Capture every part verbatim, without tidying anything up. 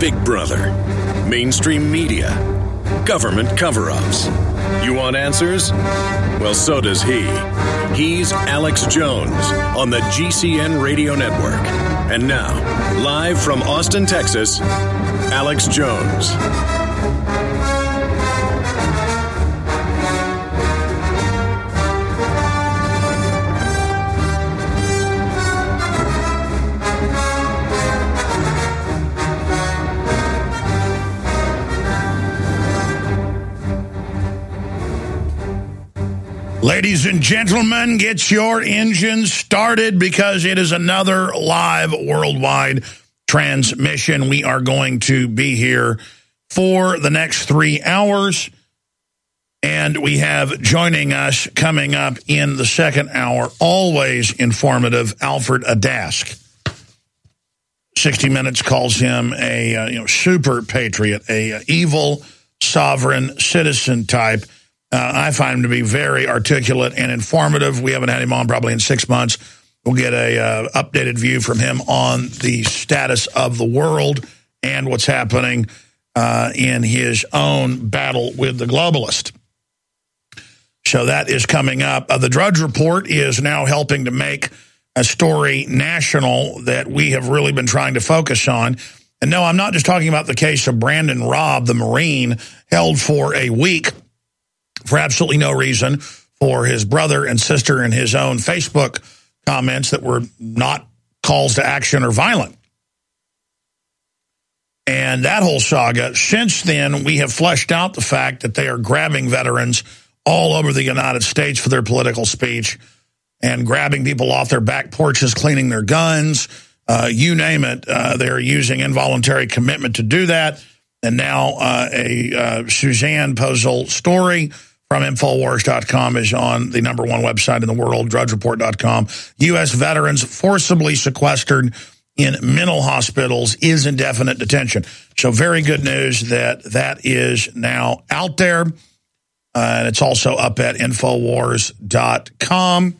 Big Brother, mainstream media, government cover-ups. You want answers? Well, so does he. He's Alex Jones on the G C N Radio Network. And now, live from Austin, Texas, Alex Jones. Ladies and gentlemen, get your engines started because it is another live worldwide transmission. We are going to be here for the next three hours. And we have joining us coming up in the second hour, always informative, Alfred Adask. sixty minutes calls him a uh, you know super patriot, a uh, evil sovereign citizen type. Uh, I find him to be very articulate and informative. We haven't had him on probably in six months. We'll get a uh, updated view from him on the status of the world and what's happening uh, in his own battle with the globalist. So that is coming up. Uh, the Drudge Report is now helping to make a story national that we have really been trying to focus on. And no, I'm not just talking about the case of Brandon Robb, the Marine, held for a week for absolutely no reason, for his brother and sister and his own Facebook comments that were not calls to action or violent. And that whole saga, since then, we have fleshed out the fact that they are grabbing veterans all over the United States for their political speech and grabbing people off their back porches, cleaning their guns, uh, you name it. Uh, they're using involuntary commitment to do that. And now uh, a uh, Suzanne Posel story from Infowars dot com is on the number one website in the world, Drudge Report dot com. U S veterans forcibly sequestered in mental hospitals is indefinite detention. So very good news that that is now out there. Uh, and it's also up at Infowars dot com.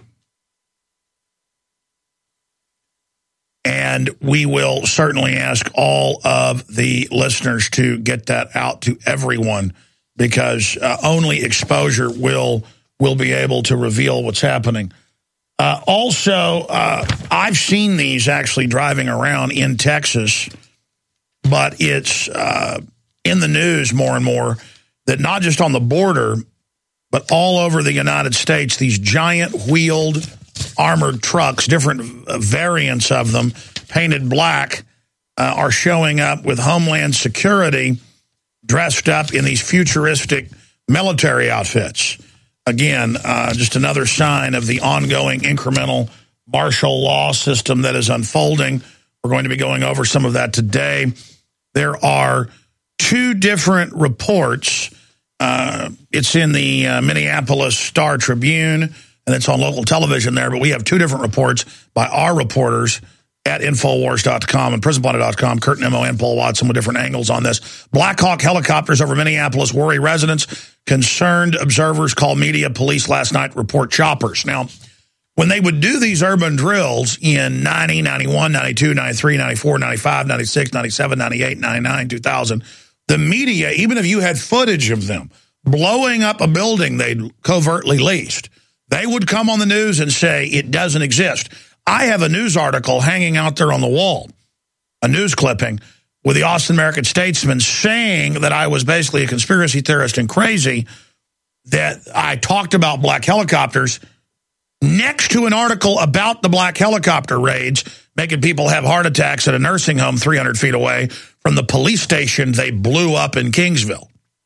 And we will certainly ask all of the listeners to get that out to everyone, because uh, only exposure will will be able to reveal what's happening. Uh, also, uh, I've seen these actually driving around in Texas, but it's uh, in the news more and more that not just on the border, but all over the United States, these giant wheeled armored trucks, different variants of them, painted black, uh, are showing up with Homeland Security dressed up in these futuristic military outfits. Again, uh, just another sign of the ongoing incremental martial law system that is unfolding. We're going to be going over some of that today. There are two different reports. Uh, it's in the uh, Minneapolis Star Tribune, and it's on local television there, but we have two different reports by our reporters at Infowars dot com and Prison Planet dot com, Kurt Nimmo and Paul Watson, with different angles on this. Black Hawk helicopters over Minneapolis worry residents. Concerned observers call media. Police last night report choppers. Now, when they would do these urban drills in ninety, ninety-one, ninety-two, ninety-three, ninety-four, ninety-five, ninety-six, ninety-seven, ninety-eight, ninety-nine, two thousand, the media, even if you had footage of them blowing up a building they'd covertly leased, they would come on the news and say it doesn't exist. I have a news article hanging out there on the wall, a news clipping with the Austin American-Statesman saying that I was basically a conspiracy theorist and crazy, that I talked about black helicopters next to an article about the black helicopter raids, making people have heart attacks at a nursing home three hundred feet away from the police station they blew up in Kingsville.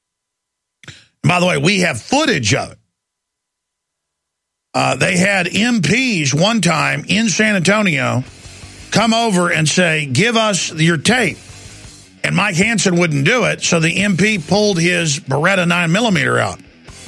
And by the way, we have footage of it. Uh, they had M Ps one time in San Antonio come over and say, give us your tape. And Mike Hansen wouldn't do it, so the M P pulled his Beretta nine millimeter out.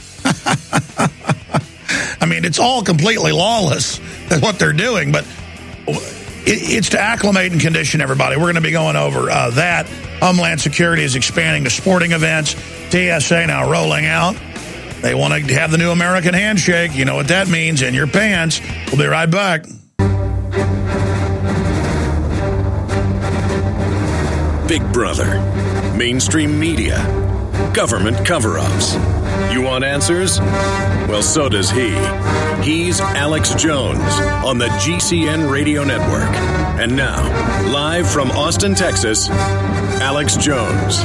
I mean, it's all completely lawless, what they're doing, but it's to acclimate and condition everybody. We're going to be going over uh, that. Homeland Security is expanding to sporting events. T S A now rolling out. They want to have the new American handshake. You know what that means in your pants. We'll be right back. Big Brother, mainstream media, government cover-ups. You want answers? Well, so does he. He's Alex Jones on the G C N Radio Network. And now, live from Austin, Texas, Alex Jones.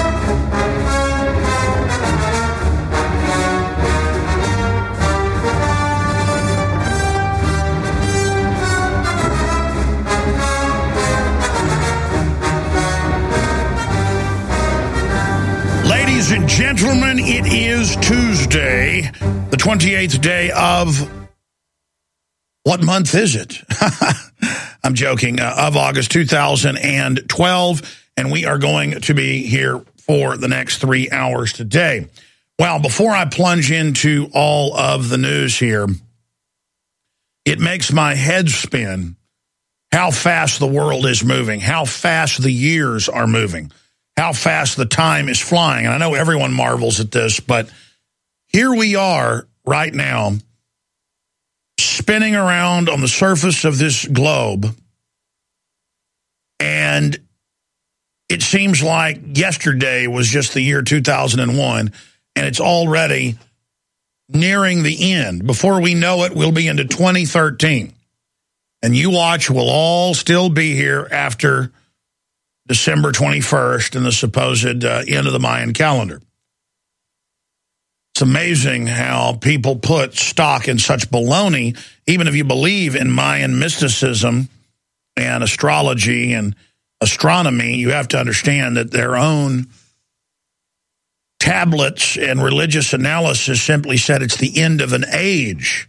Ladies and gentlemen, it is Tuesday, the twenty-eighth day of, what month is it? I'm joking, uh, of August two thousand twelve, and we are going to be here for the next three hours today. Well, before I plunge into all of the news here, it makes my head spin how fast the world is moving, how fast the years are moving, how fast the time is flying. And I know everyone marvels at this, but here we are right now, spinning around on the surface of this globe, and it seems like yesterday was just the year two thousand one, and it's already nearing the end. Before we know it, we'll be into twenty thirteen, and you watch, we'll all still be here after December twenty-first and the supposed uh, end of the Mayan calendar. It's amazing how people put stock in such baloney. Even if you believe in Mayan mysticism and astrology and astronomy, you have to understand that their own tablets and religious analysis simply said it's the end of an age.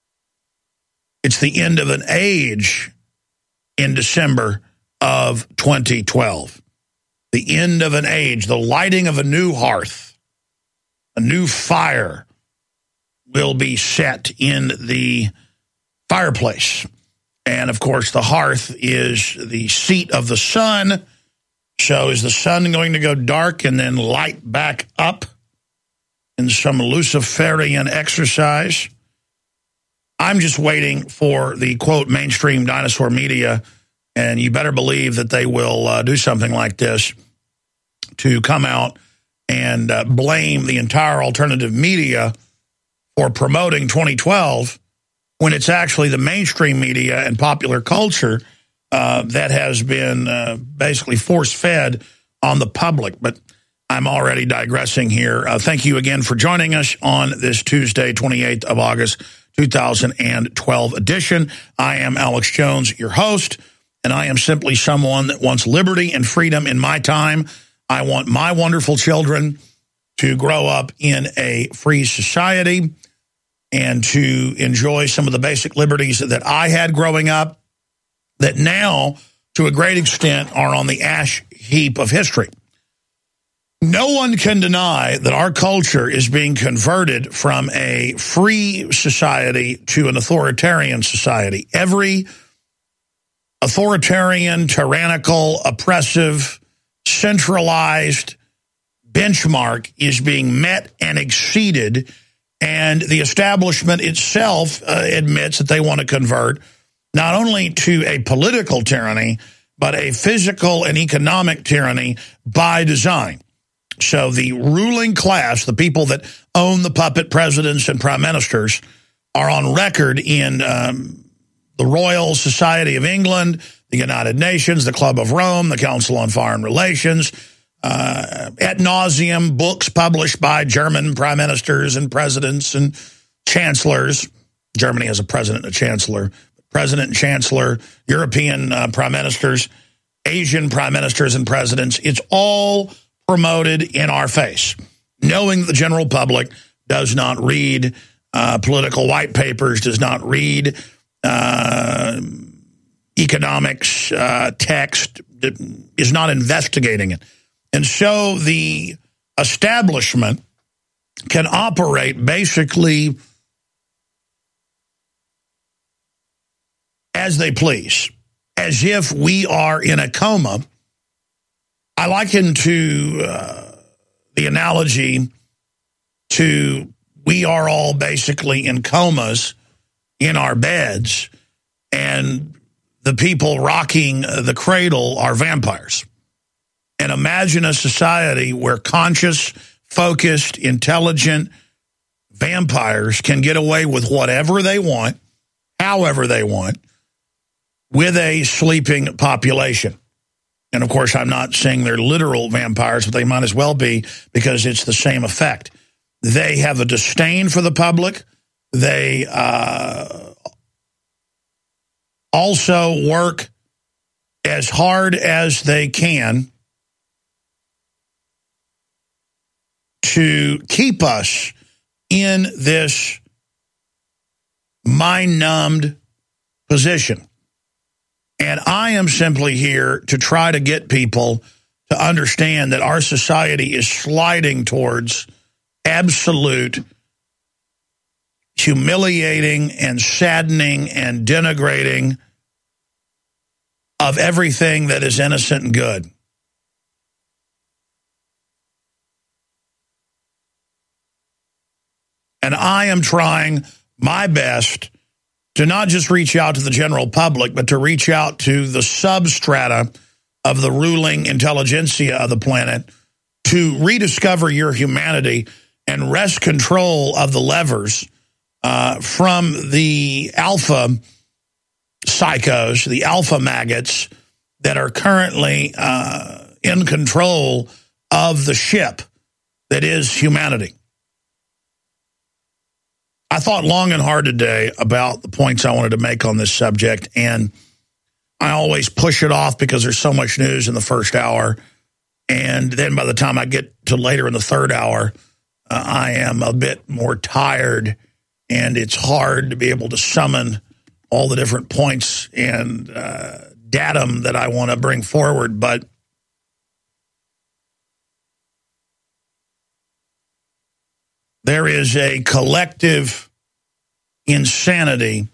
It's the end of an age in December of twenty twelve. The end of an age, the lighting of a new hearth, a new fire will be set in the fireplace. And of course, the hearth is the seat of the sun. So is the sun going to go dark and then light back up in some Luciferian exercise? I'm just waiting for the, quote, mainstream dinosaur media, and you better believe that they will uh, do something like this to come out and uh, blame the entire alternative media for promoting twenty twelve when it's actually the mainstream media and popular culture uh, that has been uh, basically force-fed on the public. But I'm already digressing here. Uh, thank you again for joining us on this Tuesday, twenty-eighth of August, two thousand twelve edition. I am Alex Jones, your host, and I am simply someone that wants liberty and freedom in my time. I want my wonderful children to grow up in a free society and to enjoy some of the basic liberties that I had growing up that now, to a great extent, are on the ash heap of history. No one can deny that our culture is being converted from a free society to an authoritarian society. Every authoritarian, tyrannical, oppressive, centralized benchmark is being met and exceeded, and the establishment itself uh, admits that they want to convert not only to a political tyranny, but a physical and economic tyranny by design. So the ruling class, the people that own the puppet presidents and prime ministers, are on record in um, the Royal Society of England, the United Nations, the Club of Rome, the Council on Foreign Relations, uh, ad nauseum books published by German prime ministers and presidents and chancellors. Germany has a president and a chancellor. President and chancellor, European uh, prime ministers, Asian prime ministers and presidents. It's all promoted in our face, knowing the general public does not read uh, political white papers, does not read uh, economics uh, text, is not investigating it. And so the establishment can operate basically as they please, as if we are in a coma. I liken to uh, the analogy to we are all basically in comas in our beds, and the people rocking the cradle are vampires. and imagine a society where conscious, focused, intelligent vampires can get away with whatever they want, however they want, with a sleeping population. And, of course, I'm not saying they're literal vampires, but they might as well be, because it's the same effect. They have a disdain for the public. They uh, also work as hard as they can to keep us in this mind-numbed position. And I am simply here to try to get people to understand that our society is sliding towards absolute humiliating and saddening and denigrating of everything that is innocent and good. And I am trying my best to not just reach out to the general public, but to reach out to the substrata of the ruling intelligentsia of the planet to rediscover your humanity and wrest control of the levers uh, from the alpha psychos, the alpha maggots that are currently uh, in control of the ship that is humanity. I thought long and hard today about the points I wanted to make on this subject, and I always push it off because there's so much news in the first hour, and then by the time I get to later in the third hour, uh, I am a bit more tired, and it's hard to be able to summon all the different points and uh, datum that I want to bring forward, but there is a collective insanity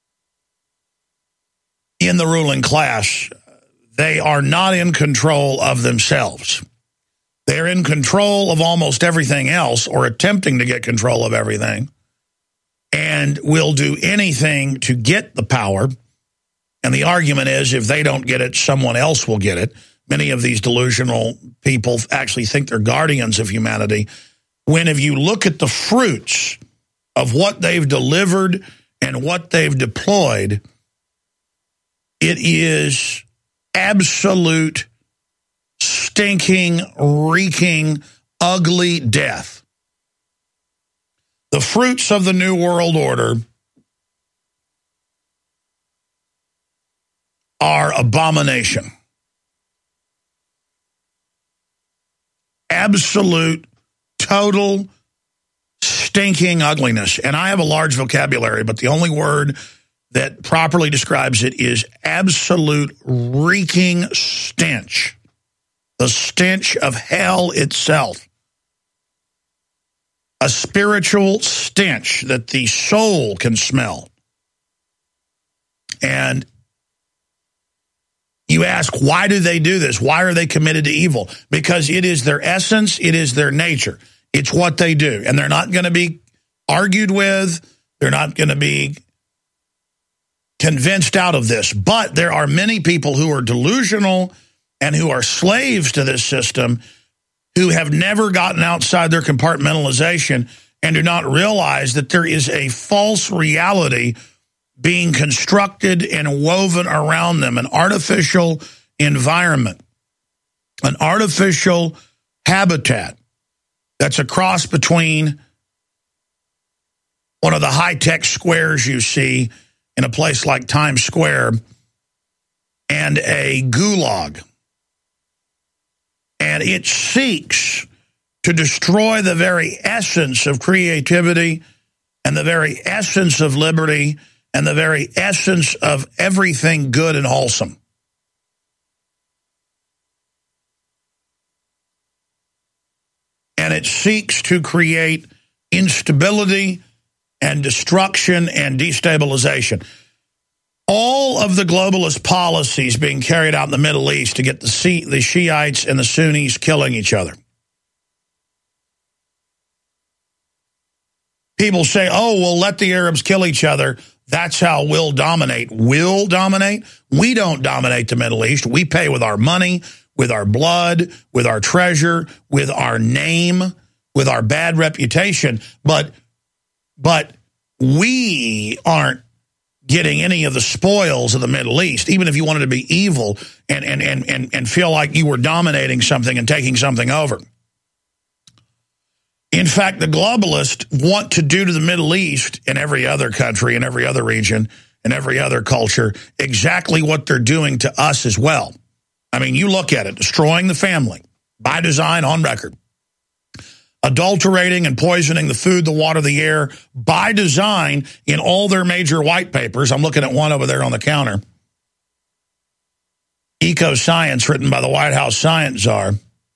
in the ruling class. They are not in control of themselves. They're in control of almost everything else, or attempting to get control of everything, and will do anything to get the power. And the argument is, if they don't get it, someone else will get it. Many of these delusional people actually think they're guardians of humanity, when if you look at the fruits of what they've delivered and what they've deployed, it is absolute, stinking, reeking, ugly death. The fruits of the New World Order are abomination. Absolute, total, stinking ugliness. And I have a large vocabulary, but the only word that properly describes it is absolute reeking stench. The stench of hell itself. A spiritual stench that the soul can smell. And you ask, why do they do this? Why are they committed to evil? Because it is their essence, it is their nature. It's what they do, and they're not going to be argued with. They're not going to be convinced out of this. But there are many people who are delusional and who are slaves to this system, who have never gotten outside their compartmentalization and do not realize that there is a false reality being constructed and woven around them, an artificial environment, an artificial habitat. That's a cross between one of the high-tech squares you see in a place like Times Square and a gulag. And it seeks to destroy the very essence of creativity and the very essence of liberty and the very essence of everything good and wholesome. And it seeks to create instability and destruction and destabilization. All of the globalist policies being carried out in the Middle East to get the, Shi- the Shiites and the Sunnis killing each other. People say, oh, well, let the Arabs kill each other. That's how we'll dominate. We'll dominate? We don't dominate the Middle East. We pay with our money. with our blood, with our treasure, with our name, with our bad reputation. But, but we aren't getting any of the spoils of the Middle East, even if you wanted to be evil and, and, and, and, and feel like you were dominating something and taking something over. In fact, the globalists want to do to the Middle East and every other country and every other region and every other culture exactly what they're doing to us as well. I mean, you look at it, destroying the family, by design, on record. Adulterating and poisoning the food, the water, the air, by design in all their major white papers. I'm looking at one over there on the counter. Eco-Science, written by the White House Science Czar.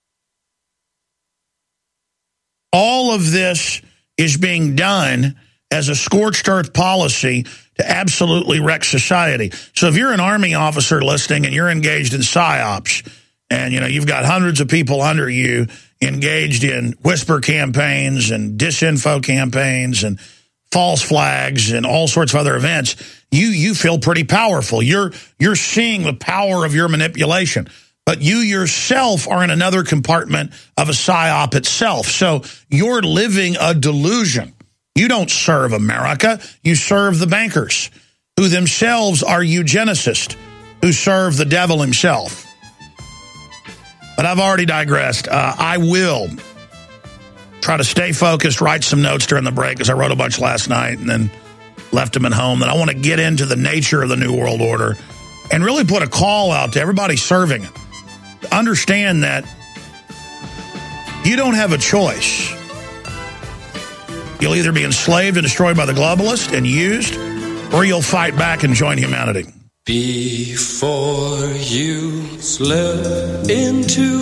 All of this is being done as a scorched earth policy to absolutely wreck society. So if you're an Army officer listening and you're engaged in psyops, and you know you've got hundreds of people under you engaged in whisper campaigns and disinfo campaigns and false flags and all sorts of other events, you you feel pretty powerful. You're you're seeing the power of your manipulation. But you yourself are in another compartment of a psyop itself. So you're living a delusion. You don't serve America. You serve the bankers, who themselves are eugenicists, who serve the devil himself. But I've already digressed. Uh, I will try to stay focused, write some notes during the break, because I wrote a bunch last night and then left them at home. And I want to get into the nature of the New World Order and really put a call out to everybody serving it. Understand that you don't have a choice. You'll either be enslaved and destroyed by the globalists and used, or you'll fight back and join humanity. Before you slip into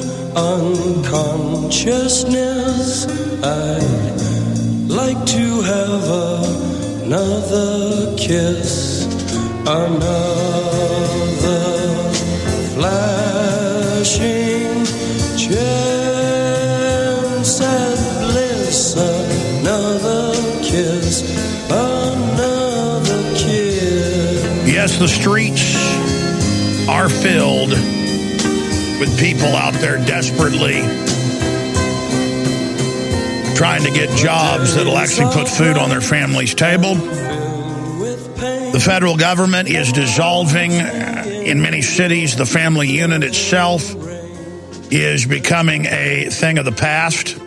unconsciousness, I'd like to have another kiss, another flashing chance at bliss, another kiss, another kiss. Yes, the streets are filled with people out there desperately trying to get jobs that'll actually put food on their family's table. The federal government is dissolving in many cities. The family unit itself is becoming a thing of the past.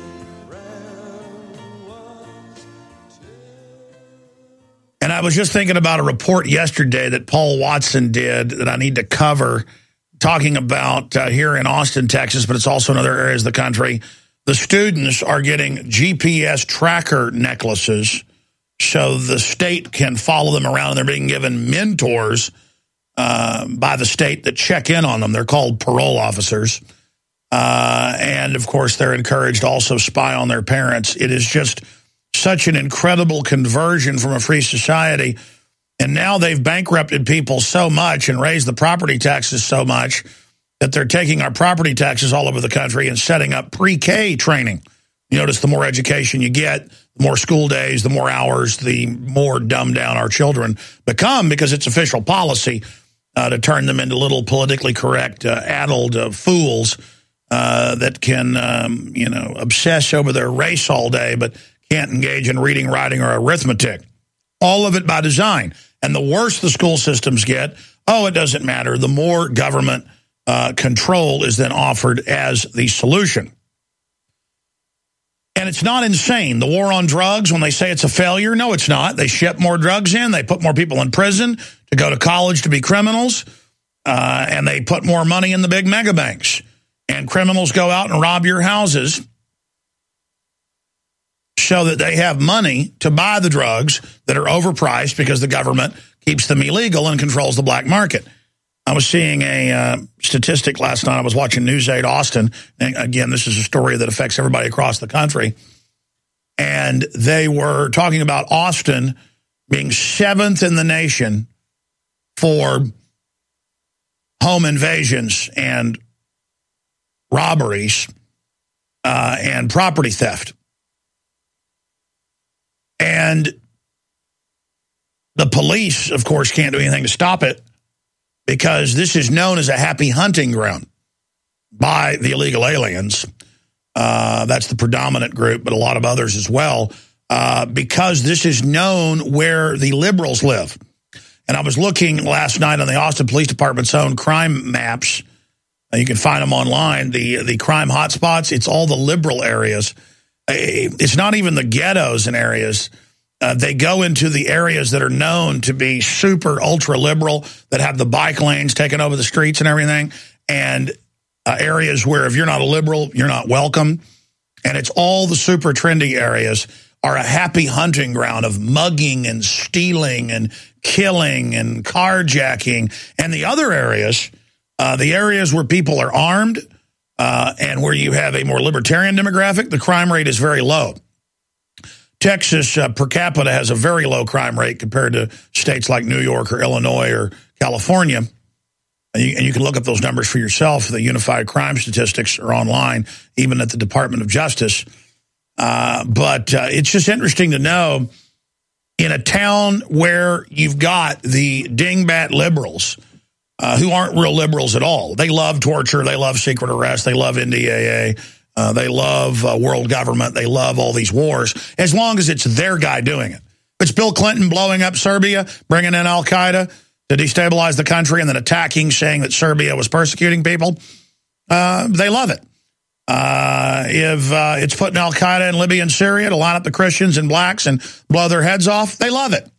And I was just thinking about a report yesterday that Paul Watson did that I need to cover, talking about uh, here in Austin, Texas, but it's also in other areas of the country. The students are getting G P S tracker necklaces so the state can follow them around, and they're being given mentors uh, by the state that check in on them. They're called parole officers. Uh, and, of course, they're encouraged to also spy on their parents. It is just such an incredible conversion from a free society. And now they've bankrupted people so much and raised the property taxes so much that they're taking our property taxes all over the country and setting up pre-K training. You notice the more education you get, the more school days, the more hours, the more dumbed down our children become, because it's official policy uh, to turn them into little politically correct, uh, addled uh, fools uh, that can, um, you know, obsess over their race all day, but can't engage in reading, writing, or arithmetic. All of it by design. And the worse the school systems get, oh, it doesn't matter. The more government uh, control is then offered as the solution. And it's not insane. The war on drugs, when they say it's a failure, no, it's not. They ship more drugs in. They put more people in prison to go to college to be criminals. Uh, and they put more money in the big mega banks. And criminals go out and rob your houses so that they have money to buy the drugs that are overpriced because the government keeps them illegal and controls the black market. I was seeing a uh, statistic last night. I was watching News eight Austin. And again, this is a story that affects everybody across the country. And they were talking about Austin being seventh in the nation for home invasions and robberies uh, and property theft. And the police, of course, can't do anything to stop it, because this is known as a happy hunting ground. by the illegal aliens. Uh, that's the predominant group, but a lot of others as well, uh, because this is known where the liberals live. And I was looking last night on the Austin Police Department's own crime maps. Uh, you can find them online, the, the crime hotspots. It's all the liberal areas. It's not even the ghettos and areas. Uh, they go into the areas that are known to be super ultra liberal, that have the bike lanes taking over the streets and everything, and uh, areas where if you're not a liberal, you're not welcome. And it's all the super trendy areas are a happy hunting ground of mugging and stealing and killing and carjacking. And the other areas, uh, the areas where people are armed, Uh, and where you have a more libertarian demographic, the crime rate is very low. Texas uh, per capita has a very low crime rate compared to states like New York or Illinois or California. And you, and you can look up those numbers for yourself. The unified crime statistics are online, even at the Department of Justice. Uh, but uh, it's just interesting to know, in a town where you've got the dingbat liberals, Uh, who aren't real liberals at all. They love torture. They love secret arrest. They love N D A A. Uh, they love uh, world government. They love all these wars, as long as it's their guy doing it. If it's Bill Clinton blowing up Serbia, bringing in al-Qaeda to destabilize the country and then attacking, saying that Serbia was persecuting people, uh, they love it. Uh, if uh, it's putting al-Qaeda in Libya and Syria to line up the Christians and blacks and blow their heads off, they love it.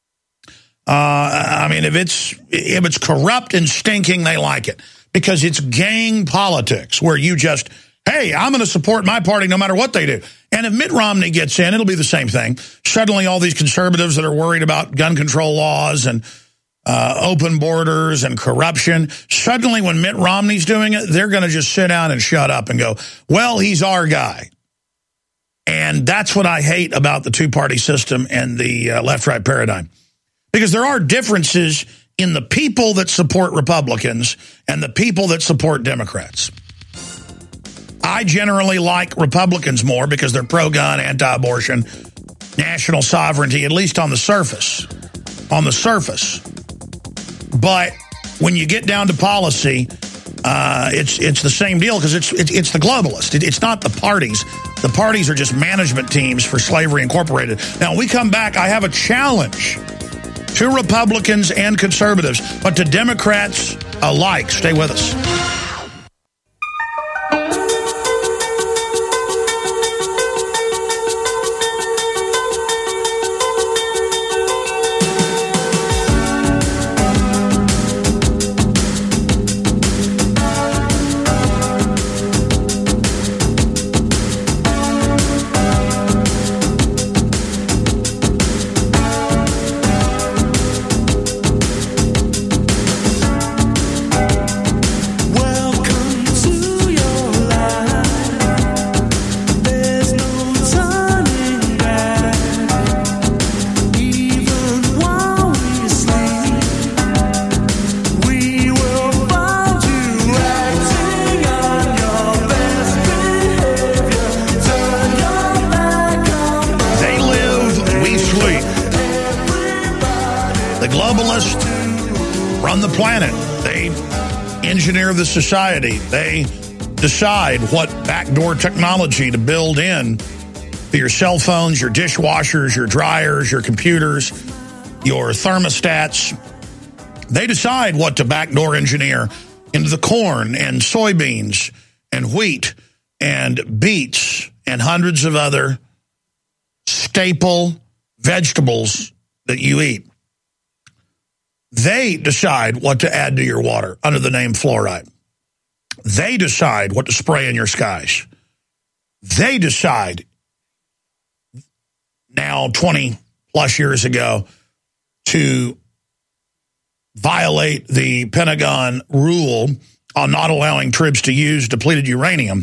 Uh, I mean, if it's if it's corrupt and stinking, they like it, because it's gang politics where you just, hey, I'm going to support my party no matter what they do. And if Mitt Romney gets in, it'll be the same thing. Suddenly all these conservatives that are worried about gun control laws and uh, open borders and corruption, suddenly when Mitt Romney's doing it, they're going to just sit down and shut up and go, well, he's our guy. And that's what I hate about the two-party system and the uh, left-right paradigm. Because there are differences in the people that support Republicans and the people that support Democrats. I generally like Republicans more because they're pro-gun, anti-abortion, national sovereignty, at least on the surface. On the surface. But when you get down to policy, uh, it's it's the same deal, because it's, it's it's the globalist. It, it's not the parties. The parties are just management teams for Slavery Incorporated. Now, when we come back, I have a challenge to Republicans and conservatives, but to Democrats alike. Stay with us. Of the society. They decide what backdoor technology to build in to your cell phones, your dishwashers, your dryers, your computers, your thermostats. They decide what to backdoor engineer into the corn and soybeans and wheat and beets and hundreds of other staple vegetables that you eat. They decide what to add to your water under the name fluoride. They decide what to spray in your skies. They decide now twenty plus years ago to violate the Pentagon rule on not allowing troops to use depleted uranium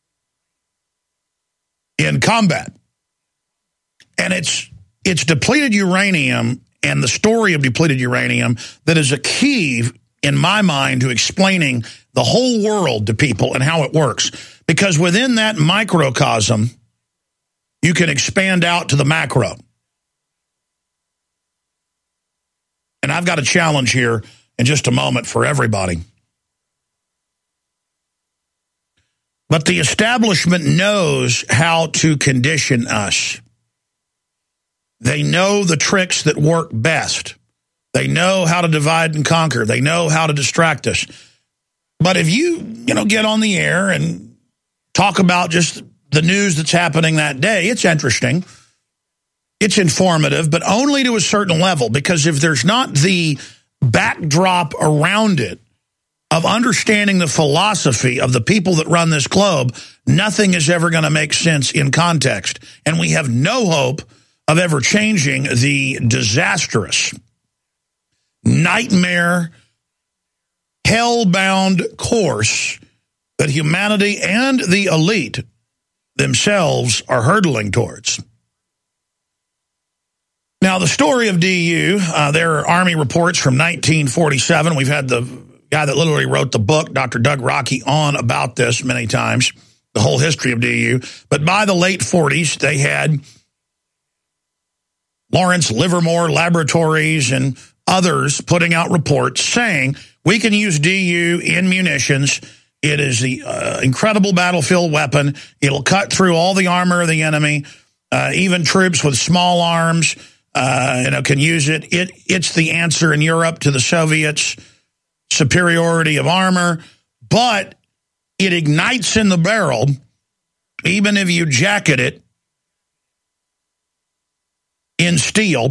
in combat. And it's it's depleted uranium and the story of depleted uranium that is a key, in my mind, to explaining the whole world to people and how it works. Because within that microcosm, you can expand out to the macro. And I've got a challenge here in just a moment for everybody. But the establishment knows how to condition us. They know the tricks that work best. They know how to divide and conquer. They know how to distract us. But if you, you know, get on the air and talk about just the news that's happening that day, it's interesting. It's informative, but only to a certain level, because if there's not the backdrop around it of understanding the philosophy of the people that run this globe, nothing is ever going to make sense in context. And we have no hope of ever changing the disastrous, nightmare, hell-bound course that humanity and the elite themselves are hurtling towards. Now, the story of D U, uh, there are Army reports from nineteen forty-seven. We've had the guy that literally wrote the book, Doctor Doug Rockey, on about this many times, the whole history of D U. But by the late forties, they had Lawrence Livermore Laboratories and others putting out reports saying we can use D U in munitions. It is the uh, incredible battlefield weapon. It'll cut through all the armor of the enemy. Uh, even troops with small arms, uh, you know, can use it. It it's the answer in Europe to the Soviets' superiority of armor, but it ignites in the barrel, even if you jacket it in steel.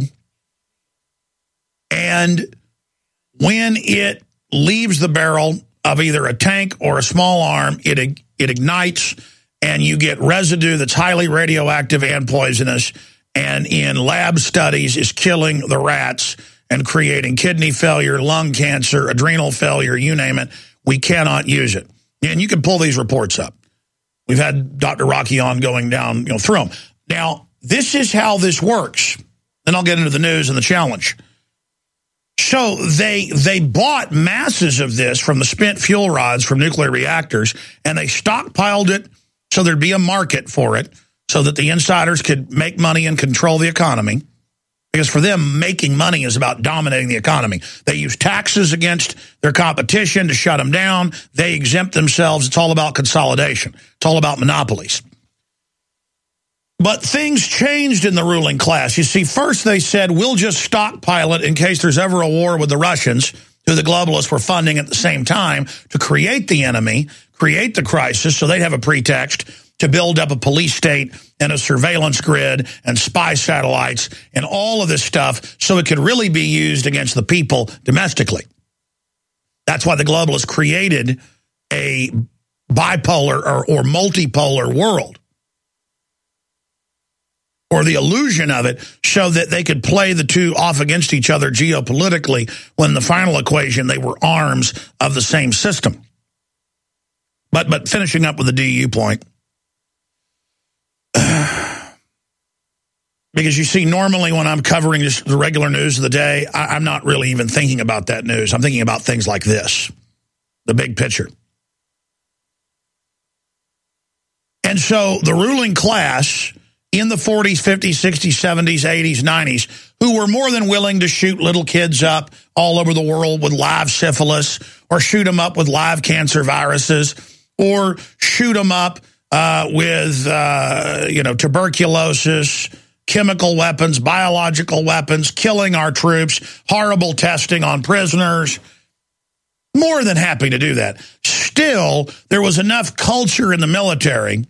And when it leaves the barrel of either a tank or a small arm, it it ignites, and you get residue that's highly radioactive and poisonous, and in lab studies is killing the rats and creating kidney failure, lung cancer, adrenal failure, you name it. We cannot use it. And you can pull these reports up. We've had Doctor Rockey on going down, you know, through them. Now, this is how this works. Then I'll get into the news and the challenge. So they they bought masses of this from the spent fuel rods from nuclear reactors, and they stockpiled it so there'd be a market for it so that the insiders could make money and control the economy. Because for them, making money is about dominating the economy. They use taxes against their competition to shut them down. They exempt themselves. It's all about consolidation. It's all about monopolies. But things changed in the ruling class. You see, first they said, we'll just stockpile it in case there's ever a war with the Russians, who the globalists were funding at the same time to create the enemy, create the crisis, so they'd have a pretext to build up a police state and a surveillance grid and spy satellites and all of this stuff so it could really be used against the people domestically. That's why the globalists created a bipolar or, or multipolar world, or the illusion of it, so that they could play the two off against each other geopolitically, when the final equation, they were arms of the same system. But but finishing up with the D U point, because you see, normally when I'm covering just the regular news of the day, I, I'm not really even thinking about that news. I'm thinking about things like this, the big picture. And so the ruling class in the forties, fifties, sixties, seventies, eighties, nineties, who were more than willing to shoot little kids up all over the world with live syphilis, or shoot them up with live cancer viruses, or shoot them up uh, with, uh, you know, tuberculosis, chemical weapons, biological weapons, killing our troops, horrible testing on prisoners. More than happy to do that. Still, there was enough culture in the military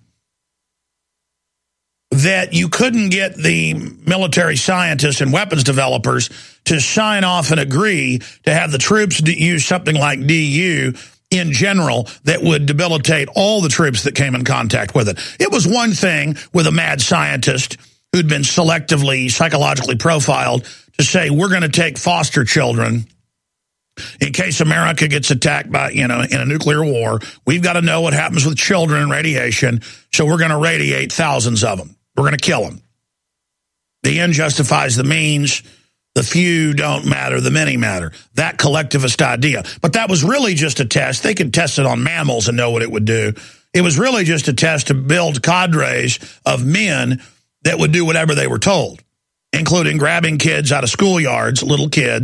that you couldn't get the military scientists and weapons developers to sign off and agree to have the troops use something like D U in general that would debilitate all the troops that came in contact with it. It was one thing with a mad scientist who'd been selectively, psychologically profiled to say, we're going to take foster children in case America gets attacked by, you know, in a nuclear war. We've got to know what happens with children and radiation, so we're going to radiate thousands of them. We're going to kill them. The end justifies the means. The few don't matter, the many matter. That collectivist idea. But that was really just a test. They could test it on mammals and know what it would do. It was really just a test to build cadres of men that would do whatever they were told, including grabbing kids out of schoolyards, little kids,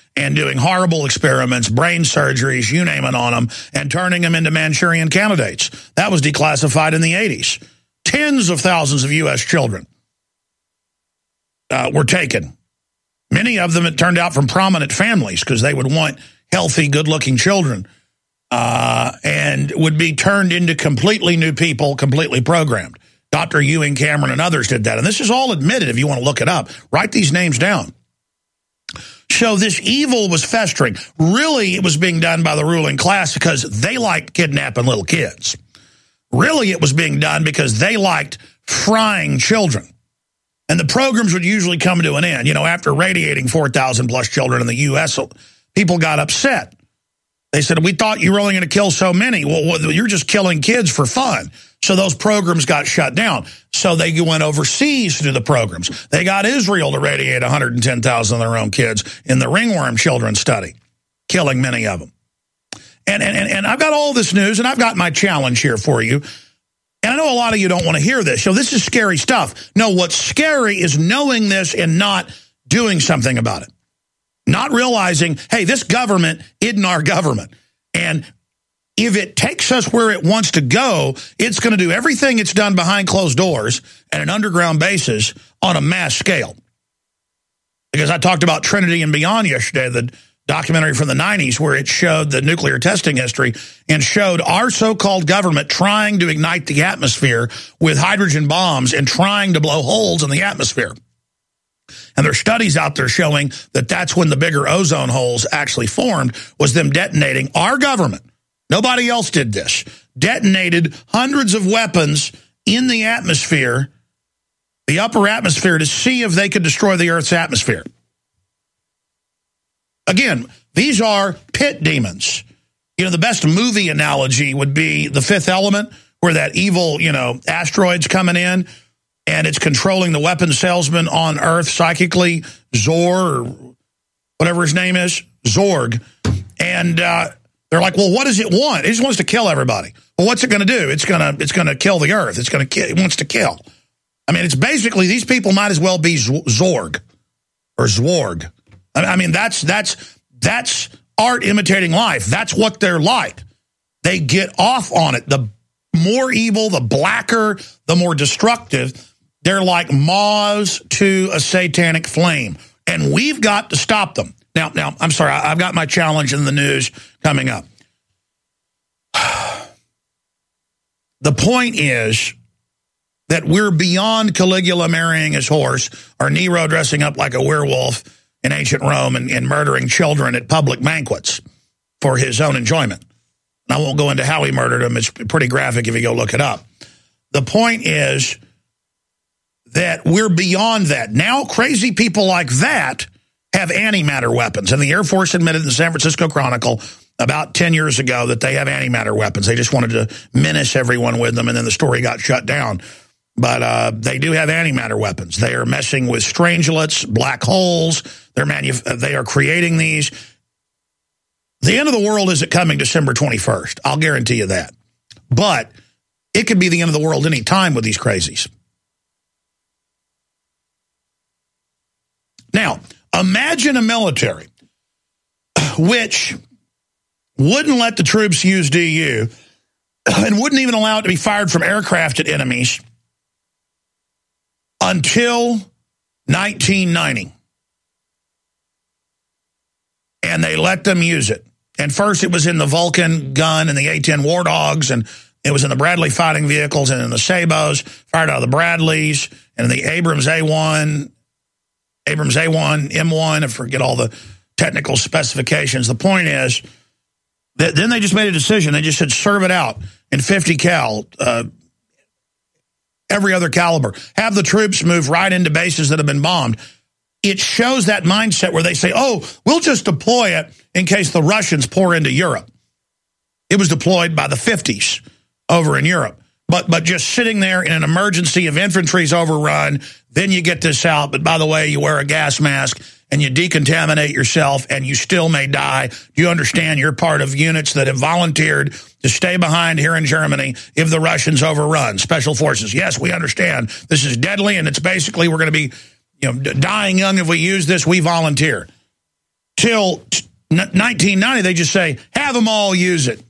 and doing horrible experiments, brain surgeries, you name it on them, and turning them into Manchurian candidates. That was declassified in the eighties. Tens of thousands of U S children uh, were taken. Many of them, it turned out, from prominent families because they would want healthy, good-looking children uh, and would be turned into completely new people, completely programmed. Doctor Ewing Cameron and others did that. And this is all admitted if you want to look it up. Write these names down. So this evil was festering. Really, it was being done by the ruling class because they liked kidnapping little kids. Really, it was being done because they liked frying children. And the programs would usually come to an end. You know, after radiating four thousand plus children in the U S, people got upset. They said, we thought you were only going to kill so many. Well, you're just killing kids for fun. So those programs got shut down. So they went overseas to do the programs. They got Israel to radiate one hundred ten thousand of their own kids in the ringworm children study, killing many of them. And, and, and I've got all this news, and I've got my challenge here for you. And I know a lot of you don't want to hear this. So this is scary stuff. No, what's scary is knowing this and not doing something about it. Not realizing, hey, this government isn't our government. And if it takes us where it wants to go, it's going to do everything it's done behind closed doors at an underground basis on a mass scale. Because I talked about Trinity and Beyond yesterday, the documentary from the nineties, where it showed the nuclear testing history and showed our so-called government trying to ignite the atmosphere with hydrogen bombs and trying to blow holes in the atmosphere. And there are studies out there showing that that's when the bigger ozone holes actually formed, was them detonating. Our government, nobody else did this, detonated hundreds of weapons in the atmosphere, the upper atmosphere, to see if they could destroy the Earth's atmosphere. Again, these are pit demons. You know, the best movie analogy would be The Fifth Element, where that evil, you know, asteroid's coming in, and it's controlling the weapons salesman on Earth psychically, Zor, or whatever his name is, Zorg. And uh, they're like, well, what does it want? It just wants to kill everybody. Well, what's it going to do? It's going to it's going to kill the Earth. It's going to kill. It wants to kill. I mean, it's basically, these people might as well be Zorg or Zworg. I mean, that's that's that's art imitating life. That's what they're like. They get off on it. The more evil, the blacker, the more destructive. They're like moths to a satanic flame, and we've got to stop them. Now, now, I'm sorry, I've got my challenge in the news coming up. The point is that we're beyond Caligula marrying his horse, or Nero dressing up like a werewolf in ancient Rome and, and murdering children at public banquets for his own enjoyment. And I won't go into how he murdered them. It's pretty graphic if you go look it up. The point is that we're beyond that. Now crazy people like that have antimatter weapons. And the Air Force admitted in the San Francisco Chronicle about ten years ago that they have antimatter weapons. They just wanted to menace everyone with them, and then the story got shut down. But uh, they do have antimatter weapons. They are messing with strangelets, black holes. They're manuf- They are creating these. The end of the world isn't coming December twenty-first. I'll guarantee you that. But it could be the end of the world any time with these crazies. Now, imagine a military which wouldn't let the troops use D U and wouldn't even allow it to be fired from aircraft at enemies until nineteen ninety. And they let them use it. And first it was in the Vulcan gun and the A ten Wardogs, and it was in the Bradley fighting vehicles and in the Sabos, fired out of the Bradleys, and the Abrams A one, Abrams A one, M one, I forget all the technical specifications. The point is that then they just made a decision. They just said, serve it out in fifty cal, uh, every other caliber. Have the troops move right into bases that have been bombed. It shows that mindset where they say, oh, we'll just deploy it in case the Russians pour into Europe. It was deployed by the fifties over in Europe. But but just sitting there in an emergency, if infantry's overrun, then you get this out. But by the way, you wear a gas mask and you decontaminate yourself and you still may die. Do you understand you're part of units that have volunteered to stay behind here in Germany if the Russians overrun? Special forces. Yes, we understand. This is deadly, and it's basically we're going to be you know, dying young if we use this. We volunteer till nineteen ninety, they just say, have them all use it.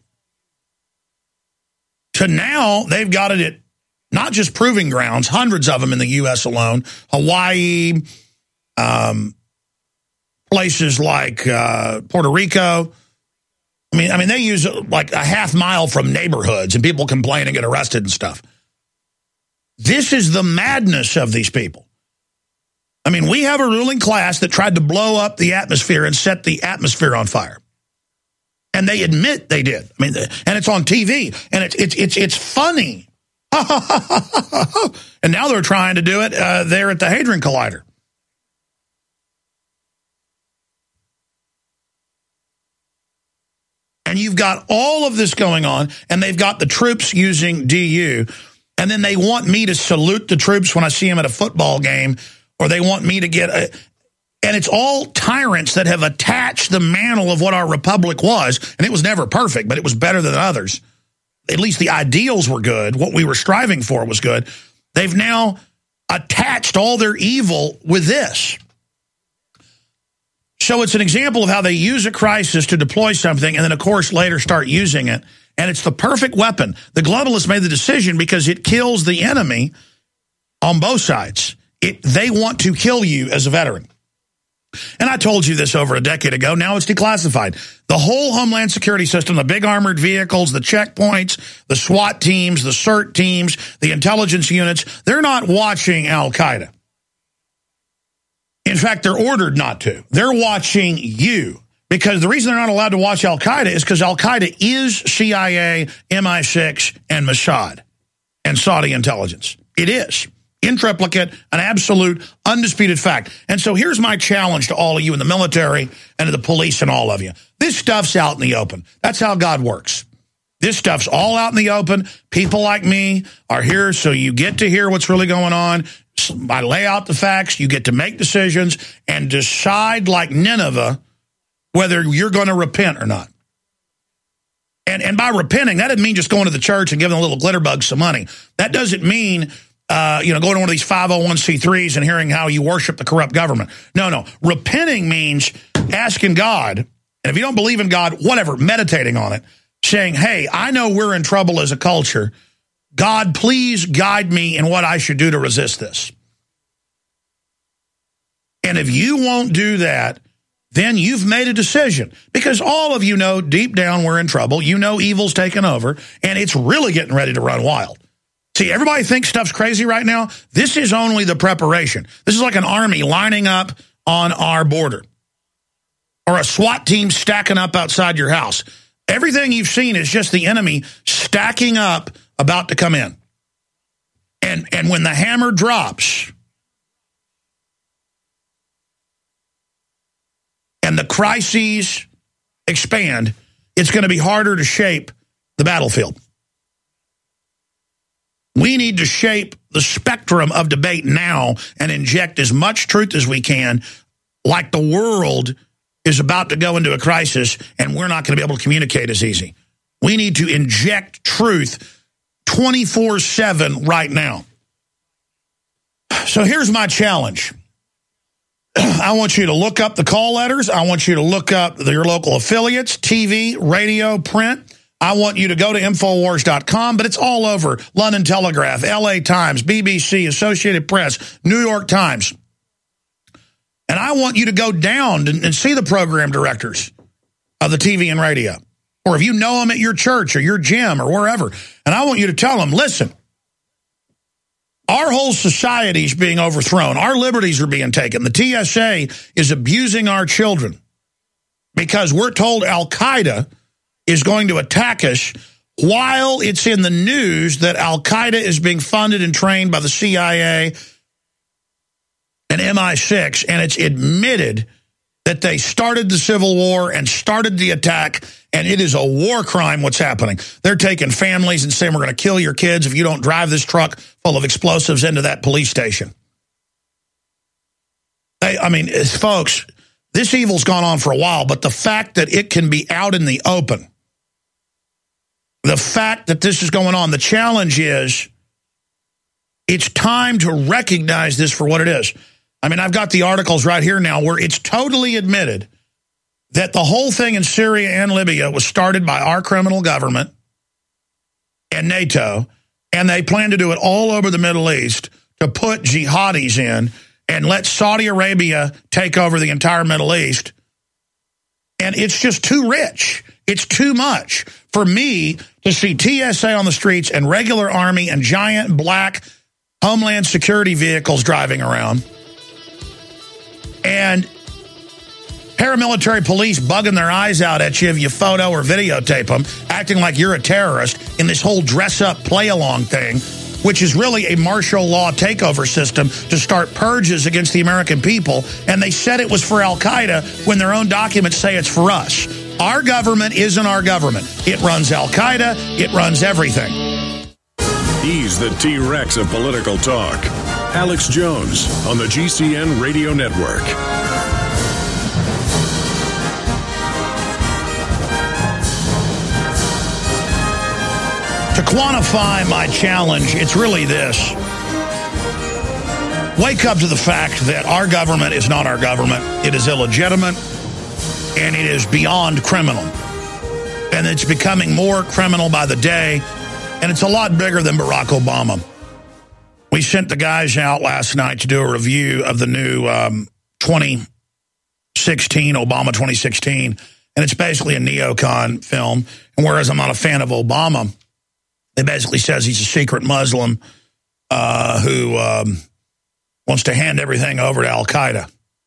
To now, they've got it at not just proving grounds, hundreds of them in the U S alone, Hawaii, um, places like uh, Puerto Rico. I mean, I mean, they use it like a half mile from neighborhoods, and people complain and get arrested and stuff. This is the madness of these people. I mean, we have a ruling class that tried to blow up the atmosphere and set the atmosphere on fire. And they admit they did. I mean, and it's on T V, and it's it's it's it's funny. And now they're trying to do it uh, there at the Hadron Collider. And you've got all of this going on, and they've got the troops using D U, and then they want me to salute the troops when I see them at a football game, or they want me to get a... And it's all tyrants that have attached the mantle of what our republic was, and it was never perfect, but it was better than others. At least the ideals were good. What we were striving for was good. They've now attached all their evil with this. So it's an example of how they use a crisis to deploy something and then, of course, later start using it. And it's the perfect weapon. The globalists made the decision because it kills the enemy on both sides. It, they want to kill you as a veteran. And I told you this over a decade ago. Now it's declassified. The whole Homeland Security system, the big armored vehicles, the checkpoints, the SWAT teams, the CERT teams, the intelligence units, they're not watching Al-Qaeda. In fact, they're ordered not to. They're watching you. Because the reason they're not allowed to watch Al-Qaeda is because Al-Qaeda is C I A, M I six, and Mossad, and Saudi intelligence. It is. In triplicate, an absolute, undisputed fact. And so here's my challenge to all of you in the military and to the police and all of you. This stuff's out in the open. That's how God works. This stuff's all out in the open. People like me are here so you get to hear what's really going on. I lay out the facts. You get to make decisions and decide like Nineveh whether you're going to repent or not. And, and by repenting, that doesn't mean just going to the church and giving the little glitter bugs some money. That doesn't mean... Uh, you know, going to one of these five oh one c threes and hearing how you worship the corrupt government. No, no. Repenting means asking God, and if you don't believe in God, whatever, meditating on it, saying, hey, I know we're in trouble as a culture. God, please guide me in what I should do to resist this. And if you won't do that, then you've made a decision. Because all of you know deep down we're in trouble. You know evil's taken over, and it's really getting ready to run wild. See, everybody thinks stuff's crazy right now. This is only the preparation. This is like an army lining up on our border, or a SWAT team stacking up outside your house. Everything you've seen is just the enemy stacking up, about to come in. And, and when the hammer drops and the crises expand, it's going to be harder to shape the battlefield. We need to shape the spectrum of debate now and inject as much truth as we can, like the world is about to go into a crisis and we're not going to be able to communicate as easy. We need to inject truth twenty-four seven right now. So here's my challenge. I want you to look up the call letters. I want you to look up your local affiliates, T V, radio, print. I want you to go to Infowars dot com, but it's all over. London Telegraph, L A Times, B B C, Associated Press, New York Times. And I want you to go down and, and see the program directors of the T V and radio. Or if you know them at your church or your gym or wherever. And I want you to tell them, listen, our whole society is being overthrown. Our liberties are being taken. The T S A is abusing our children because we're told Al-Qaeda is going to attack us while it's in the news that Al-Qaeda is being funded and trained by the C I A and M I six, and it's admitted that they started the Civil War and started the attack, and it is a war crime what's happening. They're taking families and saying, we're going to kill your kids if you don't drive this truck full of explosives into that police station. They, I mean, folks, this evil's gone on for a while, but the fact that it can be out in the open, the fact that this is going on, the challenge is it's time to recognize this for what it is. I mean, I've got the articles right here now where it's totally admitted that the whole thing in Syria and Libya was started by our criminal government and NATO, and they plan to do it all over the Middle East to put jihadis in and let Saudi Arabia take over the entire Middle East. And it's just too rich. It's too much for me to see T S A on the streets and regular army and giant black Homeland Security vehicles driving around. And paramilitary police bugging their eyes out at you if you photo or videotape them, acting like you're a terrorist in this whole dress-up, play-along thing, which is really a martial law takeover system to start purges against the American people. And they said it was for Al-Qaeda when their own documents say it's for us. Our government isn't our government. It runs Al-Qaeda. It runs everything. He's the T-Rex of political talk. Alex Jones on the G C N Radio Network. To quantify my challenge, it's really this. Wake up to the fact that our government is not our government. It is illegitimate, and it is beyond criminal. And it's becoming more criminal by the day, and it's a lot bigger than Barack Obama. We sent the guys out last night to do a review of the new um, twenty sixteen, Obama twenty sixteen, and it's basically a neocon film. And whereas I'm not a fan of Obama, it basically says he's a secret Muslim uh, who um, wants to hand everything over to Al-Qaeda.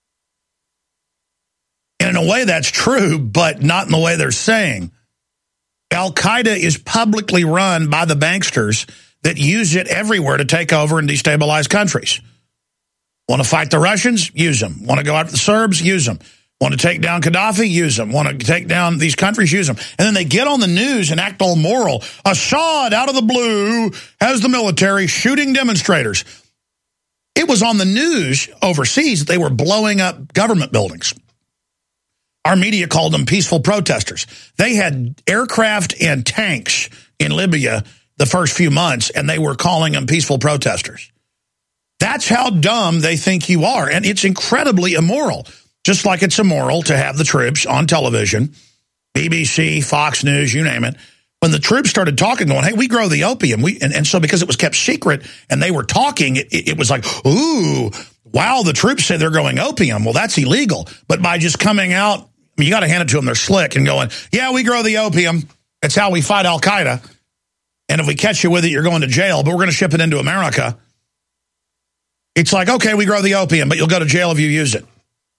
And in a way, that's true, but not in the way they're saying. Al-Qaeda is publicly run by the banksters that use it everywhere to take over and destabilize countries. Want to fight the Russians? Use them. Want to go after the Serbs? Use them. Want to take down Gaddafi? Use them. Want to take down these countries? Use them. And then they get on the news and act all moral. Assad, out of the blue, has the military shooting demonstrators. It was on the news overseas that they were blowing up government buildings. Our media called them peaceful protesters. They had aircraft and tanks in Libya the first few months, and they were calling them peaceful protesters. That's how dumb they think you are, and it's incredibly immoral. Just like it's immoral to have the troops on television, B B C, Fox News, you name it. When the troops started talking, going, hey, we grow the opium. We, and, and so because it was kept secret and they were talking, it, it was like, ooh, wow, the troops say they're growing opium. Well, that's illegal. But by just coming out, I mean, you got to hand it to them, they're slick, and going, yeah, we grow the opium. That's how we fight Al-Qaeda. And if we catch you with it, you're going to jail, but we're going to ship it into America. It's like, okay, we grow the opium, but you'll go to jail if you use it.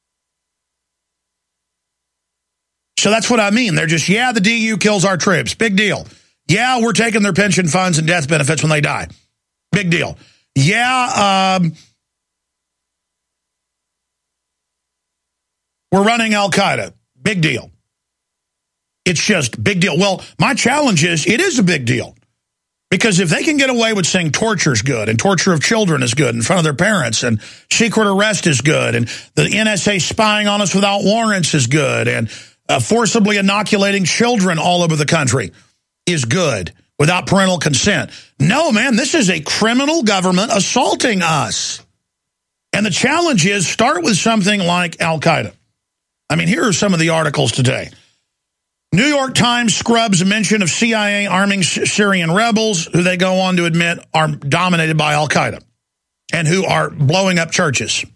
So that's what I mean. They're just, yeah, the D U kills our troops. Big deal. Yeah, we're taking their pension funds and death benefits when they die. Big deal. Yeah, um, we're running Al-Qaeda. Big deal. It's just big deal. Well, my challenge is, it is a big deal. Because if they can get away with saying torture is good and torture of children is good in front of their parents and secret arrest is good and the N S A spying on us without warrants is good and uh, forcibly inoculating children all over the country is good without parental consent. No, man, this is a criminal government assaulting us. And the challenge is, start with something like Al-Qaeda. I mean, here are some of the articles today. New York Times scrubs a mention of C I A arming Syrian rebels, who they go on to admit are dominated by Al-Qaeda and who are blowing up churches.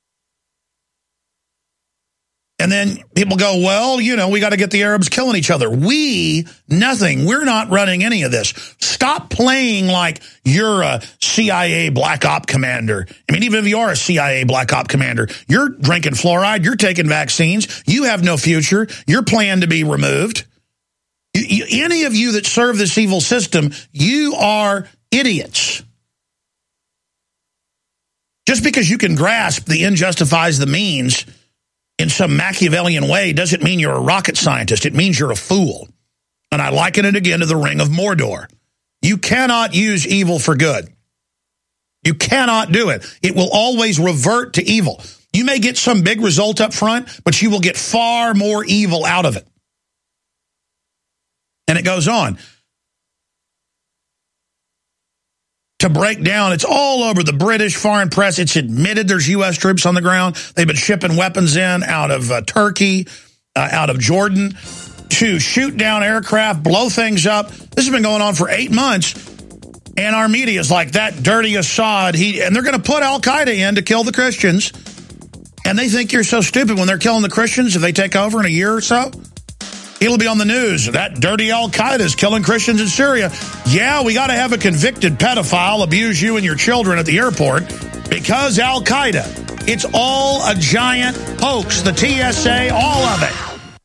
And then people go, well, you know, we got to get the Arabs killing each other. We, nothing. We're not running any of this. Stop playing like you're a C I A black op commander. I mean, even if you are a C I A black op commander, you're drinking fluoride, you're taking vaccines, you have no future, you're planned to be removed. You, you, any of you that serve this evil system, you are idiots. Just because you can grasp the end justifies the means in some Machiavellian way doesn't mean you're a rocket scientist. It means you're a fool. And I liken it again to the Ring of Mordor. You cannot use evil for good. You cannot do it. It will always revert to evil. You may get some big result up front, but you will get far more evil out of it. And it goes on. To break down, it's all over the British foreign press. It's admitted there's U S troops on the ground. They've been shipping weapons in out of uh, Turkey. uh, out of Jordan to shoot down aircraft, blow things up. This has been going on for eight months. And our media is like, that dirty Assad. He, and they're going to put Al-Qaeda in to kill the Christians. And they think you're so stupid when they're killing the Christians if they take over in a year or so. It'll be on the news. That dirty Al-Qaeda is killing Christians in Syria. Yeah, we got to have a convicted pedophile abuse you and your children at the airport because Al-Qaeda. It's all a giant hoax. The T S A, all of it.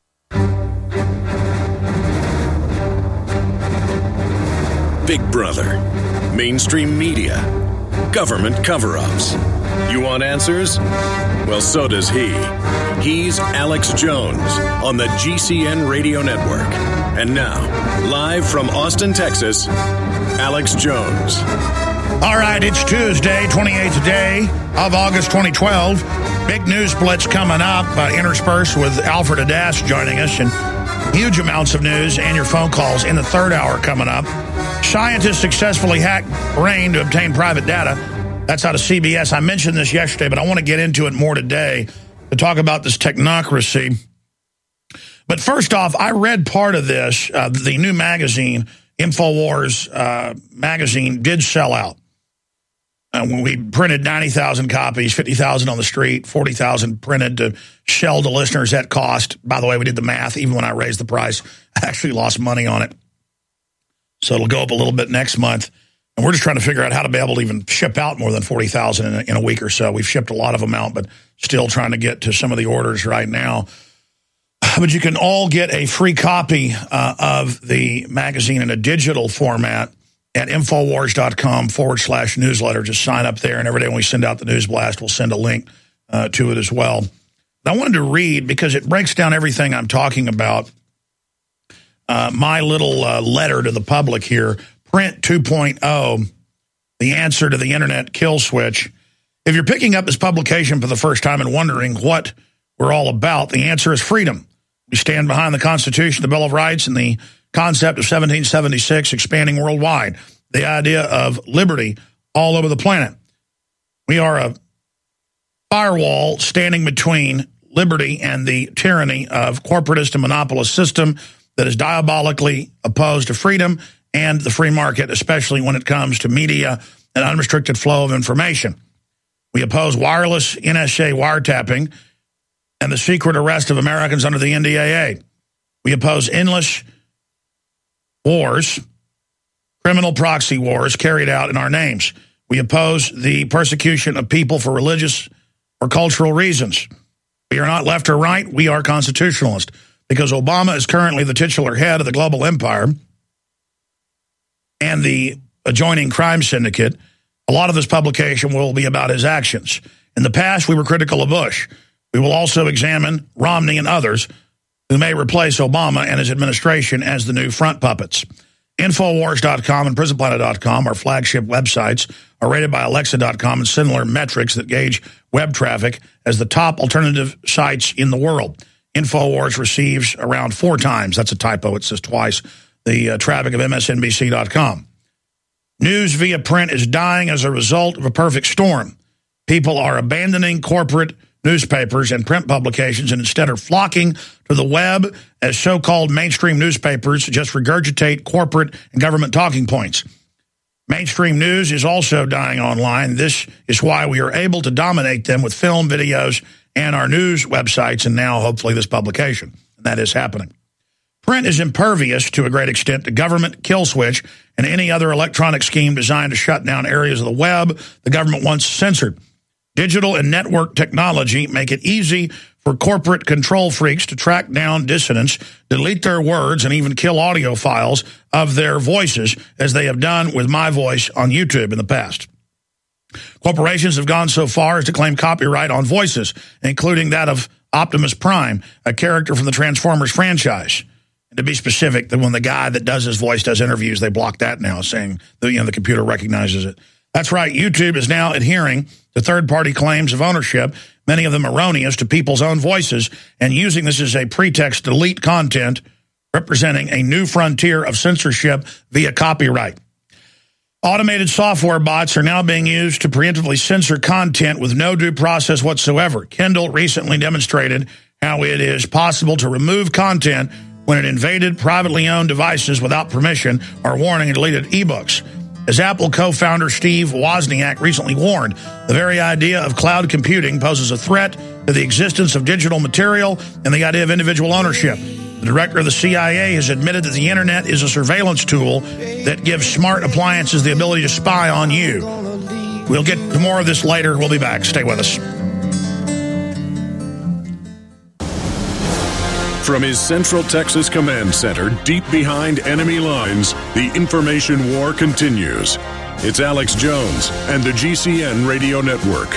Big Brother, mainstream media, government cover-ups. You want answers? Well, so does he. He's Alex Jones on the G C N Radio Network. And now, live from Austin, Texas, Alex Jones. All right, it's Tuesday, twenty-eighth day of August twenty twelve. Big news blitz coming up, uh, interspersed with Alfred Adass joining us, and huge amounts of news and your phone calls in the third hour coming up. Scientists successfully hacked brain to obtain private data. That's out of C B S. I mentioned this yesterday, but I want to get into it more today to talk about this technocracy. But first off, I read part of this. Uh, the new magazine, InfoWars uh, magazine, did sell out. Uh, when we printed ninety thousand copies, fifty thousand on the street, forty thousand printed to sell to listeners at cost. By the way, we did the math. Even when I raised the price, I actually lost money on it. So it'll go up a little bit next month. And we're just trying to figure out how to be able to even ship out more than forty thousand in, in a week or so. We've shipped a lot of them out, but still trying to get to some of the orders right now. But you can all get a free copy uh, of the magazine in a digital format at Infowars.com forward slash newsletter. Just sign up there, and every day when we send out the news blast, we'll send a link uh, to it as well. And I wanted to read, because it breaks down everything I'm talking about, uh, my little uh, letter to the public here, Print two point oh, the answer to the internet kill switch. If you're picking up this publication for the first time and wondering what we're all about, the answer is freedom. We stand behind the Constitution, the Bill of Rights, and the concept of seventeen seventy-six expanding worldwide, the idea of liberty all over the planet. We are a firewall standing between liberty and the tyranny of corporatist and monopolist system that is diabolically opposed to freedom and the free market, especially when it comes to media and unrestricted flow of information. We oppose wireless N S A wiretapping and the secret arrest of Americans under the N D A A. We oppose endless wars, criminal proxy wars carried out in our names. We oppose the persecution of people for religious or cultural reasons. We are not left or right. We are constitutionalist, because Obama is currently the titular head of the global empire and the adjoining crime syndicate. A lot of this publication will be about his actions. In the past, we were critical of Bush. We will also examine Romney and others who may replace Obama and his administration as the new front puppets. Infowars dot com and Prison Planet dot com, our flagship websites, are rated by Alexa dot com and similar metrics that gauge web traffic as the top alternative sites in the world. Infowars receives around four times, that's a typo, it says twice, the uh, traffic of M S N B C dot com. News via print is dying as a result of a perfect storm. People are abandoning corporate newspapers and print publications and instead are flocking to the web as so-called mainstream newspapers just regurgitate corporate and government talking points. Mainstream news is also dying online. This is why we are able to dominate them with film, videos, and our news websites, and now hopefully this publication. And that is happening. Print is impervious to a great extent to government kill switch and any other electronic scheme designed to shut down areas of the web the government wants censored. Digital and network technology make it easy for corporate control freaks to track down dissidents, delete their words, and even kill audio files of their voices, as they have done with my voice on YouTube in the past. Corporations have gone so far as to claim copyright on voices, including that of Optimus Prime, a character from the Transformers franchise. And to be specific, that when the guy that does his voice does interviews, they block that now, saying that, you know, the computer recognizes it. That's right, YouTube is now adhering to third-party claims of ownership, many of them erroneous, to people's own voices, and using this as a pretext to delete content, representing a new frontier of censorship via copyright. Automated software bots are now being used to preemptively censor content with no due process whatsoever. Kindle recently demonstrated how it is possible to remove content when it invaded privately owned devices without permission or warning and deleted ebooks. As Apple co-founder Steve Wozniak recently warned, the very idea of cloud computing poses a threat to the existence of digital material and the idea of individual ownership. The director of the C I A has admitted that the internet is a surveillance tool that gives smart appliances the ability to spy on you. We'll get to more of this later. We'll be back. Stay with us. From his Central Texas Command Center, deep behind enemy lines, the information war continues. It's Alex Jones and the G C N Radio Network.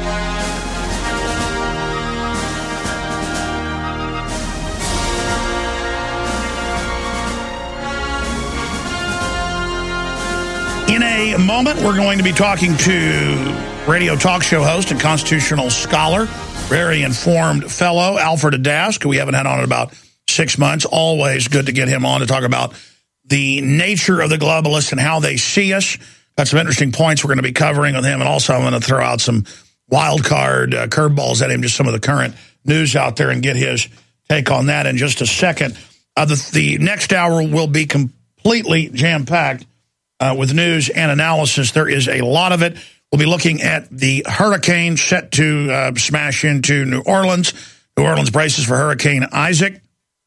In a moment, we're going to be talking to radio talk show host and constitutional scholar, very informed fellow, Alfred Adask, who we haven't had on in about six months. Always good to get him on to talk about the nature of the globalists and how they see us. Got some interesting points we're going to be covering with him, and also I'm going to throw out some wild card uh, curveballs at him, just some of the current news out there, and get his take on that in just a second. Uh, the, the next hour will be completely jam-packed uh, with news and analysis. There is a lot of it. We'll be looking at the hurricane set to uh, smash into New Orleans. New Orleans braces for Hurricane Isaac.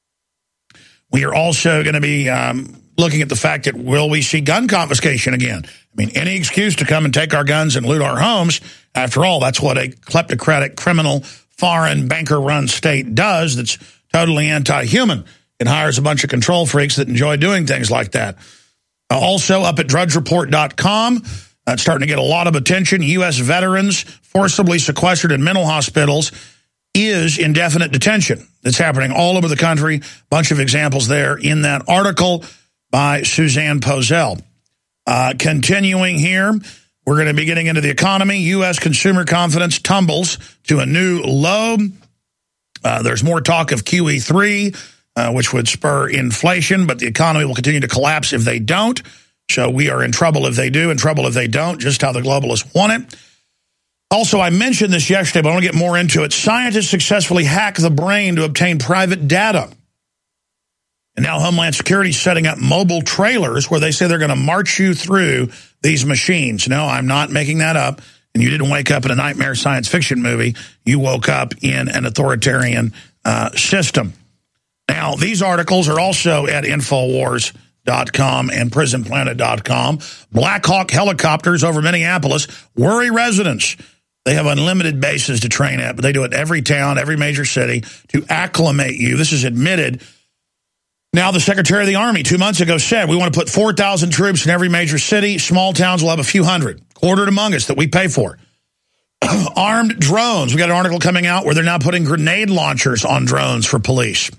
We are also going to be um, looking at the fact that will we see gun confiscation again? I mean, any excuse to come and take our guns and loot our homes. After all, that's what a kleptocratic, criminal, foreign, banker-run state does that's totally anti-human. It hires a bunch of control freaks that enjoy doing things like that. Uh, also, up at drudge report dot com, Uh, it's starting to get a lot of attention. U S veterans forcibly sequestered in mental hospitals is indefinite detention. It's happening all over the country. Bunch of examples there in that article by Suzanne Posel. Uh, continuing here, we're going to be getting into the economy. U S consumer confidence tumbles to a new low. Uh, there's more talk of Q E three, uh, which would spur inflation, but the economy will continue to collapse if they don't. So we are in trouble if they do, in trouble if they don't, just how the globalists want it. Also, I mentioned this yesterday, but I want to get more into it. Scientists successfully hack the brain to obtain private data. And now Homeland Security is setting up mobile trailers where they say they're going to march you through these machines. No, I'm not making that up. And you didn't wake up in a nightmare science fiction movie. You woke up in an authoritarian uh, system. Now, these articles are also at Infowars dot com and prison planet dot com. Black Hawk helicopters over Minneapolis worry residents. They have unlimited bases to train at, but they do it every town, every major city to acclimate you. This is admitted. Now, the Secretary of the Army two months ago said, we want to put four thousand troops in every major city. Small towns will have a few hundred, quartered among us that we pay for. Armed drones. We got an article coming out where they're now putting grenade launchers on drones for police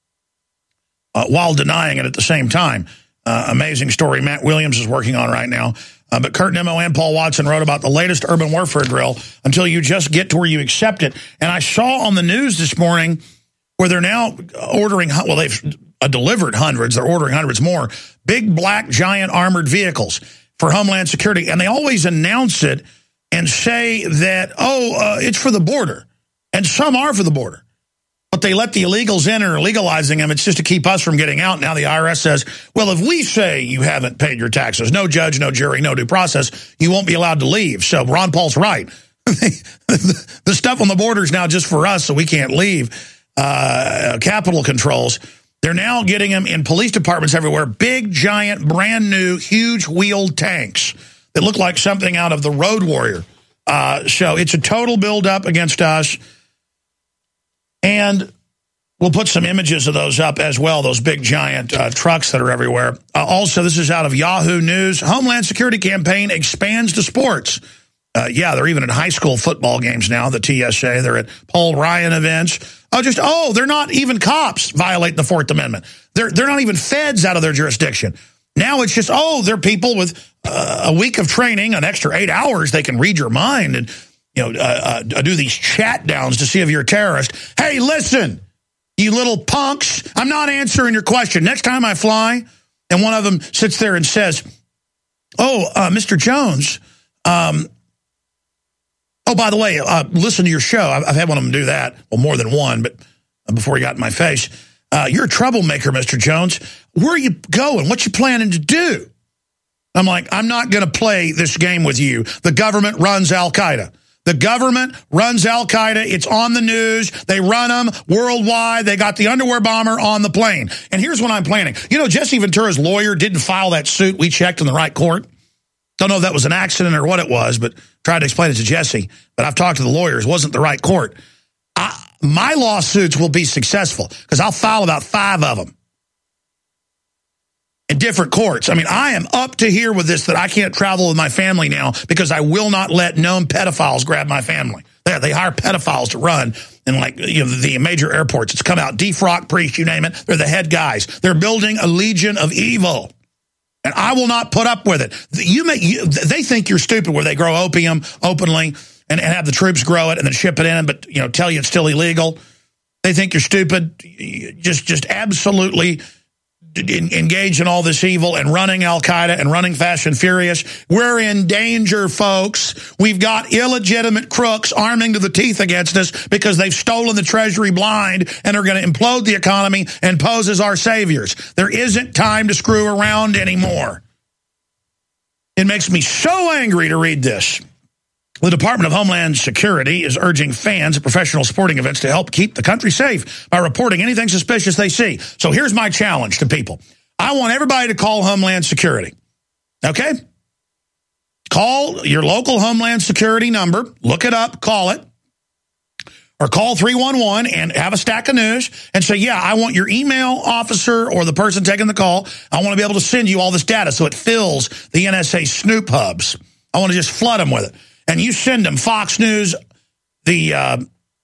uh, while denying it at the same time. Uh, amazing story Matt Williams is working on right now. Uh, but Kurt Nimmo and Paul Watson wrote about the latest urban warfare drill until you just get to where you accept it. And I saw on the news this morning where they're now ordering, well, they've uh, delivered hundreds. They're ordering hundreds more. Big, black, giant armored vehicles for Homeland Security. And they always announce it and say that, oh, uh, it's for the border. And some are for the border. But they let the illegals in and are legalizing them. It's just to keep us from getting out. Now the I R S says, well, if we say you haven't paid your taxes, no judge, no jury, no due process, you won't be allowed to leave. So Ron Paul's right. The stuff on the border is now just for us, so we can't leave. Uh, capital controls. They're now getting them in police departments everywhere. Big, giant, brand new, huge wheeled tanks that look like something out of the Road Warrior. Uh, so it's a total buildup against us. And we'll put some images of those up as well, those big, giant uh, trucks that are everywhere. Uh, also, this is out of Yahoo News. Homeland Security campaign expands to sports. Uh, yeah, they're even at high school football games now, the T S A. They're at Paul Ryan events. Oh, just, oh, they're not even cops violate the Fourth Amendment. They're, they're not even feds out of their jurisdiction. Now it's just, oh, they're people with uh, a week of training, an extra eight hours, they can read your mind and, you know, uh, uh, do these chat downs to see if you're a terrorist. Hey, listen, you little punks, I'm not answering your question. Next time I fly, and one of them sits there and says, oh, uh, Mister Jones, um, oh, by the way, uh, listen to your show. I've, I've had one of them do that. Well, more than one, but before he got in my face. Uh, you're a troublemaker, Mister Jones. Where are you going? What you planning to do? I'm like, I'm not going to play this game with you. The government runs Al-Qaeda. The government runs Al-Qaeda. It's on the news. They run them worldwide. They got the underwear bomber on the plane. And here's what I'm planning. You know, Jesse Ventura's lawyer didn't file that suit. We checked in the right court. Don't know if that was an accident or what it was, but tried to explain it to Jesse. But I've talked to the lawyers. It wasn't the right court. I, my lawsuits will be successful because I'll file about five of them in different courts. I mean, I am up to here with this that I can't travel with my family now because I will not let known pedophiles grab my family. They, they hire pedophiles to run in like you know the major airports. It's come out, defrock priest, you name it. They're the head guys. They're building a legion of evil. And I will not put up with it. You may, you, they think you're stupid where they grow opium openly and, and have the troops grow it and then ship it in, but you know tell you it's still illegal. They think you're stupid. Just, just absolutely engaged in all this evil and running Al-Qaeda and running Fast and Furious. We're in danger, folks. We've got illegitimate crooks arming to the teeth against us because they've stolen the treasury blind and are going to implode the economy and pose as our saviors. There isn't time to screw around anymore. It makes me so angry to read this. The Department of Homeland Security is urging fans at professional sporting events to help keep the country safe by reporting anything suspicious they see. So here's my challenge to people. I want everybody to call Homeland Security. Okay? Call your local Homeland Security number. Look it up. Call it. Or call three one one and have a stack of news and say, yeah, I want your email officer or the person taking the call. I want to be able to send you all this data so it fills the N S A Snoop hubs. I want to just flood them with it. And you send them Fox News, the uh,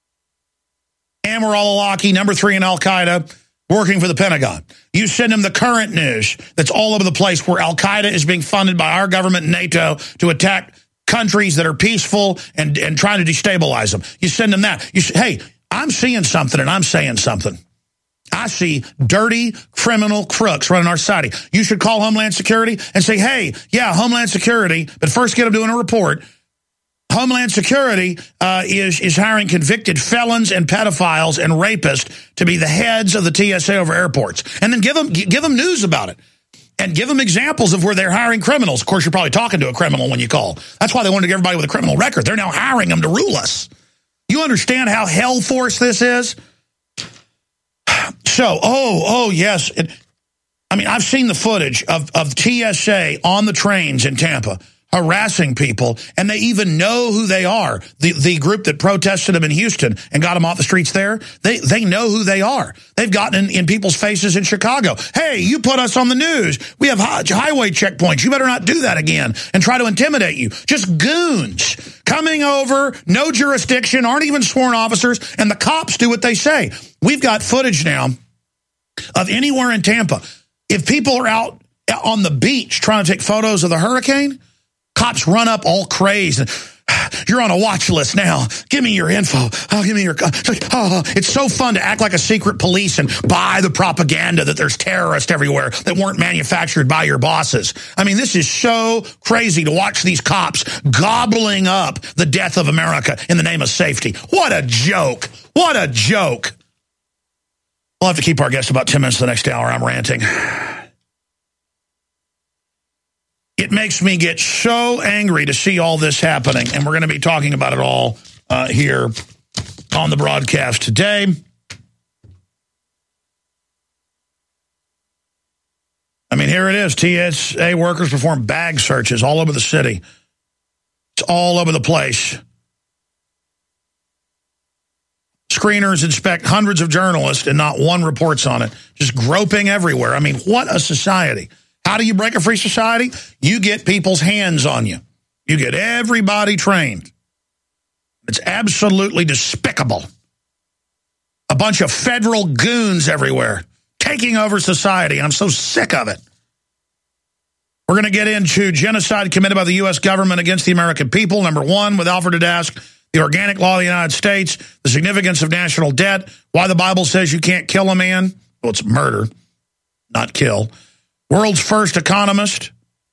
Amr al-Awlaki, number three in Al-Qaeda, working for the Pentagon. You send them the current news that's all over the place where Al-Qaeda is being funded by our government and NATO to attack countries that are peaceful and, and trying to destabilize them. You send them that. You say, hey, I'm seeing something and I'm saying something. I see dirty criminal crooks running our society. You should call Homeland Security and say, hey, yeah, Homeland Security, but first get them doing a report. Homeland Security uh, is, is hiring convicted felons and pedophiles and rapists to be the heads of the T S A over airports. And then give them, give them news about it. And give them examples of where they're hiring criminals. Of course, you're probably talking to a criminal when you call. That's why they wanted to get everybody with a criminal record. They're now hiring them to rule us. You understand how hell force this is? So, oh, oh, yes. It, I mean, I've seen the footage of, of T S A on the trains in Tampa harassing people, and they even know who they are. The the group that protested them in Houston and got them off the streets there, they they know who they are. They've gotten in, in people's faces in Chicago. Hey, you put us on the news. We have high, highway checkpoints. You better not do that again and try to intimidate you. Just goons coming over, no jurisdiction, aren't even sworn officers, and the cops do what they say. We've got footage now of anywhere in Tampa. If people are out on the beach trying to take photos of the hurricane, cops run up all crazed. And, you're on a watch list now. Give me your info. Oh, give me your. Oh, it's so fun to act like a secret police and buy the propaganda that there's terrorists everywhere that weren't manufactured by your bosses. I mean, this is so crazy to watch these cops gobbling up the death of America in the name of safety. What a joke. What a joke. We'll have to keep our guests about ten minutes the next hour. I'm ranting. It makes me get so angry to see all this happening, and we're going to be talking about it all uh, here on the broadcast today. I mean, here it is. T S A workers perform bag searches all over the city. It's all over the place. Screeners inspect hundreds of journalists, and not one reports on it. Just groping everywhere. I mean, what a society. How do you break a free society? You get people's hands on you. You get everybody trained. It's absolutely despicable. A bunch of federal goons everywhere taking over society. I'm so sick of it. We're going to get into genocide committed by the U S government against the American people. Number one, with Alfred Adask, the organic law of the United States, the significance of national debt, why the Bible says you can't kill a man. Well, it's murder, not kill. World's first economist.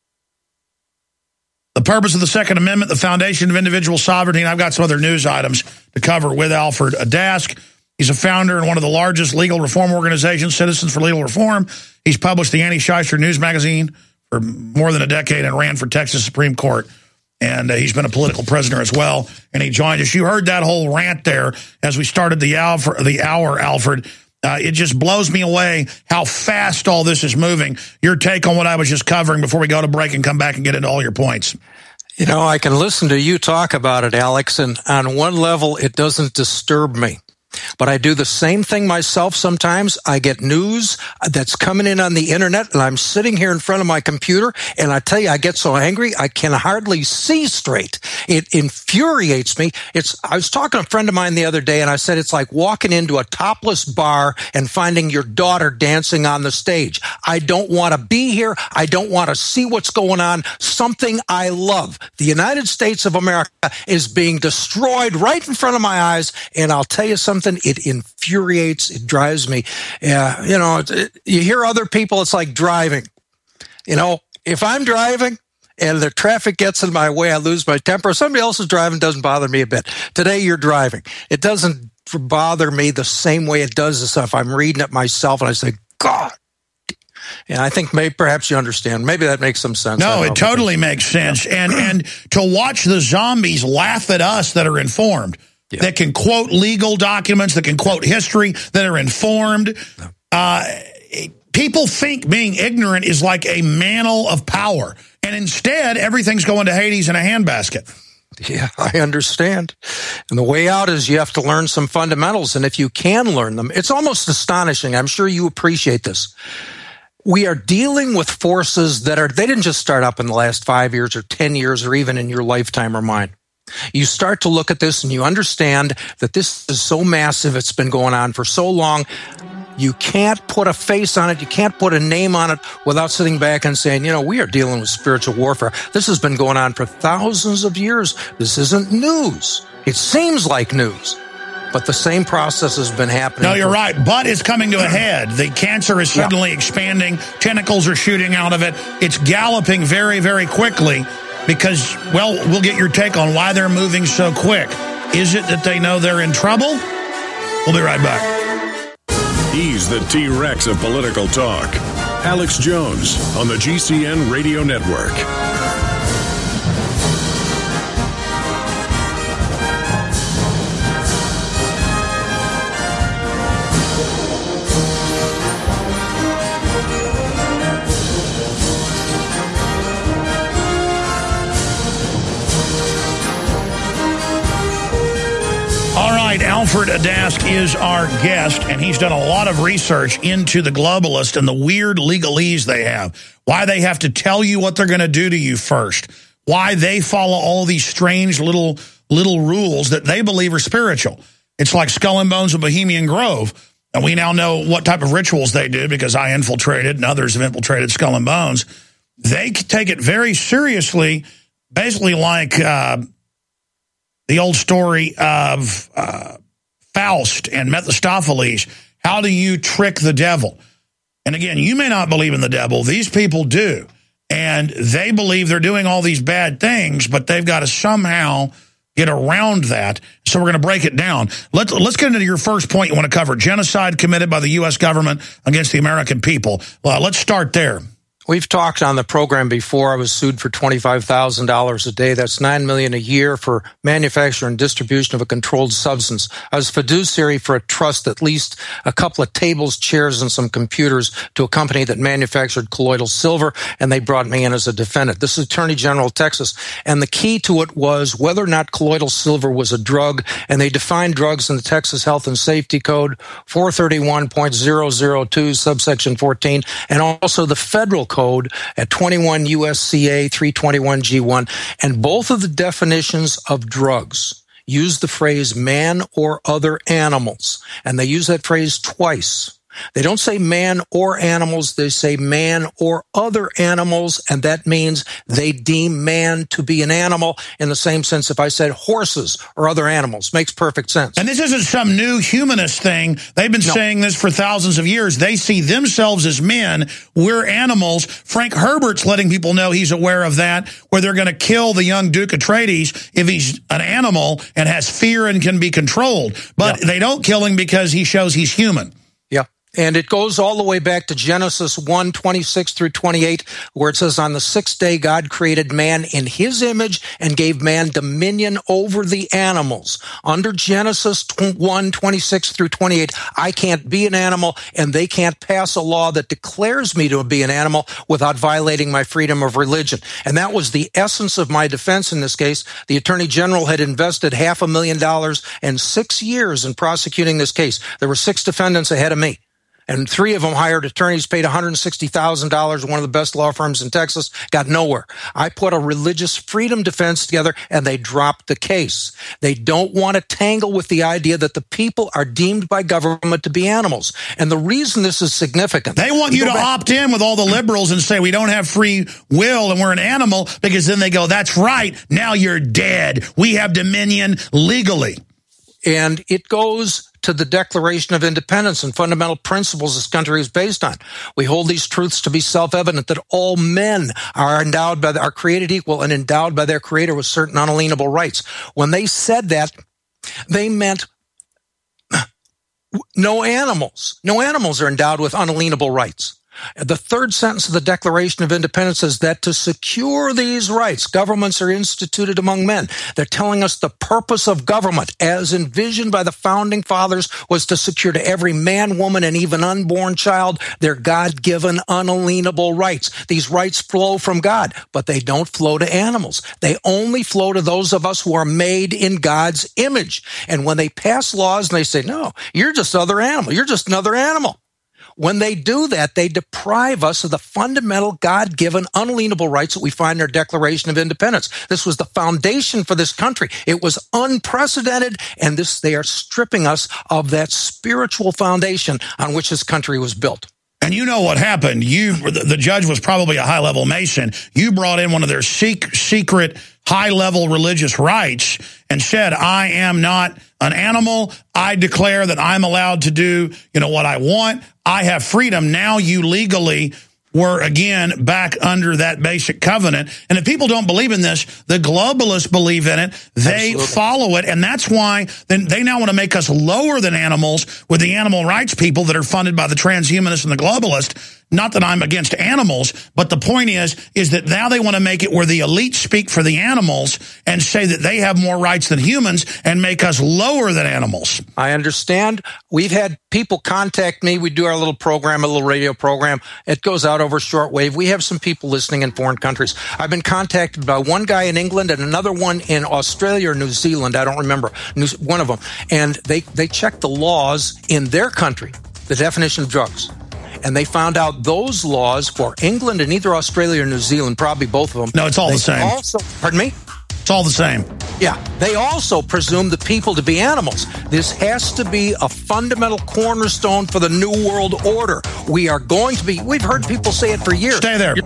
The purpose of the Second Amendment, the foundation of individual sovereignty, and I've got some other news items to cover with Alfred Adask. He's a founder and one of the largest legal reform organizations, Citizens for Legal Reform. He's published the Anti-Shyster News magazine for more than a decade and ran for Texas Supreme Court. And uh, he's been a political prisoner as well. And he joined us. You heard that whole rant there as we started the hour, the hour Alfred. Uh, it just blows me away how fast all this is moving. Your take on what I was just covering before we go to break and come back and get into all your points. You know, I can listen to you talk about it, Alex, and on one level, it doesn't disturb me. But I do the same thing myself sometimes. I get news that's coming in on the internet, and I'm sitting here in front of my computer, and I tell you, I get so angry, I can hardly see straight. It infuriates me. It's. I was talking to a friend of mine the other day, and I said it's like walking into a topless bar and finding your daughter dancing on the stage. I don't want to be here. I don't want to see what's going on. Something I love. The United States of America is being destroyed right in front of my eyes, and I'll tell you something. It infuriates, it drives me. Uh, you know, it, it, you hear other people, it's like driving. You know, if I'm driving and the traffic gets in my way, I lose my temper. Somebody else is driving, doesn't bother me a bit. Today you're driving. It doesn't bother me the same way it does if I'm reading it myself and I say, God. And I think maybe perhaps you understand. Maybe that makes some sense. No, it totally makes sense. And and to watch the zombies laugh at us that are informed. Yeah. That can quote legal documents, that can quote history, that are informed. Uh, people think being ignorant is like a mantle of power. And instead, everything's going to Hades in a handbasket. Yeah, I understand. And the way out is you have to learn some fundamentals. And if you can learn them, it's almost astonishing. I'm sure you appreciate this. We are dealing with forces that are, they didn't just start up in the last five years or ten years or even in your lifetime or mine. You start to look at this and you understand that this is so massive. It's been going on for so long. You can't put a face on it. You can't put a name on it without sitting back and saying, you know, we are dealing with spiritual warfare. This has been going on for thousands of years. This isn't news. It seems like news, but the same process has been happening. No, you're right. But it's coming to a head. The cancer is suddenly yeah. expanding. Tentacles are shooting out of it. It's galloping very, very quickly. Because, well, we'll get your take on why they're moving so quick. Is it that they know they're in trouble? We'll be right back. He's the T-Rex of political talk. Alex Jones on the G C N Radio Network. Alfred Adask is our guest, and he's done a lot of research into the globalists and the weird legalese they have, why they have to tell you what they're going to do to you first, why they follow all these strange little little rules that they believe are spiritual. It's like Skull and Bones of Bohemian Grove, and we now know what type of rituals they do because I infiltrated and others have infiltrated Skull and Bones. They take it very seriously, basically like uh, the old story of uh, Faust and Mephistopheles. How do you trick the devil? And again, you may not believe in the devil. These people do. And they believe they're doing all these bad things, but they've got to somehow get around that. So we're going to break it down. Let's, let's get into your first point you want to cover. Genocide committed by the U S government against the American people. Well, let's start there. We've talked on the program before. I was sued for twenty-five thousand dollars a day. That's nine million dollars a year for manufacture and distribution of a controlled substance. I was fiduciary for a trust that leased a couple of tables, chairs, and some computers to a company that manufactured colloidal silver, and they brought me in as a defendant. This is Attorney General of Texas, and the key to it was whether or not colloidal silver was a drug, and they defined drugs in the Texas Health and Safety Code four thirty-one point zero zero two, subsection fourteen, and also the federal code Code at twenty-one U S C A three twenty-one G one, and both of the definitions of drugs use the phrase man or other animals, and they use that phrase twice. They don't say man or animals. They say man or other animals, and that means they deem man to be an animal in the same sense if I said horses or other animals. Makes perfect sense. And this isn't some new humanist thing. They've been No. saying this for thousands of years. They see themselves as men. We're animals. Frank Herbert's letting people know he's aware of that, where they're going to kill the young Duke Atreides if he's an animal and has fear and can be controlled. But Yeah. they don't kill him because he shows he's human. Yeah. And it goes all the way back to Genesis one, twenty-six through twenty-eight, where it says, on the sixth day, God created man in his image and gave man dominion over the animals. Under Genesis one, twenty-six through twenty-eight, I can't be an animal, and they can't pass a law that declares me to be an animal without violating my freedom of religion. And that was the essence of my defense in this case. The Attorney General had invested half a million dollars and six years in prosecuting this case. There were six defendants ahead of me. And three of them hired attorneys, paid one hundred sixty thousand dollars, one of the best law firms in Texas, got nowhere. I put a religious freedom defense together, and they dropped the case. They don't want to tangle with the idea that the people are deemed by government to be animals. And the reason this is significant... They want you to opt in with all the liberals and say we don't have free will and we're an animal, because then they go, that's right, now you're dead. We have dominion legally. And it goes to the Declaration of Independence and fundamental principles this country is based on. We hold these truths to be self-evident, that all men are endowed by, the, are created equal and endowed by their Creator with certain unalienable rights. When they said that, they meant no animals. No animals are endowed with unalienable rights. The third sentence of the Declaration of Independence says that to secure these rights, governments are instituted among men. They're telling us the purpose of government, as envisioned by the Founding Fathers, was to secure to every man, woman, and even unborn child their God-given unalienable rights. These rights flow from God, but they don't flow to animals. They only flow to those of us who are made in God's image. And when they pass laws and they say, no, you're just another animal, you're just another animal. When they do that, they deprive us of the fundamental God-given unalienable rights that we find in our Declaration of Independence. This was the foundation for this country. It was unprecedented, and this they are stripping us of that spiritual foundation on which this country was built. And you know what happened. You, the judge was probably a high-level Mason. You brought in one of their secret, high-level religious rights and said, I am not an animal. I declare that I'm allowed to do, you know, what I want. I have freedom. Now you legally were, again, back under that basic covenant. And if people don't believe in this, the globalists believe in it. They Absolutely. follow it. And that's why then they now want to make us lower than animals with the animal rights people that are funded by the transhumanists and the globalists. Not that I'm against animals, but the point is, is that now they want to make it where the elite speak for the animals and say that they have more rights than humans and make us lower than animals. I understand. We've had people contact me. We do our little program, a little radio program. It goes out over shortwave. We have some people listening in foreign countries. I've been contacted by one guy in England and another one in Australia or New Zealand. I don't remember. One of them. And they, they checked the laws in their country, the definition of drugs. And they found out those laws for England and either Australia or New Zealand, probably both of them. No, it's all the same. Also, pardon me? It's all the same. Yeah. They also presume the people to be animals. This has to be a fundamental cornerstone for the New World Order. We are going to be, we've heard people say it for years. Stay there.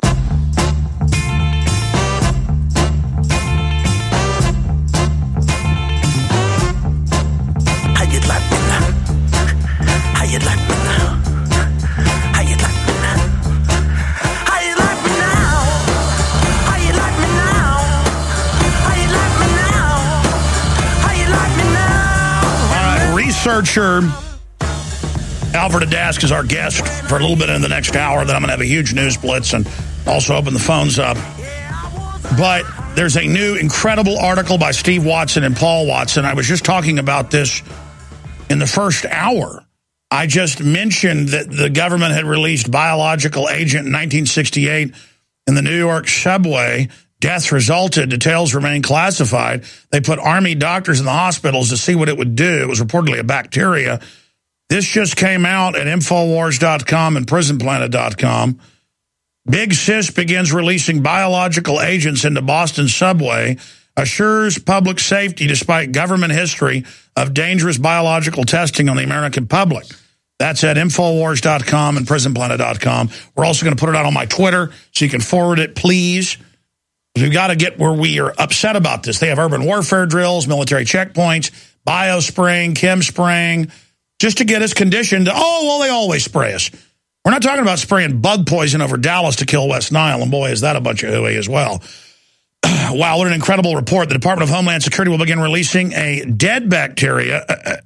How you like me now? How you like me now? How you like me now? How you like me now? How you like me now? How you like me now? How you like me now? All right, researcher Alfred Adask is our guest for a little bit in the next hour. Then I'm going to have a huge news blitz and also open the phones up. But there's a new incredible article by Steve Watson and Paul Watson. I was just talking about this in the first hour. I just mentioned that the government had released biological agent in nineteen sixty-eight in the New York subway. Deaths resulted. Details remain classified. They put Army doctors in the hospitals to see what it would do. It was reportedly a bacteria. This just came out at Infowars dot com and Prison Planet dot com. Big Sis begins releasing biological agents into Boston subway, assures public safety despite government history of dangerous biological testing on the American public. That's at Infowars dot com and Prison Planet dot com. We're also going to put it out on my Twitter, so you can forward it, please. We've got to get where we are upset about this. They have urban warfare drills, military checkpoints, biospraying, chem spraying, just to get us conditioned to, oh, well, they always spray us. We're not talking about spraying bug poison over Dallas to kill West Nile, and boy, is that a bunch of hooey as well. Wow, what an incredible report. The Department of Homeland Security will begin releasing a dead bacteria,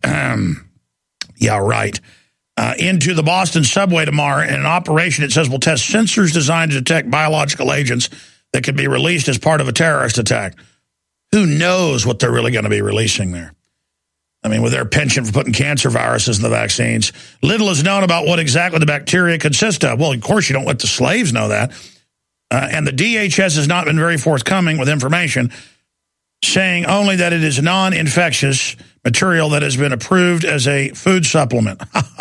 yeah, right, uh, into the Boston subway tomorrow in an operation, it says, will test sensors designed to detect biological agents that could be released as part of a terrorist attack. Who knows what they're really going to be releasing there? I mean, with their penchant for putting cancer viruses in the vaccines, little is known about what exactly the bacteria consist of. Well, of course, you don't let the slaves know that. Uh, and the D H S has not been very forthcoming with information, saying only that it is non-infectious material that has been approved as a food supplement.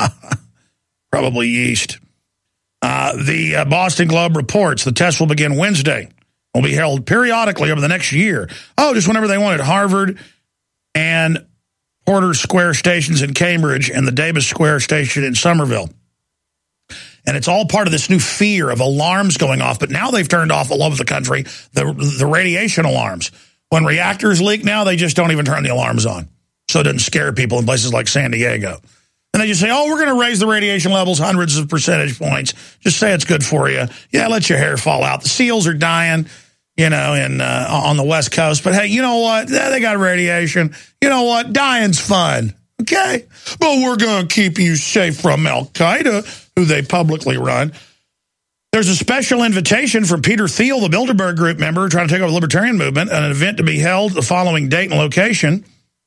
Probably yeast. Uh, the uh, Boston Globe reports the test will begin Wednesday. Will be held periodically over the next year. Oh, just whenever they want at Harvard and Porter Square stations in Cambridge and the Davis Square station in Somerville. And it's all part of this new fear of alarms going off. But now they've turned off all over the country the, the radiation alarms. When reactors leak now, they just don't even turn the alarms on. So it doesn't scare people in places like San Diego. And they just say, oh, we're going to raise the radiation levels hundreds of percentage points. Just say it's good for you. Yeah, let your hair fall out. The seals are dying, you know, in, uh, on the West Coast. But, hey, you know what? They got radiation. You know what? Dying's fun, okay? But we're going to keep you safe from Al-Qaeda, who they publicly run. There's a special invitation from Peter Thiel, the Bilderberg Group member, trying to take over the libertarian movement, an event to be held the following date and location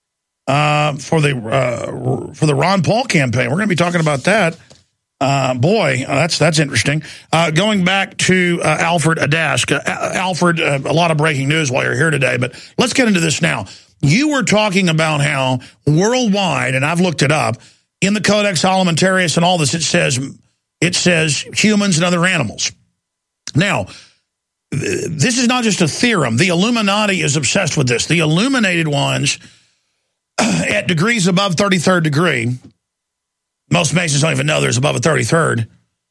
uh, for the uh, for the Ron Paul campaign. We're going to be talking about that. Uh, boy, that's that's interesting. Uh, going back to uh, Alfred Adask. Uh, Alfred, uh, a lot of breaking news while you're here today, but let's get into this now. You were talking about how worldwide, and I've looked it up, in the Codex Alimentarius and all this, it says it says humans and other animals. Now, this is not just a theorem. The Illuminati is obsessed with this. The illuminated ones, at degrees above thirty-third degree, most Masons don't even know there's above a thirty-third.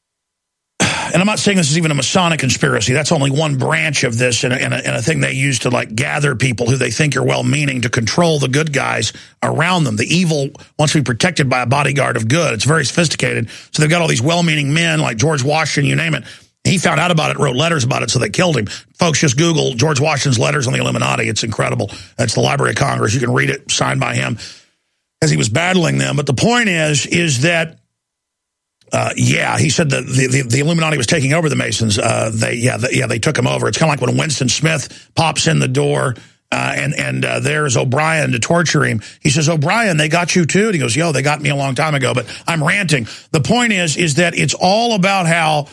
And I'm not saying this is even a Masonic conspiracy. That's only one branch of this and a, and, a, and a thing they use to like gather people who they think are well-meaning to control the good guys around them. The evil wants to be protected by a bodyguard of good. It's very sophisticated. So they've got all these well-meaning men like George Washington, you name it. He found out about it, wrote letters about it, so they killed him. Folks, just Google George Washington's letters on the Illuminati. It's incredible. That's the Library of Congress. You can read it, signed by him as he was battling them. But the point is, is that Uh, yeah, he said that the, the, the Illuminati was taking over the Masons. Uh, they, yeah, the, yeah, they took him over. It's kind of like when Winston Smith pops in the door uh, and and uh, there's O'Brien to torture him. He says, "O'Brien, they got you too." And he goes, "Yo, they got me a long time ago." But I'm ranting. The point is, is that it's all about how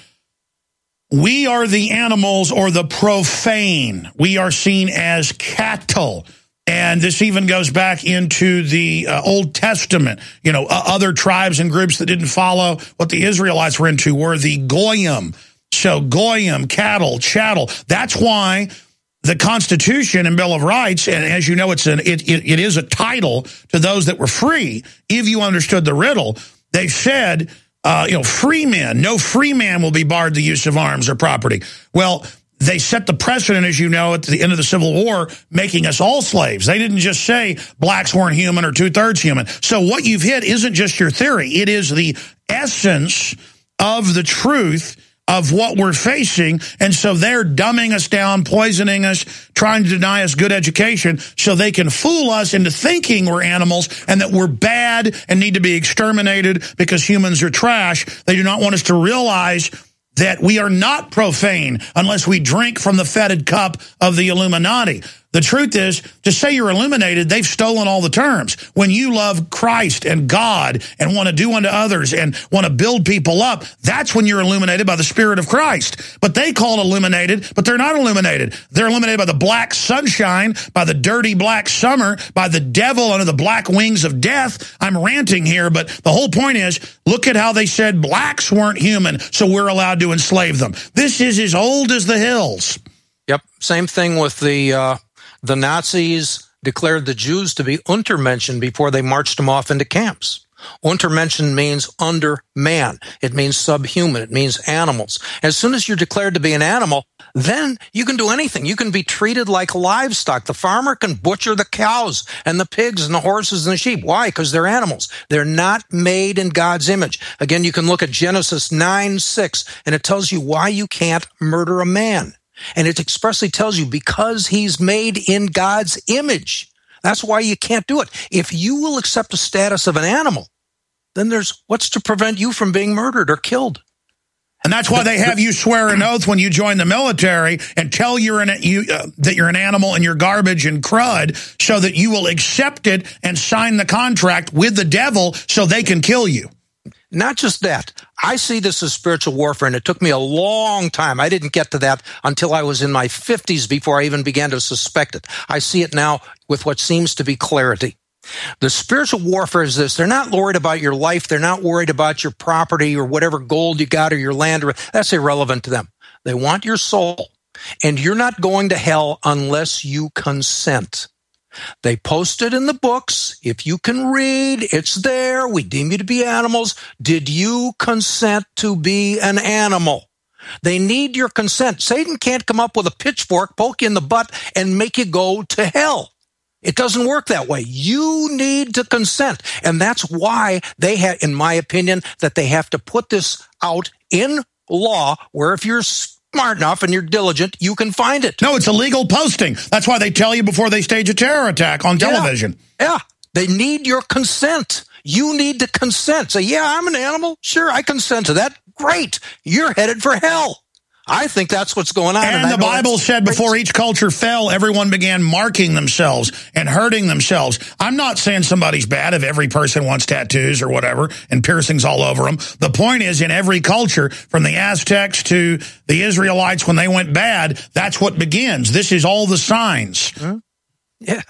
we are the animals or the profane. We are seen as cattle. And this even goes back into the uh, Old Testament. You know, uh, other tribes and groups that didn't follow what the Israelites were into were the Goyim. So Goyim, cattle, chattel. That's why the Constitution and Bill of Rights, and as you know, it's an it, it, it is a title to those that were free. If you understood the riddle, they said, uh, you know, free men, no free man will be barred the use of arms or property. Well, they set the precedent, as you know, at the end of the Civil War, making us all slaves. They didn't just say blacks weren't human or two-thirds human. So what you've hit isn't just your theory. It is the essence of the truth of what we're facing. And so they're dumbing us down, poisoning us, trying to deny us good education so they can fool us into thinking we're animals and that we're bad and need to be exterminated because humans are trash. They do not want us to realize that we are not profane unless we drink from the fetid cup of the Illuminati. The truth is, to say you're illuminated, they've stolen all the terms. When you love Christ and God and want to do unto others and want to build people up, that's when you're illuminated by the Spirit of Christ. But they call it illuminated, but they're not illuminated. They're illuminated by the black sunshine, by the dirty black summer, by the devil under the black wings of death. I'm ranting here, but the whole point is, look at how they said blacks weren't human, so we're allowed to enslave them. This is as old as the hills. Yep, same thing with the... Uh The Nazis declared the Jews to be Untermenschen before they marched them off into camps. Untermenschen means under man. It means subhuman. It means animals. As soon as you're declared to be an animal, then you can do anything. You can be treated like livestock. The farmer can butcher the cows and the pigs and the horses and the sheep. Why? Because they're animals. They're not made in God's image. Again, you can look at Genesis nine six, and it tells you why you can't murder a man. And it expressly tells you because he's made in God's image. That's why you can't do it. If you will accept the status of an animal, then there's what's to prevent you from being murdered or killed. And that's why they have you swear an oath when you join the military and tell you're an, you, uh, that you're an animal and you're garbage and crud so that you will accept it and sign the contract with the devil so they can kill you. Not just that. I see this as spiritual warfare, and it took me a long time. I didn't get to that until I was in my fifties before I even began to suspect it. I see it now with what seems to be clarity. The spiritual warfare is this. They're not worried about your life. They're not worried about your property or whatever gold you got or your land. That's irrelevant to them. They want your soul. And you're not going to hell unless you consent. They post it in the books. If you can read, it's there. We deem you to be animals. Did you consent to be an animal? They need your consent. Satan can't come up with a pitchfork, poke you in the butt, and make you go to hell. It doesn't work that way. You need to consent. And that's why they have, in my opinion, that they have to put this out in law where if you're smart enough and you're diligent, you can find it. No, it's a legal posting. That's why they tell you before they stage a terror attack on television. Yeah, yeah. They need your consent. You need to consent. Say, yeah, I'm an animal. Sure, I consent to that. Great. You're headed for hell. I think that's what's going on. And, and the Bible said before each culture fell, everyone began marking themselves and hurting themselves. I'm not saying somebody's bad if every person wants tattoos or whatever and piercings all over them. The point is, in every culture, from the Aztecs to the Israelites when they went bad, that's what begins. This is all the signs. Huh? Yeah,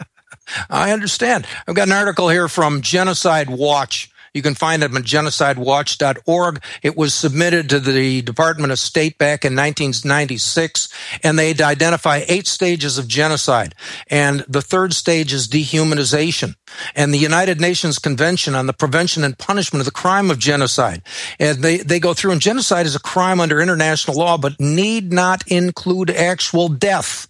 I understand. I've got an article here from Genocide Watch. You can find it at genocide watch dot org. It was submitted to the Department of State back in nineteen ninety-six, and they'd identify eight stages of genocide. And the third stage is dehumanization. And the United Nations Convention on the Prevention and Punishment of the Crime of Genocide. And they, they go through, and genocide is a crime under international law, but need not include actual death.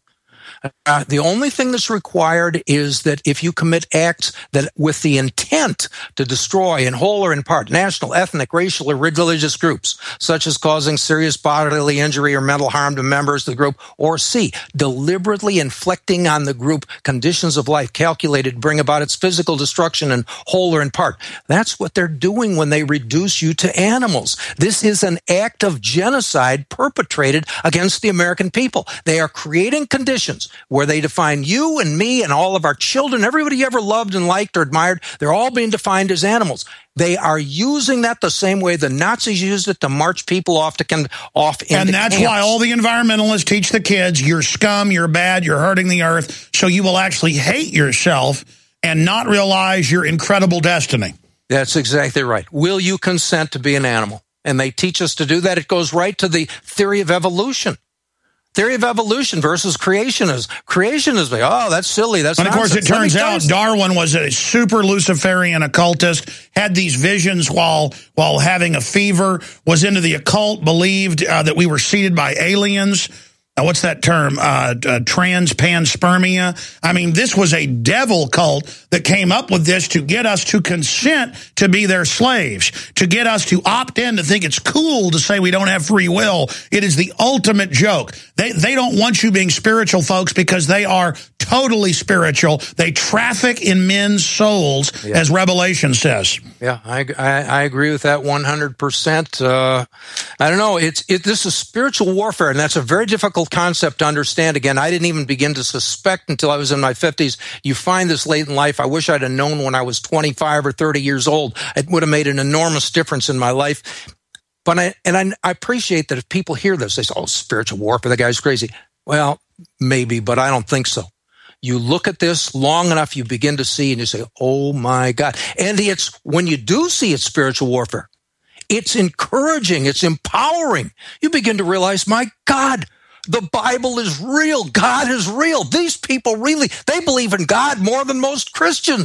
Uh, the only thing that's required is that if you commit acts that with the intent to destroy in whole or in part national, ethnic, racial, or religious groups, such as causing serious bodily injury or mental harm to members of the group, or C, deliberately inflicting on the group conditions of life calculated to bring about its physical destruction in whole or in part. That's what they're doing when they reduce you to animals. This is an act of genocide perpetrated against the American people. They are creating conditions where they define you and me and all of our children, everybody you ever loved and liked or admired, they're all being defined as animals. They are using that the same way the Nazis used it to march people off to con- off into And that's camps. why all the environmentalists teach the kids, you're scum, you're bad, you're hurting the earth, so you will actually hate yourself and not realize your incredible destiny. That's exactly right. Will you consent to be an animal? And they teach us to do that. It goes right to the theory of evolution. Theory of evolution versus creationism. Creationism, oh, that's silly. That's And of course, nonsense. it turns out Darwin was a super Luciferian occultist, had these visions while while having a fever, was into the occult, believed uh, that we were seeded by aliens. Now, what's that term? Uh, uh, trans-panspermia. I mean, this was a devil cult that came up with this to get us to consent to be their slaves, to get us to opt in, to think it's cool to say we don't have free will. It is the ultimate joke. They, they don't want you being spiritual, folks, because they are totally spiritual. They traffic in men's souls, yeah. as Revelation says. Yeah, I, I, I agree with that one hundred percent. Uh, I don't know. It's it, this is spiritual warfare, and that's a very difficult concept to understand. Again, I didn't even begin to suspect until I was in my fifties. You find this late in life. I wish I'd have known when I was twenty-five or thirty years old. It would have made an enormous difference in my life. But I, and I, I appreciate that if people hear this, they say, oh, spiritual warfare, the guy's crazy. Well, maybe, but I don't think so. You look at this long enough, you begin to see, and you say, oh, my God. And it's when you do see it's spiritual warfare, it's encouraging, it's empowering. You begin to realize, my God, the Bible is real. God is real. These people really, they believe in God more than most Christians.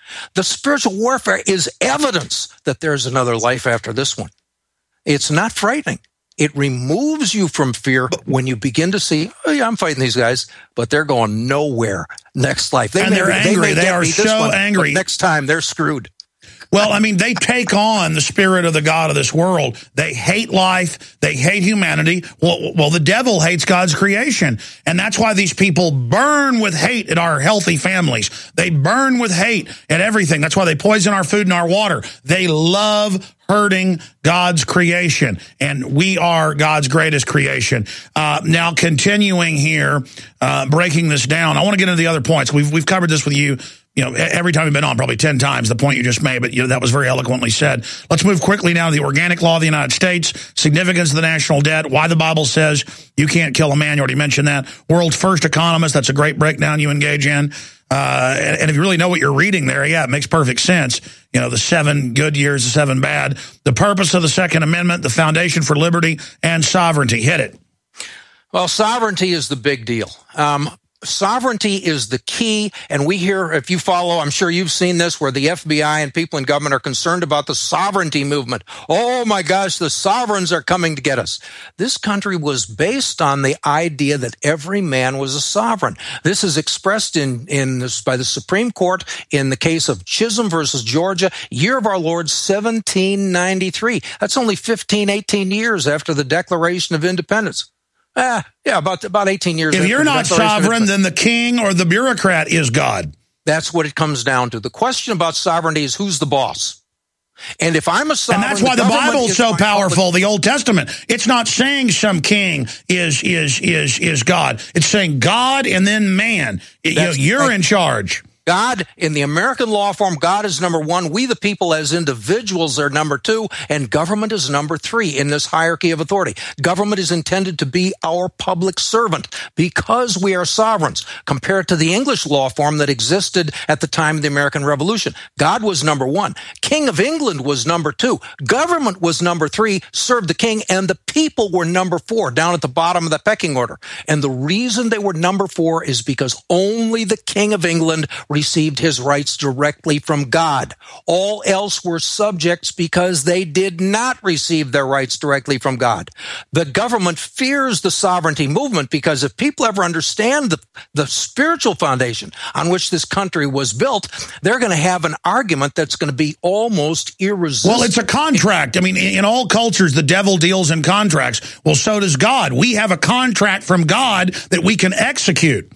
The spiritual warfare is evidence that there's another life after this one. It's not frightening. It removes you from fear when you begin to see, oh yeah, I'm fighting these guys, but they're going nowhere next life. They and may, they're they angry. may They, get are me this so one, angry. but next time they're screwed. Well, I mean, they take on the spirit of the God of this world. They hate life. They hate humanity. Well, well, the devil hates God's creation. And that's why these people burn with hate at our healthy families. They burn with hate at everything. That's why they poison our food and our water. They love hurting God's creation. And we are God's greatest creation. Uh, now, continuing here, uh, breaking this down, I want to get into the other points. We've, we've covered this with you. You know, every time we've been on, probably ten times, the point you just made, but you know, that was very eloquently said. Let's move quickly now to the organic law of the United States, significance of the national debt, why the Bible says you can't kill a man. You already mentioned that. World's first economist, that's a great breakdown you engage in. Uh, and, and if you really know what you're reading there, yeah, it makes perfect sense. You know, the seven good years, the seven bad. The purpose of the Second Amendment, the foundation for liberty and sovereignty. Hit it. Well, sovereignty is the big deal. Um, Sovereignty is the key, and we hear, if you follow, I'm sure you've seen this, where the F B I and people in government are concerned about the sovereignty movement. Oh my gosh, the sovereigns are coming to get us. This country was based on the idea that every man was a sovereign. This is expressed in, in this, by the Supreme Court in the case of Chisholm versus Georgia, year of our Lord, seventeen ninety-three. That's only fifteen, eighteen years after the Declaration of Independence. Ah, yeah, about about eighteen years. If you're not sovereign, then the king or the bureaucrat is God. That's what it comes down to. The question about sovereignty is who's the boss. And if I'm a sovereign, and that's why the, the Bible's so powerful. The Old Testament. It's not saying some king is is is is God. It's saying God and then man. You know, you're in charge. God, in the American law form, God is number one. We, the people, as individuals, are number two. And government is number three in this hierarchy of authority. Government is intended to be our public servant because we are sovereigns, compared to the English law form that existed at the time of the American Revolution. God was number one. King of England was number two. Government was number three, served the king, and the people were number four, down at the bottom of the pecking order. And the reason they were number four is because only the King of England received his rights directly from God. All else were subjects because they did not receive their rights directly from God. The government fears the sovereignty movement because if people ever understand the, the spiritual foundation on which this country was built, they're going to have an argument that's going to be almost irresistible. Well, it's a contract. I mean, in all cultures, the devil deals in contracts. Well, so does God. We have a contract from God that we can execute.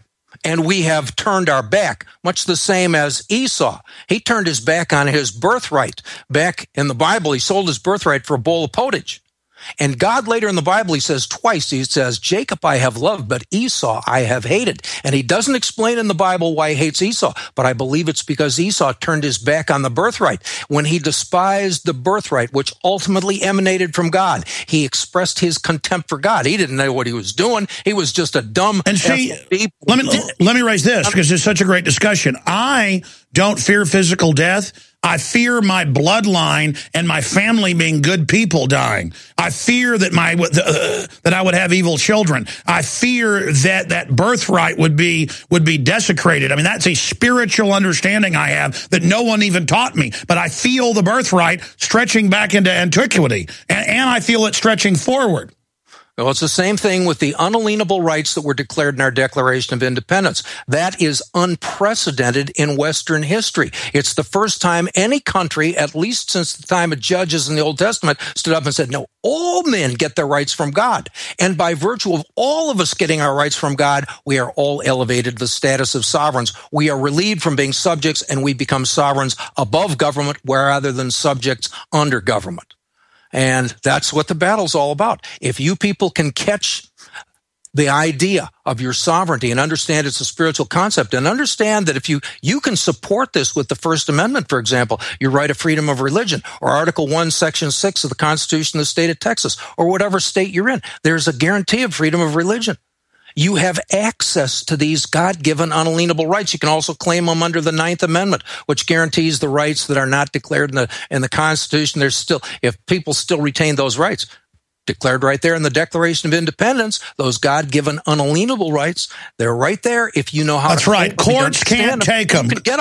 And we have turned our back, much the same as Esau. He turned his back on his birthright. Back in the Bible, he sold his birthright for a bowl of pottage. And God later in the Bible, he says twice, he says, Jacob I have loved, but Esau I have hated. And he doesn't explain in the Bible why he hates Esau, but I believe it's because Esau turned his back on the birthright. When he despised the birthright, which ultimately emanated from God, he expressed his contempt for God. He didn't know what he was doing. He was just a dumb... And see, let me, let me raise this, because it's such a great discussion. I don't fear physical death. I fear my bloodline and my family being good people dying. I fear that my uh, that I would have evil children. I fear that that birthright would be would be desecrated. I mean, that's a spiritual understanding I have that no one even taught me. But I feel the birthright stretching back into antiquity, and, and I feel it stretching forward. Well, it's the same thing with the unalienable rights that were declared in our Declaration of Independence. That is unprecedented in Western history. It's the first time any country, at least since the time of judges in the Old Testament, stood up and said, no, all men get their rights from God. And by virtue of all of us getting our rights from God, we are all elevated to the status of sovereigns. We are relieved from being subjects, and we become sovereigns above government rather than subjects under government. And that's what the battle's all about. If you people can catch the idea of your sovereignty and understand it's a spiritual concept, and understand that if you, you can support this with the First Amendment, for example, your right of freedom of religion, or Article one, Section six of the Constitution of the state of Texas, or whatever state you're in, there's a guarantee of freedom of religion. You have access to these God-given unalienable rights. You can also claim them under the Ninth Amendment, which guarantees the rights that are not declared in the in the Constitution. There's still, if people still retain those rights, declared right there in the Declaration of Independence, those God-given unalienable rights, they're right there if you know how That's to. That's right. Courts can't take them. You can get them.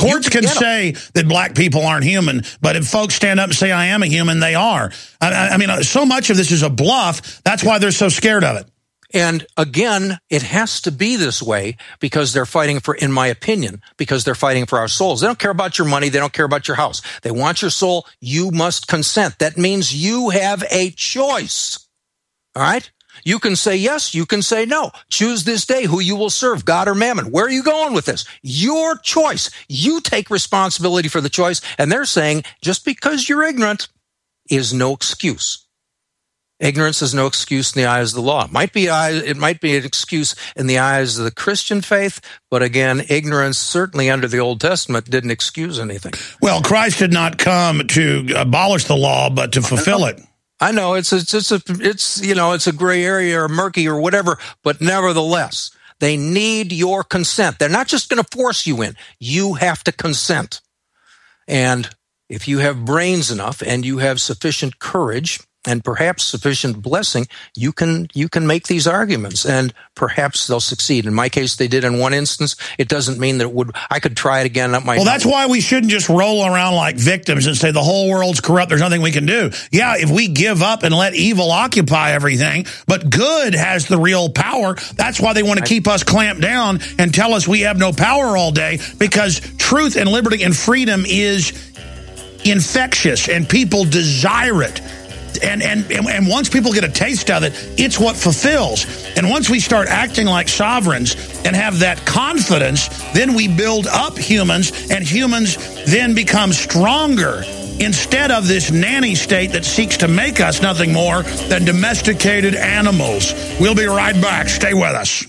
Courts You can get 'em. say that black people aren't human, but if folks stand up and say, I am a human, they are. I, I mean, so much of this is a bluff. That's why they're so scared of it. And again, it has to be this way because they're fighting for, in my opinion, because they're fighting for our souls. They don't care about your money. They don't care about your house. They want your soul. You must consent. That means you have a choice. All right? You can say yes. You can say no. Choose this day who you will serve, God or mammon. Where are you going with this? Your choice. You take responsibility for the choice. And they're saying just because you're ignorant is no excuse. Ignorance is no excuse in the eyes of the law. It might be, it might be an excuse in the eyes of the Christian faith, but again, ignorance, certainly under the Old Testament, didn't excuse anything. Well, Christ did not come to abolish the law, but to fulfill it. I know it's it's it's a it's you know it's a gray area or murky or whatever, but nevertheless, they need your consent. They're not just going to force you in. You have to consent. And if you have brains enough and you have sufficient courage and perhaps sufficient blessing, you can you can make these arguments, and perhaps they'll succeed. In my case, they did in one instance. It doesn't mean that it would. I could try it again. That might. Well, that's why we shouldn't just roll around like victims and say the whole world's corrupt. There's nothing we can do. Yeah, if we give up and let evil occupy everything, but good has the real power. That's why they want to keep us clamped down and tell us we have no power all day, because truth and liberty and freedom is infectious and people desire it. And, and and once people get a taste of it, it's what fulfills. And once we start acting like sovereigns and have that confidence, then we build up humans, and humans then become stronger instead of this nanny state that seeks to make us nothing more than domesticated animals. We'll be right back. Stay with us.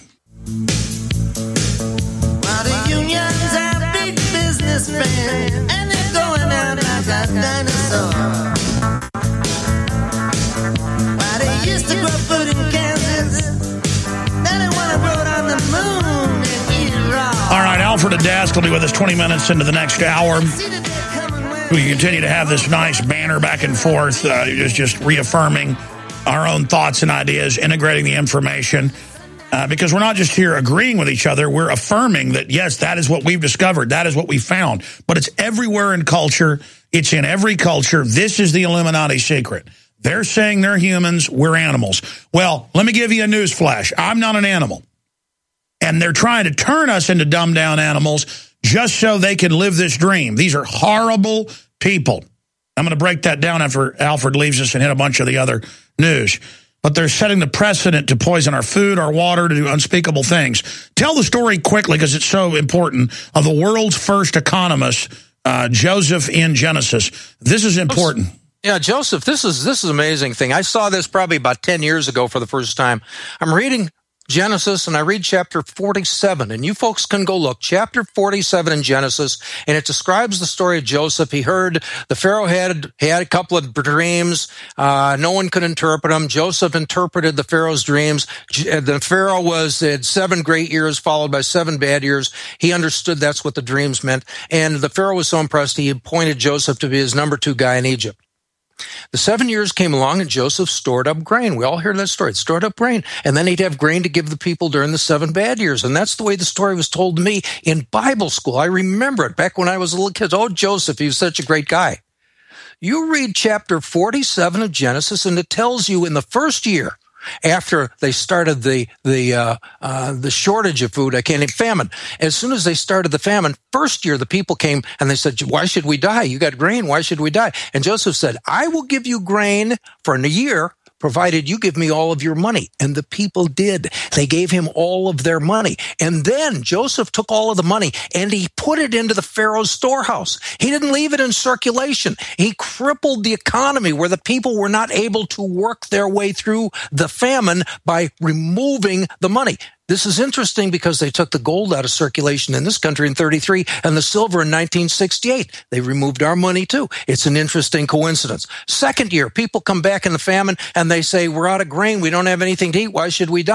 While the unions are big businessmen, and they're going out like a dinosaur. Used to grow food in Kansas. Then they want to grow it on the moon and eat it raw. All right, Alfred Adask will be with us twenty minutes into the next hour. We continue to have this nice banner back and forth, uh, just, just reaffirming our own thoughts and ideas, integrating the information, uh, because we're not just here agreeing with each other. We're affirming that, yes, that is what we've discovered. That is what we found. But it's everywhere in culture. It's in every culture. This is the Illuminati secret. They're saying they're humans, we're animals. Well, let me give you a news flash. I'm not an animal. And they're trying to turn us into dumbed-down animals just so they can live this dream. These are horrible people. I'm going to break that down after Alfred leaves us and hit a bunch of the other news. But they're setting the precedent to poison our food, our water, to do unspeakable things. Tell the story quickly, because it's so important, of the world's first economist, uh, Joseph in Genesis. This is important. Yeah, Joseph, this is this is an amazing thing. I saw this probably about ten years ago for the first time. I'm reading Genesis, and I read chapter forty-seven, and you folks can go look. Chapter forty-seven in Genesis, and it describes the story of Joseph. He heard the Pharaoh had, he had a couple of dreams. Uh, no one could interpret them. Joseph interpreted the Pharaoh's dreams. The Pharaoh was had seven great years followed by seven bad years. He understood that's what the dreams meant, and the Pharaoh was so impressed he appointed Joseph to be his number two guy in Egypt. The seven years came along, and Joseph stored up grain. We all hear that story. Stored up grain. And then he'd have grain to give the people during the seven bad years. And that's the way the story was told to me in Bible school. I remember it back when I was a little kid. Oh, Joseph, he was such a great guy. You read chapter forty-seven of Genesis, and it tells you in the first year, after they started the the uh, uh, the shortage of food, I can't even famine. As soon as they started the famine, first year the people came and they said, "Why should we die? You got grain. Why should we die?" And Joseph said, "I will give you grain for a year, provided you give me all of your money." And the people did. They gave him all of their money. And then Joseph took all of the money and he put it into the Pharaoh's storehouse. He didn't leave it in circulation. He crippled the economy where the people were not able to work their way through the famine by removing the money. This is interesting because they took the gold out of circulation in this country in thirty-three and the silver in nineteen sixty-eight. They removed our money too. It's an interesting coincidence. Second year, people come back in the famine and they say, "We're out of grain. We don't have anything to eat. Why should we die?" And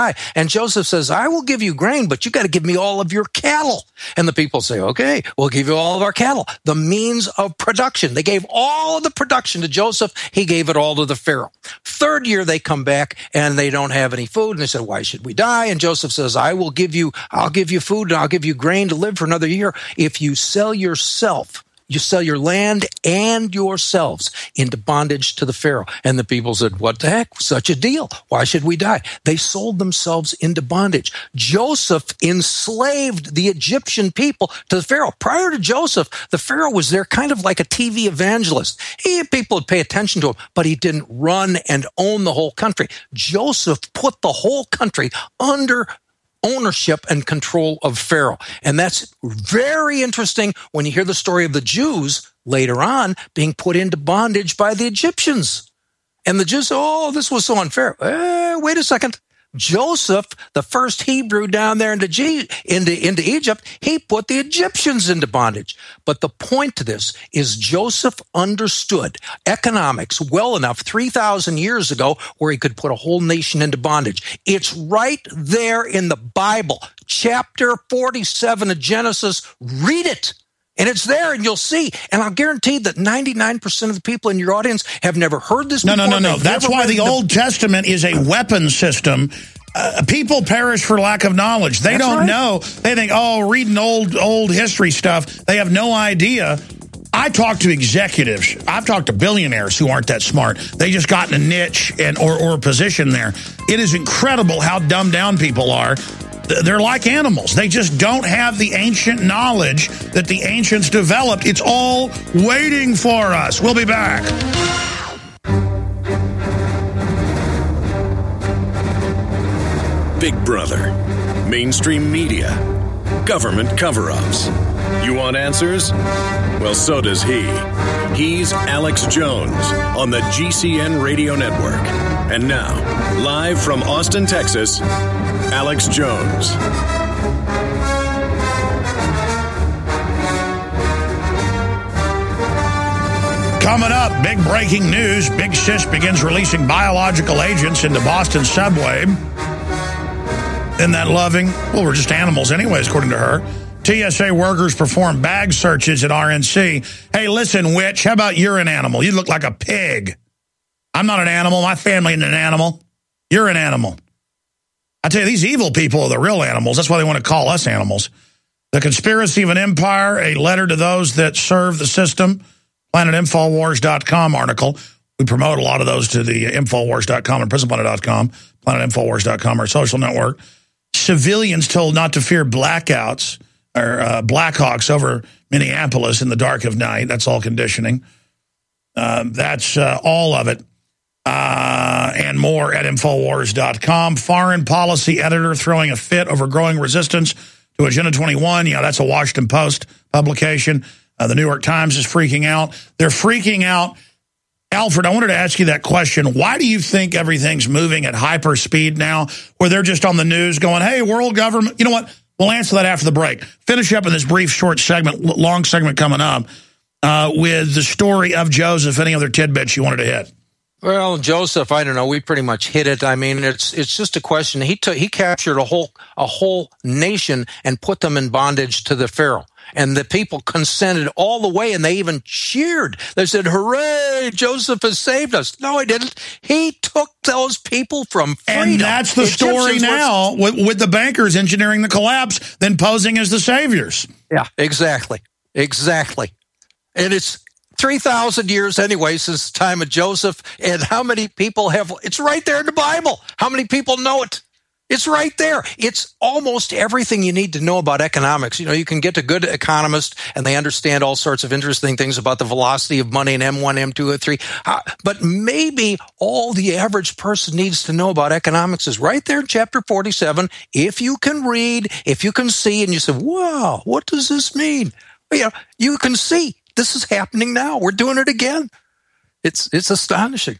And Joseph says, I will give you grain, but you got to give me all of your cattle. And the people say, okay, we'll give you all of our cattle. The means of production. They gave all of the production to Joseph. He gave it all to the Pharaoh. Third year, they come back and they don't have any food. And they said, why should we die? And Joseph says, I will give you, I'll give you food and I'll give you grain to live for another year if you sell yourself. You sell your land and yourselves into bondage to the Pharaoh. And the people said, what the heck? Such a deal. Why should we die? They sold themselves into bondage. Joseph enslaved the Egyptian people to the Pharaoh. Prior to Joseph, the Pharaoh was there kind of like a T V evangelist. He had people would pay attention to him, but he didn't run and own the whole country. Joseph put the whole country under ownership and control of Pharaoh. And that's very interesting when you hear the story of the Jews later on being put into bondage by the Egyptians. And the Jews say, oh, this was so unfair. Eh, wait a second. Joseph, the first Hebrew down there into, G- into, into Egypt, he put the Egyptians into bondage. But the point to this is Joseph understood economics well enough three thousand years ago where he could put a whole nation into bondage. It's right there in the Bible, chapter forty-seven of Genesis. Read it. And it's there, and you'll see. And I'll guarantee that ninety-nine percent of the people in your audience have never heard this no, before. No, no, no, no. That's why the, the Old Testament is a weapon system. Uh, people perish for lack of knowledge. They That's don't right. know. They think, oh, reading old old history stuff. They have no idea. I talk to executives. I've talked to billionaires who aren't that smart. They just got in a niche and or, or a position there. It is incredible how dumbed down people are. They're like animals. They just don't have the ancient knowledge that the ancients developed. It's all waiting for us. We'll be back. Big Brother, mainstream media, government cover-ups. You want answers? Well, so does he. He's Alex Jones on the G C N Radio Network. And now, live from Austin, Texas, Alex Jones. Coming up, big breaking news. Big Sis begins releasing biological agents into Boston subway. Isn't that loving? Well, we're just animals anyways, according to her. T S A workers perform bag searches at R N C. Hey, listen, witch, how about you're an animal? You look like a pig. I'm not an animal. My family isn't an animal. You're an animal. I tell you, these evil people are the real animals. That's why they want to call us animals. The Conspiracy of an Empire, a letter to those that serve the system. Planet Infowars dot com article. We promote a lot of those to the Infowars dot com and Prison Planet dot com, Planet Infowars dot com, our social network. Civilians told not to fear blackouts or uh, Blackhawks over Minneapolis in the dark of night. That's all conditioning. Uh, that's uh, all of it. Uh, and more at Infowars dot com. Foreign policy editor throwing a fit over growing resistance to Agenda twenty-one. Yeah, that's a Washington Post publication. Uh, the New York Times is freaking out. They're freaking out. Alfred, I wanted to ask you that question. Why do you think everything's moving at hyper speed now, where they're just on the news going, hey, world government? You know what? We'll answer that after the break. Finish up in this brief, short segment, long segment coming up uh, with the story of Joseph. Any other tidbits you wanted to hit? Well, Joseph, I don't know. We pretty much hit it. I mean, it's it's just a question. He took he captured a whole a whole nation and put them in bondage to the Pharaoh. And the people consented all the way, and they even cheered. They said, hooray, Joseph has saved us. No, he didn't. He took those people from freedom. And that's the story now, with, with the bankers engineering the collapse, then posing as the saviors. Yeah, exactly. Exactly. And it's three thousand years anyway since the time of Joseph. And how many people have, it's right there in the Bible. How many people know it? It's right there. It's almost everything you need to know about economics. You know, you can get to good economists and they understand all sorts of interesting things about the velocity of money and M one, M two, and three. Uh, but maybe all the average person needs to know about economics is right there in chapter forty-seven. If you can read, if you can see, and you say, wow, what does this mean? Well, you know, you can see this is happening now. We're doing it again. It's, it's astonishing.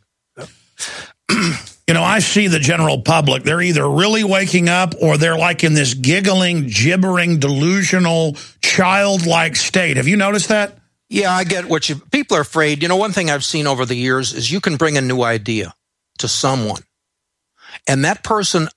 You know, I see the general public. They're either really waking up or they're like in this giggling, gibbering, delusional, childlike state. Have you noticed that? Yeah, I get what you... People are afraid. You know, one thing I've seen over the years is you can bring a new idea to someone, and that person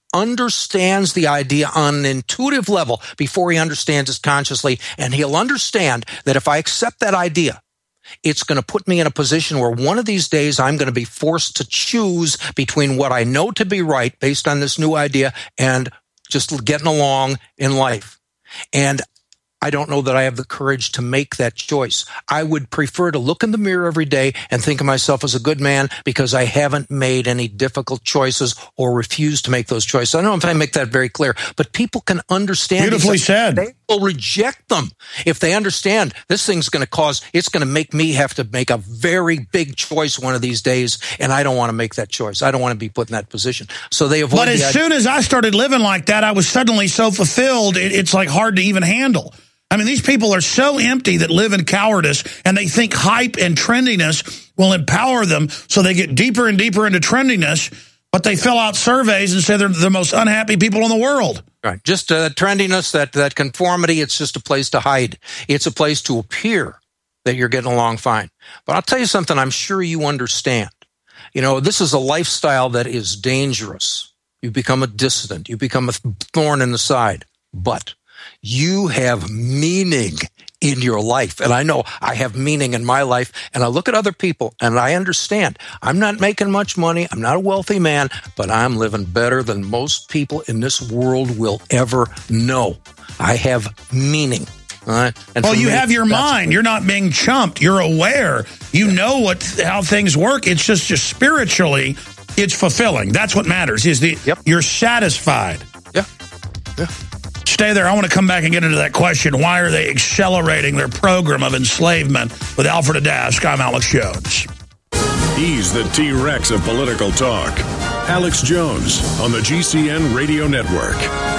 understands the idea on an intuitive level before he understands it consciously, and he'll understand that if I accept that idea, it's going to put me in a position where one of these days I'm going to be forced to choose between what I know to be right based on this new idea and just getting along in life. And I don't know that I have the courage to make that choice. I would prefer to look in the mirror every day and think of myself as a good man because I haven't made any difficult choices or refused to make those choices. I don't know if I make that very clear, but people can understand. Beautifully said. They will reject them if they understand this thing's going to cause, it's going to make me have to make a very big choice one of these days, and I don't want to make that choice. I don't want to be put in that position. So they avoid. But as the soon as I started living like that, I was suddenly so fulfilled, it, it's like hard to even handle. I mean, these people are so empty that live in cowardice, and they think hype and trendiness will empower them, so they get deeper and deeper into trendiness, but they fill out surveys and say they're the most unhappy people in the world. Right. Just uh, trendiness, that, that conformity, it's just a place to hide. It's a place to appear that you're getting along fine. But I'll tell you something I'm sure you understand. You know, this is a lifestyle that is dangerous. You become a dissident. You become a thorn in the side. But you have meaning in your life. And I know I have meaning in my life. And I look at other people and I understand. I'm not making much money. I'm not a wealthy man, but I'm living better than most people in this world will ever know. I have meaning. All right? And well, you me, have your mind. You're not being chumped. You're aware. You yeah. know what how things work. It's just, just spiritually, it's fulfilling. That's what matters. Is the yep. You're satisfied. Yeah. Yeah. Stay there. I want to come back and get into that question. Why are they accelerating their program of enslavement? With Alfred Adask, I'm Alex Jones. He's the T-Rex of political talk. Alex Jones on the G C N Radio Network.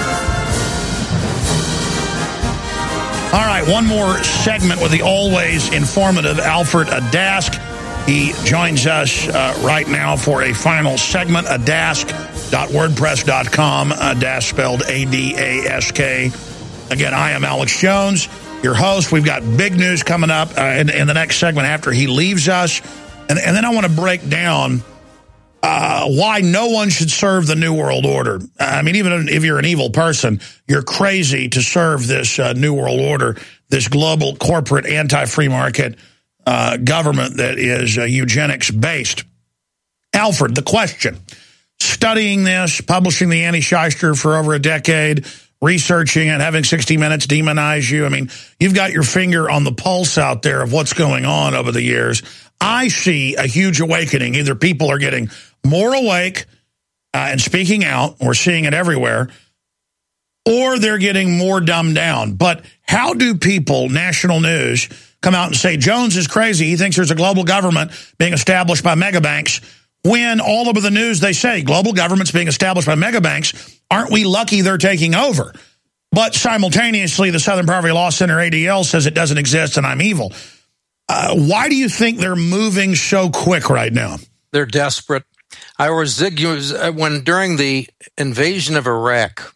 All right, one more segment with the always informative Alfred Adask. He joins us uh, right now for a final segment, adask dot wordpress dot com, Adask spelled A D A S K. Again, I am Alex Jones, your host. We've got big news coming up uh, in, in the next segment after he leaves us. And, and then I want to break down uh, why no one should serve the New World Order. I mean, even if you're an evil person, you're crazy to serve this uh, New World Order, this global corporate anti-free market Uh, government that is uh, eugenics-based. Alfred, the question. Studying this, publishing the Anti-Shyster for over a decade, researching and having sixty minutes demonize you. I mean, you've got your finger on the pulse out there of what's going on over the years. I see a huge awakening. Either people are getting more awake uh, and speaking out, we're seeing it everywhere, or they're getting more dumbed down. But how do people, national news, come out and say Jones is crazy, he thinks there's a global government being established by megabanks, when all over the news they say global government's being established by megabanks? Aren't we lucky they're taking over? But simultaneously, the Southern Poverty Law Center, A D L, says it doesn't exist and I'm evil. Uh, why do you think they're moving so quick right now? They're desperate. I was when during the invasion of Iraq,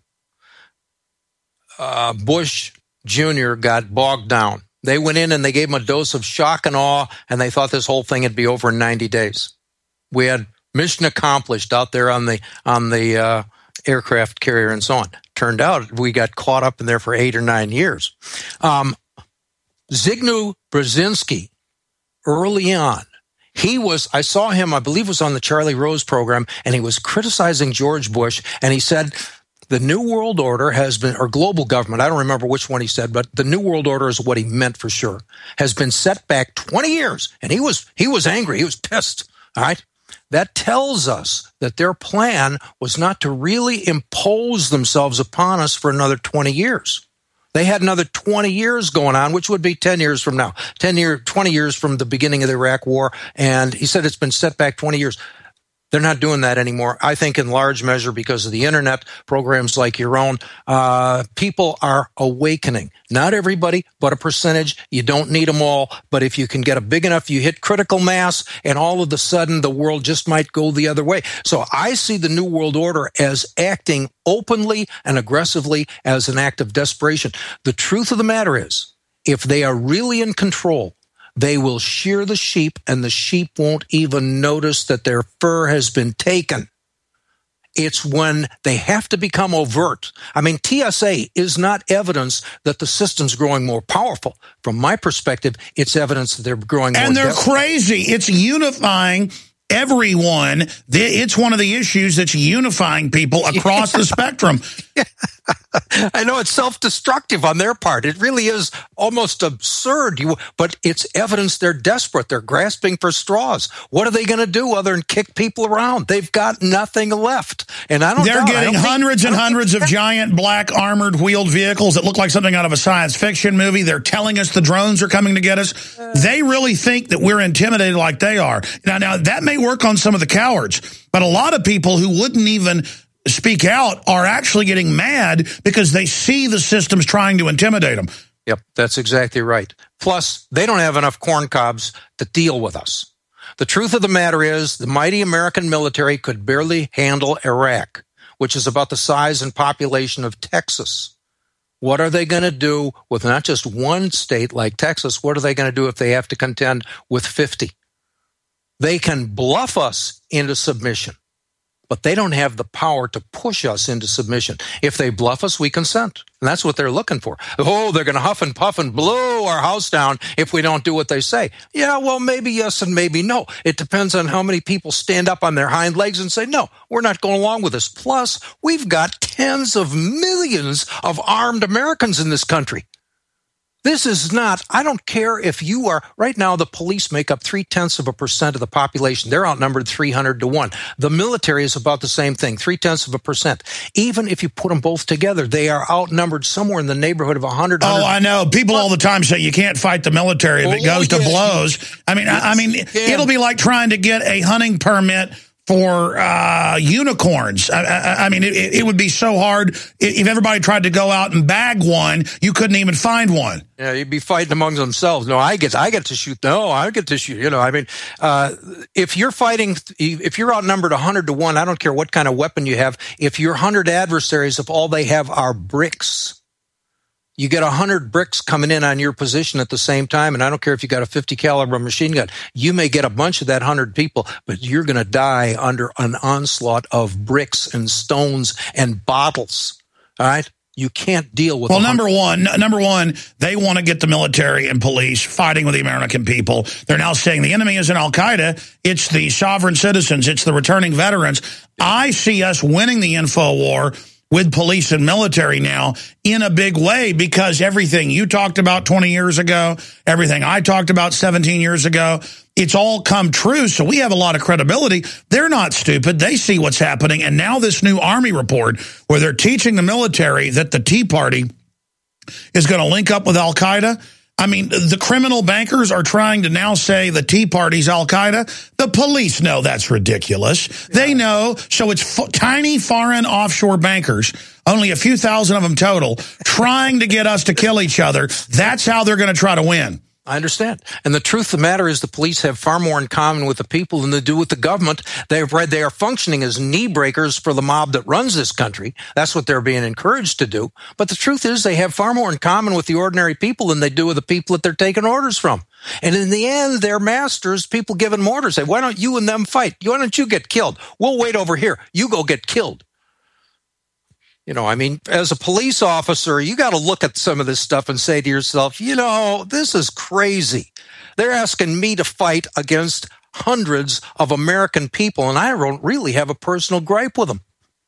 uh, Bush Junior got bogged down. They went in and they gave him a dose of shock and awe, and they thought this whole thing would be over in ninety days. We had mission accomplished out there on the on the uh, aircraft carrier and so on. Turned out we got caught up in there for eight or nine years. Um, Zygmunt Brzezinski, early on, he was, I saw him, I believe was on the Charlie Rose program, and he was criticizing George Bush, and he said, the New World Order has been, or global government, I don't remember which one he said, but the New World Order is what he meant for sure, has been set back twenty years. And he was he was angry. He was pissed. All right. That tells us that their plan was not to really impose themselves upon us for another twenty years. They had another twenty years going on, which would be ten years from now, ten year, twenty years from the beginning of the Iraq War. And he said it's been set back twenty years. They're not doing that anymore. I think in large measure because of the internet, programs like your own, uh, people are awakening. Not everybody, but a percentage. You don't need them all. But if you can get a big enough, you hit critical mass, and all of a sudden the world just might go the other way. So I see the New World Order as acting openly and aggressively as an act of desperation. The truth of the matter is, if they are really in control, they will shear the sheep, and the sheep won't even notice that their fur has been taken. It's when they have to become overt. I mean, T S A is not evidence that the system's growing more powerful. From my perspective, it's evidence that they're growing more. And they're desperate. crazy. It's unifying everyone. It's one of the issues that's unifying people across yeah. the spectrum. I know it's self-destructive on their part. It really is almost absurd. You, but it's evidence they're desperate. They're grasping for straws. What are they going to do other than kick people around? They've got nothing left. And I don't. They're doubt, getting I don't hundreds think, and hundreds of giant black armored wheeled vehicles that look like something out of a science fiction movie. They're telling us the drones are coming to get us. Uh, they really think that we're intimidated like they are. Now, now that may work on some of the cowards, but a lot of people who wouldn't even speak out are actually getting mad because they see the systems trying to intimidate them. Yep, that's exactly right. Plus, they don't have enough corn cobs to deal with us. The truth of the matter is the mighty American military could barely handle Iraq, which is about the size and population of Texas. What are they going to do with not just one state like Texas? What are they going to do if they have to contend with fifty? They can bluff us into submission, but they don't have the power to push us into submission. If they bluff us, we consent. And that's what they're looking for. Oh, they're going to huff and puff and blow our house down if we don't do what they say. Yeah, well, maybe yes and maybe no. It depends on how many people stand up on their hind legs and say, no, we're not going along with this. Plus, we've got tens of millions of armed Americans in this country. This is not, I don't care if you are, right now the police make up three-tenths of a percent of the population. They're outnumbered three hundred to one. The military is about the same thing, three-tenths of a percent. Even if you put them both together, they are outnumbered somewhere in the neighborhood of one hundred. Oh, I know. People all the time say you can't fight the military if it goes to blows. I mean, I mean, it'll be like trying to get a hunting permit for uh, unicorns. I, I, I mean, it, it would be so hard if everybody tried to go out and bag one. You couldn't even find one. Yeah, you'd be fighting among themselves. No, I get, I get to shoot. No, I get to shoot. You know, I mean, uh, if you're fighting, if you're outnumbered one hundred to one, I don't care what kind of weapon you have. If your one hundred adversaries, if all they have are bricks, you get one hundred bricks coming in on your position at the same time, and I don't care if you got a fifty caliber machine gun. You may get a bunch of that one hundred people, but you're going to die under an onslaught of bricks and stones and bottles. All right? You can't deal with. Well, number one, number one, they want to get the military and police fighting with the American people. They're now saying the enemy isn't Al Qaeda; it's the sovereign citizens, it's the returning veterans. I see us winning the info war with police and military now in a big way, because everything you talked about twenty years ago, everything I talked about seventeen years ago, it's all come true. So we have a lot of credibility. They're not stupid. They see what's happening. And now this new Army report where they're teaching the military that the Tea Party is going to link up with Al Qaeda. I mean, the criminal bankers are trying to now say the Tea Party's Al Qaeda. The police know that's ridiculous. Yeah. They know. So it's f tiny foreign offshore bankers, only a few thousand of them total, trying to get us to kill each other. That's how they're going to try to win. I understand. And the truth of the matter is the police have far more in common with the people than they do with the government. They've read they are functioning as knee breakers for the mob that runs this country. That's what they're being encouraged to do. But the truth is they have far more in common with the ordinary people than they do with the people that they're taking orders from. And in the end, their masters, people giving them orders, say, why don't you and them fight? Why don't you get killed? We'll wait over here. You go get killed. You know, I mean, as a police officer, you got to look at some of this stuff and say to yourself, you know, this is crazy. They're asking me to fight against hundreds of American people, and I don't really have a personal gripe with them.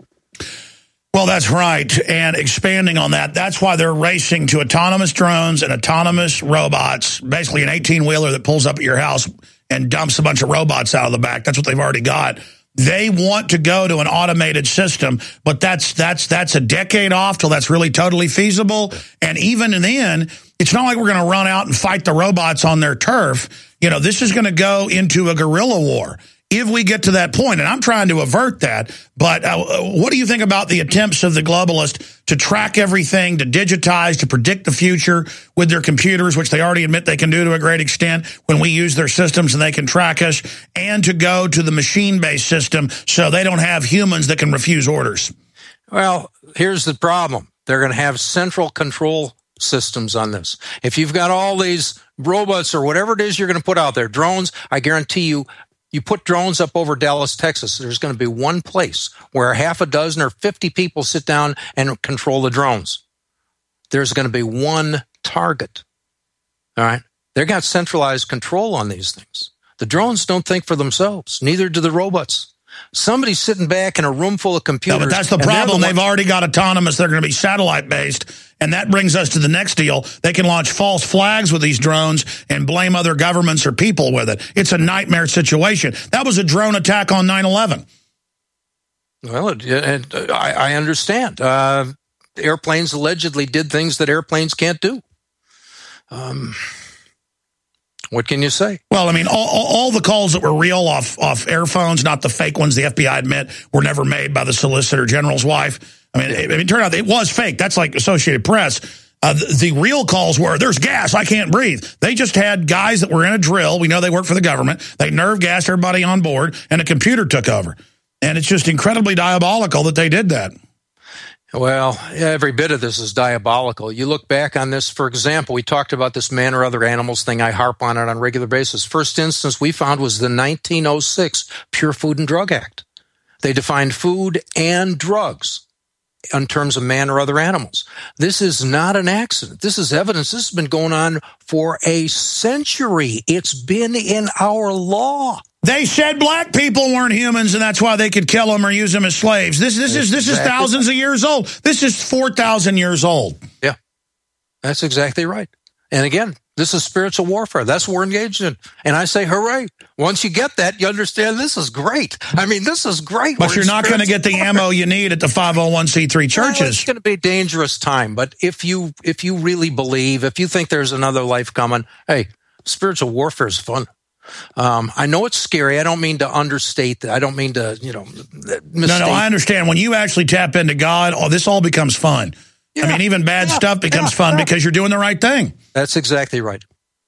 Well, that's right. And expanding on that, that's why they're racing to autonomous drones and autonomous robots, basically an eighteen-wheeler that pulls up at your house and dumps a bunch of robots out of the back. That's what they've already got. They want to go to an automated system, but that's that's that's a decade off till that's really totally feasible. And even then, it's not like we're going to run out and fight the robots on their turf. You know, this is going to go into a guerrilla war if we get to that point. And I'm trying to avert that. But uh, what do you think about the attempts of the globalists to track everything, to digitize, to predict the future with their computers, which they already admit they can do to a great extent when we use their systems and they can track us, and to go to the machine-based system so they don't have humans that can refuse orders? Well, here's the problem. They're going to have central control systems on this. If you've got all these robots or whatever it is you're going to put out there, drones, I guarantee you, You put drones up over Dallas, Texas, there's going to be one place where half a dozen or fifty people sit down and control the drones. There's going to be one target. All right? They've got centralized control on these things. The drones don't think for themselves. Neither do the robots. Somebody's sitting back in a room full of computers. No, but that's the problem. The They've already got autonomous. They're going to be satellite-based. And that brings us to the next deal. They can launch false flags with these drones and blame other governments or people with it. It's a nightmare situation. That was a drone attack on nine eleven. Well, it, it, I, I understand. Uh, airplanes allegedly did things that airplanes can't do. Um, what can you say? Well, I mean, all, all, all the calls that were real off, off airphones, not the fake ones the F B I admit were never made by the Solicitor General's wife. I mean, it, it turned out it was fake. That's like Associated Press. Uh, the, the real calls were, there's gas, I can't breathe. They just had guys that were in a drill. We know they work for the government. They nerve gassed everybody on board, and a computer took over. And it's just incredibly diabolical that they did that. Well, every bit of this is diabolical. You look back on this, for example, we talked about this man or other animals thing. I harp on it on a regular basis. First instance we found was the nineteen oh six Pure Food and Drug Act. They defined food and drugs in terms of man or other animals. This is not an accident. This is evidence. This has been going on for a century. It's been in our law. They said black people weren't humans, and that's why they could kill them or use them as slaves. This, this is this is thousands of years old. This is four thousand years old. Yeah, that's exactly right. And again, this is spiritual warfare. That's what we're engaged in. And I say, hooray. Once you get that, you understand this is great. I mean, this is great. But we're you're not going to get the warfare. ammo you need at the five oh one c three churches. Well, it's going to be a dangerous time. But if you if you really believe, if you think there's another life coming, hey, spiritual warfare is fun. Um, I know it's scary. I don't mean to understate that. I don't mean to, you know, mistake. No, no, I understand. When you actually tap into God, oh, this all becomes fun. Yeah, I mean, even bad yeah, stuff becomes yeah, fun yeah. because you're doing the right thing. That's exactly right.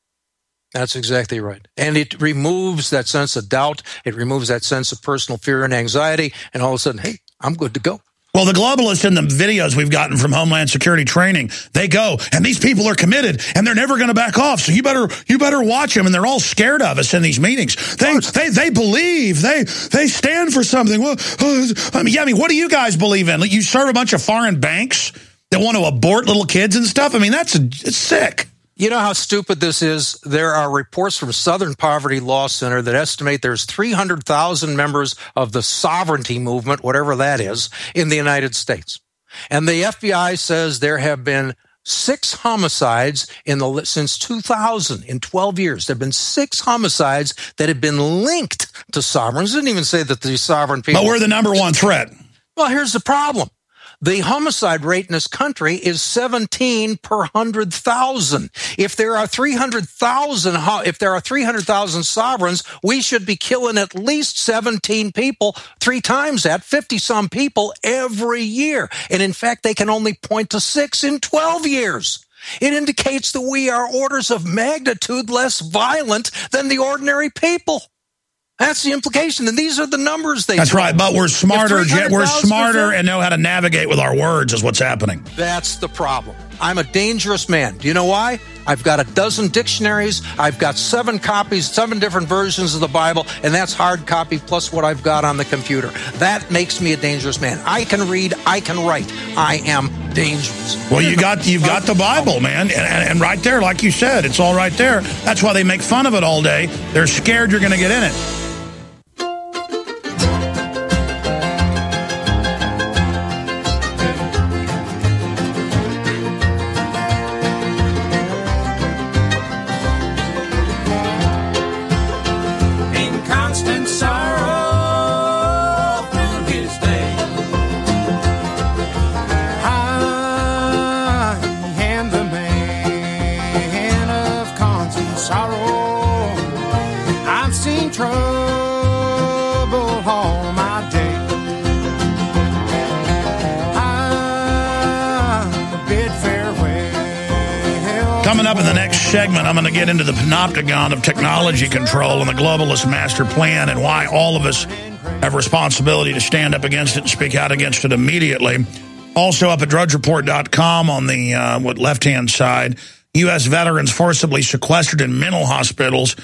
That's exactly right. And it removes that sense of doubt. It removes that sense of personal fear and anxiety. And all of a sudden, hey, I'm good to go. Well, the globalists in the videos we've gotten from Homeland Security training, they go, and these people are committed, and they're never going to back off. So you better you better watch them, and they're all scared of us in these meetings. They they they believe they they stand for something. Well, uh, I mean, yeah, I mean, what do you guys believe in? Like, you serve a bunch of foreign banks that want to abort little kids and stuff. I mean, that's it's sick. You know how stupid this is? There are reports from Southern Poverty Law Center that estimate there's three hundred thousand members of the sovereignty movement, whatever that is, in the United States. And the F B I says there have been six homicides in the since two thousand. In twelve years, there have been six homicides that have been linked to sovereigns. It didn't even say that these sovereign people... But we're the number one threat. Well, here's the problem. The homicide rate in this country is seventeen per one hundred thousand. If there are three hundred thousand, if there are three hundred thousand sovereigns, we should be killing at least seventeen people, three times that, fifty some people every year. And in fact, they can only point to six in twelve years. It indicates that we are orders of magnitude less violent than the ordinary people. That's the implication, and these are the numbers they. That's right, but we're smarter. We're smarter percent, and know how to navigate with our words. Is what's happening. That's the problem. I'm a dangerous man. Do you know why? I've got a dozen dictionaries. I've got seven copies, seven different versions of the Bible, and that's hard copy plus what I've got on the computer. That makes me a dangerous man. I can read. I can write. I am dangerous. Well, you got you've got the Bible, man, and, and, and right there, like you said, it's all right there. That's why they make fun of it all day. They're scared you're going to get in it. Coming up in the next segment, I'm going to get into the panopticon of technology control and the globalist master plan and why all of us have responsibility to stand up against it and speak out against it immediately. Also up at drudge report dot com on the uh, what left-hand side, U S veterans forcibly sequestered in mental hospitals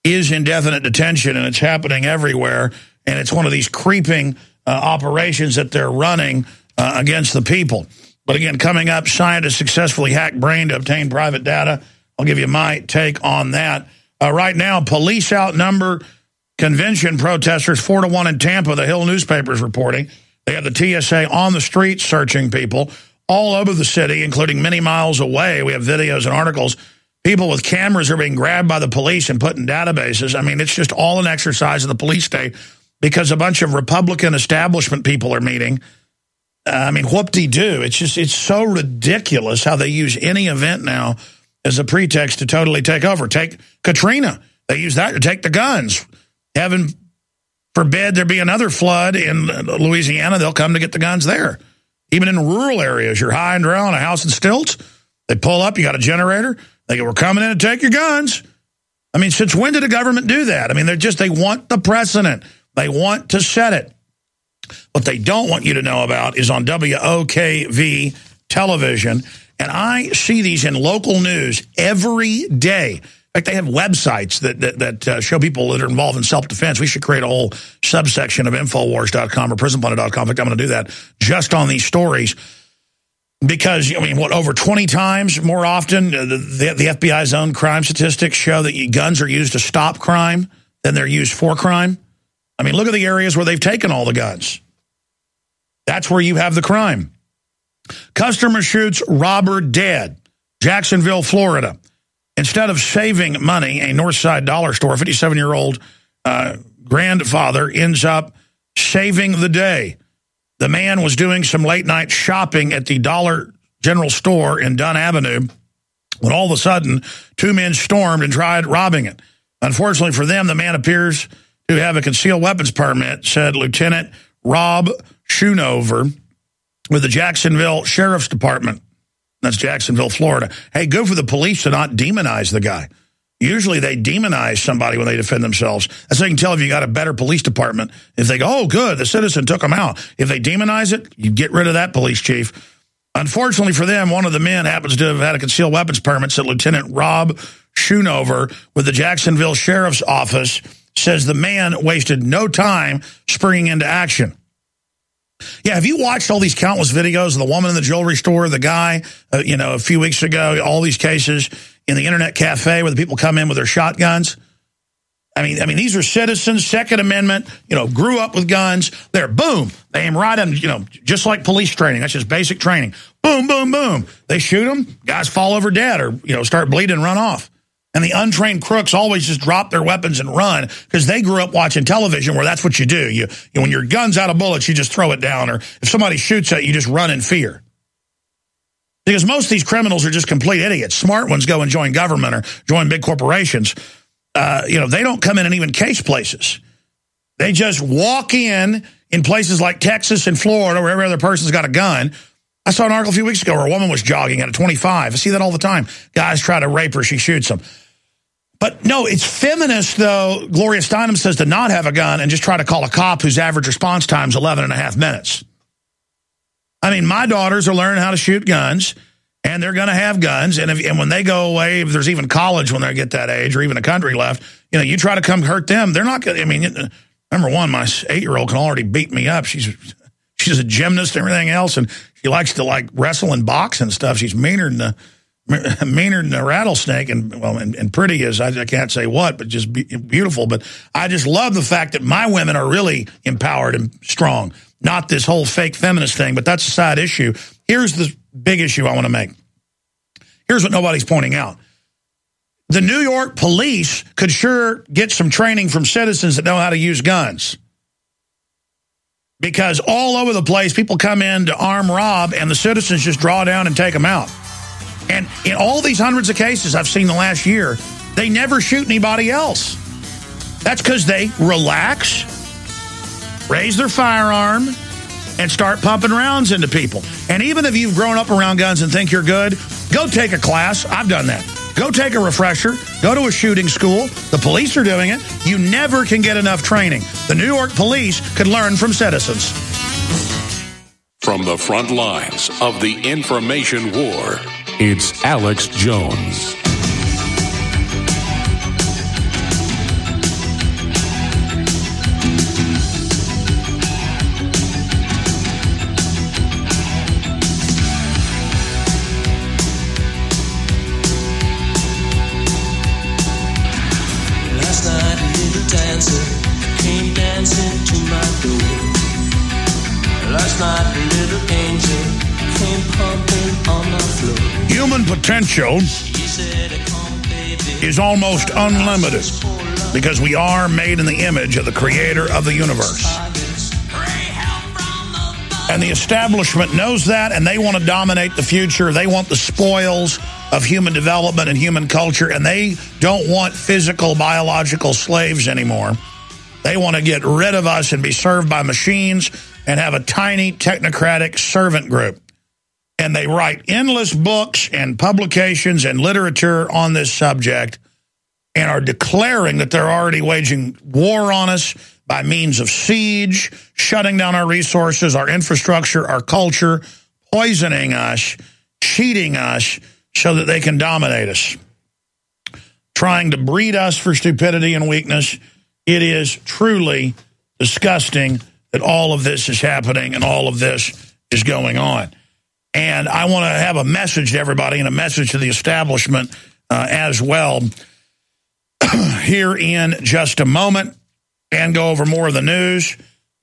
is indefinite detention, and it's happening everywhere. And it's one of these creeping uh, operations that they're running uh, against the people. But again, coming up, scientists successfully hacked brain to obtain private data. I'll give you my take on that. Uh, right now, police outnumber convention protesters four to one in Tampa. The Hill newspaper is reporting. They have the T S A on the streets searching people all over the city, including many miles away. We have videos and articles. People with cameras are being grabbed by the police and put in databases. I mean, it's just all an exercise of the police state because a bunch of Republican establishment people are meeting. Uh, I mean, whoop-de-doo. It's just, it's so ridiculous how they use any event now as a pretext to totally take over. Take Katrina. They use that to take the guns. Heaven forbid there be another flood in Louisiana. They'll come to get the guns there. Even in rural areas, you're high and dry on a house in stilts. They pull up, you got a generator. They go, we're coming in to take your guns. I mean, since when did the government do that? I mean, they're just, they want the precedent. They want to set it. What they don't want you to know about is on W O K V television. And I see these in local news every day. In fact, they have websites that that, that uh, show people that are involved in self-defense. We should create a whole subsection of Infowars dot com or Prison Planet dot com. In fact, I'm going to do that just on these stories. Because, I mean, what, over twenty times more often, the, the, the F B I's own crime statistics show that guns are used to stop crime than they're used for crime. I mean, look at the areas where they've taken all the guns. That's where you have the crime. Customer shoots robber dead. Jacksonville, Florida. Instead of saving money, a Northside dollar store, fifty-seven-year-old uh, grandfather ends up saving the day. The man was doing some late-night shopping at the Dollar General store in Dunn Avenue when all of a sudden two men stormed and tried robbing it. Unfortunately for them, the man appears to have a concealed weapons permit, said Lieutenant Rob Schoonover with the Jacksonville Sheriff's Department. That's Jacksonville, Florida. Hey, good for the police to not demonize the guy. Usually they demonize somebody when they defend themselves. That's how you can tell if you got a better police department. If they go, oh, good, the citizen took him out. If they demonize it, you get rid of that police chief. Unfortunately for them, one of the men happens to have had a concealed weapons permit, said Lieutenant Rob Schoonover with the Jacksonville Sheriff's Office, says the man wasted no time springing into action. Yeah, have you watched all these countless videos of the woman in the jewelry store, the guy, uh, you know, a few weeks ago, all these cases in the internet cafe where the people come in with their shotguns? I mean, I mean, these are citizens, Second Amendment, you know, grew up with guns. They're boom. They aim right at them, you know, just like police training. That's just basic training. Boom, boom, boom. They shoot them. Guys fall over dead or, you know, start bleeding and run off. And the untrained crooks always just drop their weapons and run because they grew up watching television where that's what you do. You, you when your gun's out of bullets, you just throw it down. Or if somebody shoots at you, you just run in fear. Because most of these criminals are just complete idiots. Smart ones go and join government or join big corporations. Uh, you know, they don't come in and even case places. They just walk in in places like Texas and Florida where every other person's got a gun. I saw an article a few weeks ago where a woman was jogging at a twenty-five. I see that all the time. Guys try to rape her. She shoots them. But no, it's feminist, though, Gloria Steinem says, to not have a gun and just try to call a cop whose average response time is eleven and a half minutes. I mean, my daughters are learning how to shoot guns, and they're going to have guns. And, if, and when they go away, if there's even college when they get that age or even a country left, you know, you try to come hurt them. They're not going to, I mean, number one, my eight-year-old can already beat me up. She's she's a gymnast and everything else, and she likes to, like, wrestle and box and stuff. She's meaner than a, meaner than a rattlesnake, and, well, and, and pretty as, I, I can't say what, but just be, beautiful. But I just love the fact that my women are really empowered and strong. Not this whole fake feminist thing, but that's a side issue. Here's the big issue I want to make. Here's what nobody's pointing out. The New York police could sure get some training from citizens that know how to use guns. Because all over the place, people come in to arm rob, and the citizens just draw down and take them out. And in all these hundreds of cases I've seen the last year, they never shoot anybody else. That's because they relax, raise their firearm, and start pumping rounds into people. And even if you've grown up around guns and think you're good, go take a class. I've done that. Go take a refresher. Go to a shooting school. The police are doing it. You never can get enough training. The New York police could learn from citizens. From the front lines of the information war, it's Alex Jones. human potential is almost unlimited because we are made in the image of the creator of the universe. And the establishment knows that, and they want to dominate the future. They want the spoils of human development and human culture, and they don't want physical, biological slaves anymore. They want to get rid of us and be served by machines and have a tiny technocratic servant group. And they write endless books and publications and literature on this subject and are declaring that they're already waging war on us by means of siege, shutting down our resources, our infrastructure, our culture, poisoning us, cheating us so that they can dominate us, trying to breed us for stupidity and weakness. It is truly disgusting that all of this is happening and all of this is going on. And I want to have a message to everybody and a message to the establishment uh, as well here in just a moment, and go over more of the news.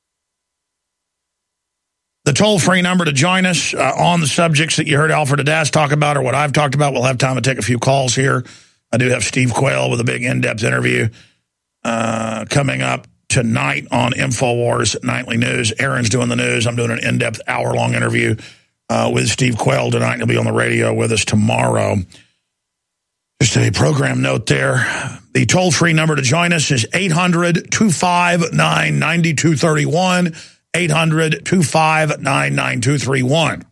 The toll-free number to join us uh, on the subjects that you heard Alfred Adass talk about or what I've talked about. We'll have time to take a few calls here. I do have Steve Quayle with a big in-depth interview uh, coming up tonight on InfoWars Nightly News. Aaron's doing the news. I'm doing an in-depth hour-long interview uh, with Steve Quayle tonight. He'll be on the radio with us tomorrow. Just a program note there. The toll-free number to join us is eight hundred, two five nine, nine two three one, eight hundred, two five nine, nine two three one.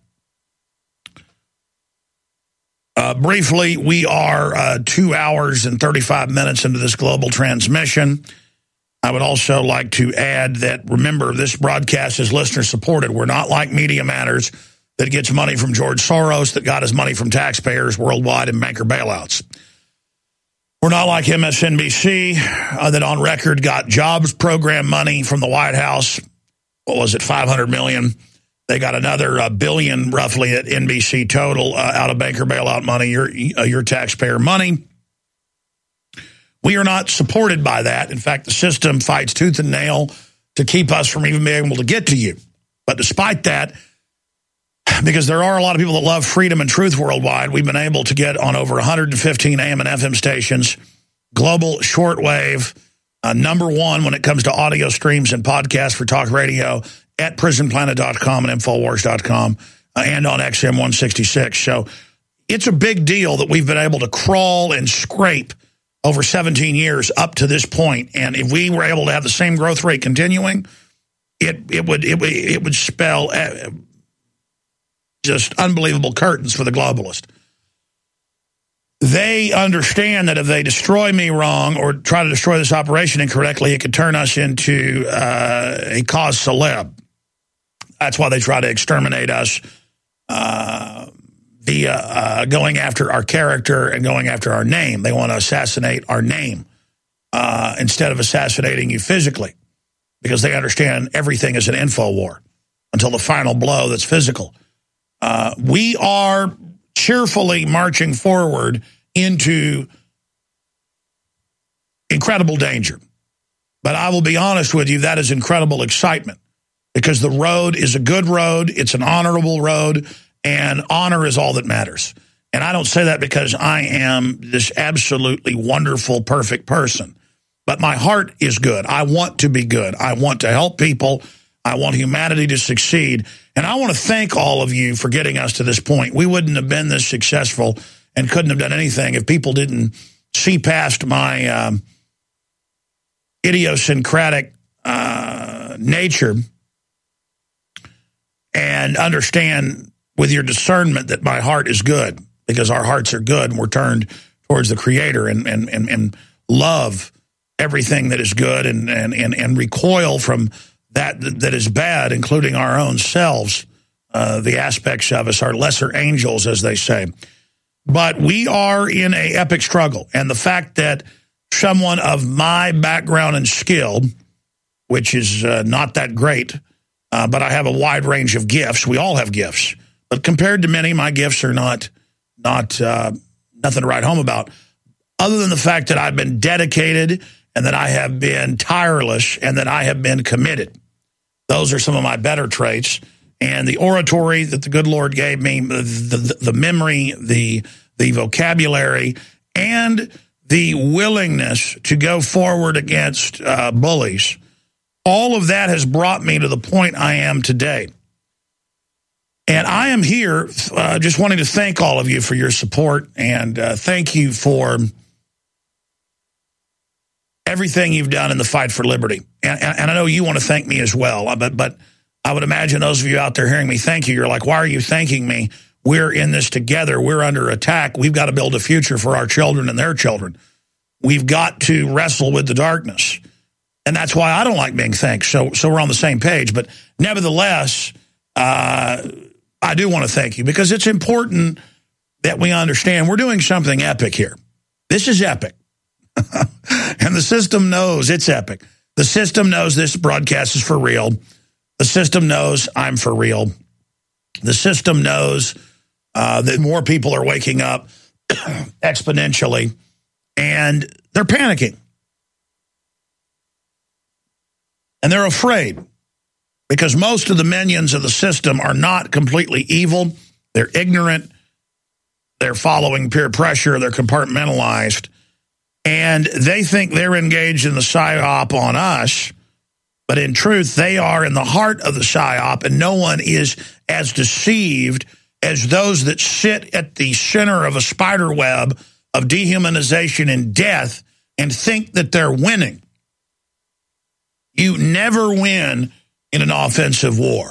Uh, briefly, we are uh, two hours and thirty-five minutes into this global transmission. I would also like to add that, remember, this broadcast is listener-supported. We're not like Media Matters that gets money from George Soros, that got his money from taxpayers worldwide and banker bailouts. We're not like M S N B C uh, that on record got jobs program money from the White House. What was it, five hundred million dollars? They got another uh, billion roughly at N B C total uh, out of banker bailout money, your, uh, your taxpayer money. We are not supported by that. In fact, the system fights tooth and nail to keep us from even being able to get to you. But despite that, because there are a lot of people that love freedom and truth worldwide, we've been able to get on over one hundred fifteen A M and F M stations, global shortwave, uh, number one when it comes to audio streams and podcasts for talk radio at prison planet dot com and infowars dot com uh, and on X M one sixty-six. So it's a big deal that we've been able to crawl and scrape over seventeen years up to this point. And if we were able to have the same growth rate continuing, it, it, would, it, would, it would spell Uh, just unbelievable curtains for the globalist. They understand that if they destroy me wrong or try to destroy this operation incorrectly, it could turn us into uh, a cause celeb. That's why they try to exterminate us uh, via uh, going after our character and going after our name. They want to assassinate our name uh, instead of assassinating you physically, because they understand everything is an info war until the final blow that's physical. Uh, we are cheerfully marching forward into incredible danger. But I will be honest with you, that is incredible excitement, because the road is a good road, it's an honorable road, and honor is all that matters. And I don't say that because I am this absolutely wonderful, perfect person. But my heart is good. I want to be good. I want to help people. I want humanity to succeed. And I want to thank all of you for getting us to this point. We wouldn't have been this successful and couldn't have done anything if people didn't see past my um, idiosyncratic uh, nature and understand with your discernment that my heart is good, because our hearts are good and we're turned towards the Creator and and and, and love everything that is good and, and, and, and recoil from that that is bad, including our own selves, uh, the aspects of us, our lesser angels, as they say. But we are in an epic struggle. And the fact that someone of my background and skill, which is uh, not that great, uh, but I have a wide range of gifts. We all have gifts. But compared to many, my gifts are not, not uh, nothing to write home about, other than the fact that I've been dedicated and that I have been tireless and that I have been committed. Those are some of my better traits. and the oratory that the good Lord gave me, the, the, the memory, the, the vocabulary, and the willingness to go forward against uh, bullies, all of that has brought me to the point I am today. And I am here uh, just wanting to thank all of you for your support, and uh, thank you for everything you've done in the fight for liberty. And, and I know you want to thank me as well, but, but I would imagine those of you out there hearing me thank you, you're like, why are you thanking me? We're in this together. We're under attack. We've got to build a future for our children and their children. We've got to wrestle with the darkness. And that's why I don't like being thanked. So, so we're on the same page. But nevertheless, uh, I do want to thank you, because it's important that we understand we're doing something epic here. This is epic. And the system knows it's epic. The system knows this broadcast is for real. The system knows I'm for real. The system knows uh, that more people are waking up exponentially, and they're panicking. And they're afraid, because most of the minions of the system are not completely evil. They're ignorant. They're following peer pressure. They're compartmentalized. And they think they're engaged in the psyop on us. But in truth, they are in the heart of the psyop, and no one is as deceived as those that sit at the center of a spider web of dehumanization and death and think that they're winning. You never win in an offensive war.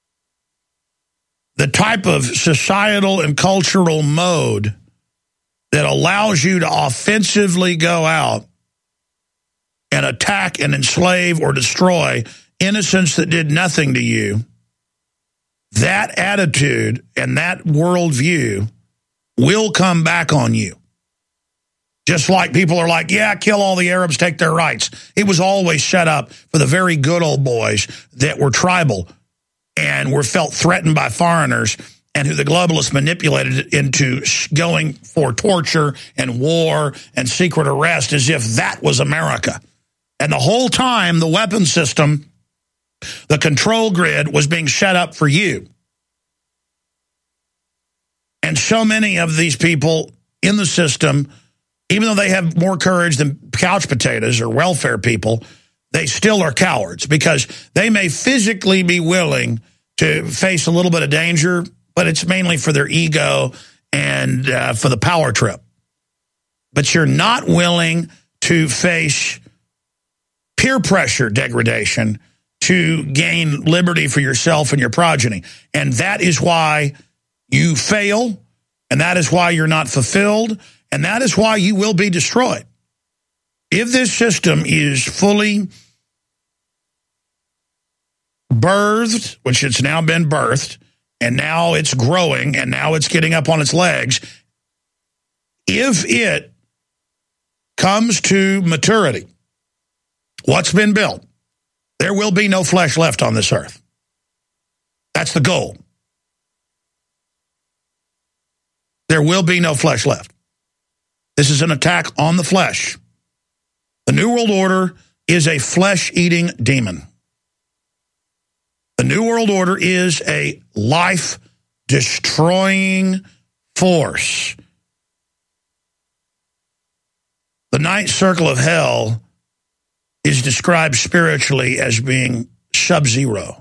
The type of societal and cultural mode that allows you to offensively go out and attack and enslave or destroy innocents that did nothing to you, that attitude and that worldview will come back on you. Just like people are like, yeah, kill all the Arabs, take their rights. It was always set up for the very good old boys that were tribal and were felt threatened by foreigners, and who the globalists manipulated into going for torture and war and secret arrest as if that was America. And the whole time, the weapon system, the control grid, was being set up for you. And so many of these people in the system, even though they have more courage than couch potatoes or welfare people, they still are cowards, because they may physically be willing to face a little bit of danger, but it's mainly for their ego and uh, for the power trip. But you're not willing to face peer pressure degradation to gain liberty for yourself and your progeny. And that is why you fail, and that is why you're not fulfilled, and that is why you will be destroyed. If this system is fully birthed, which it's now been birthed, and now it's growing, and now it's getting up on its legs, if it comes to maturity, what's been built, there will be no flesh left on this earth. That's the goal. There will be no flesh left. This is an attack on the flesh. The New World Order is a flesh-eating demon. The New World Order is a life-destroying force. The ninth circle of hell is described spiritually as being sub-zero.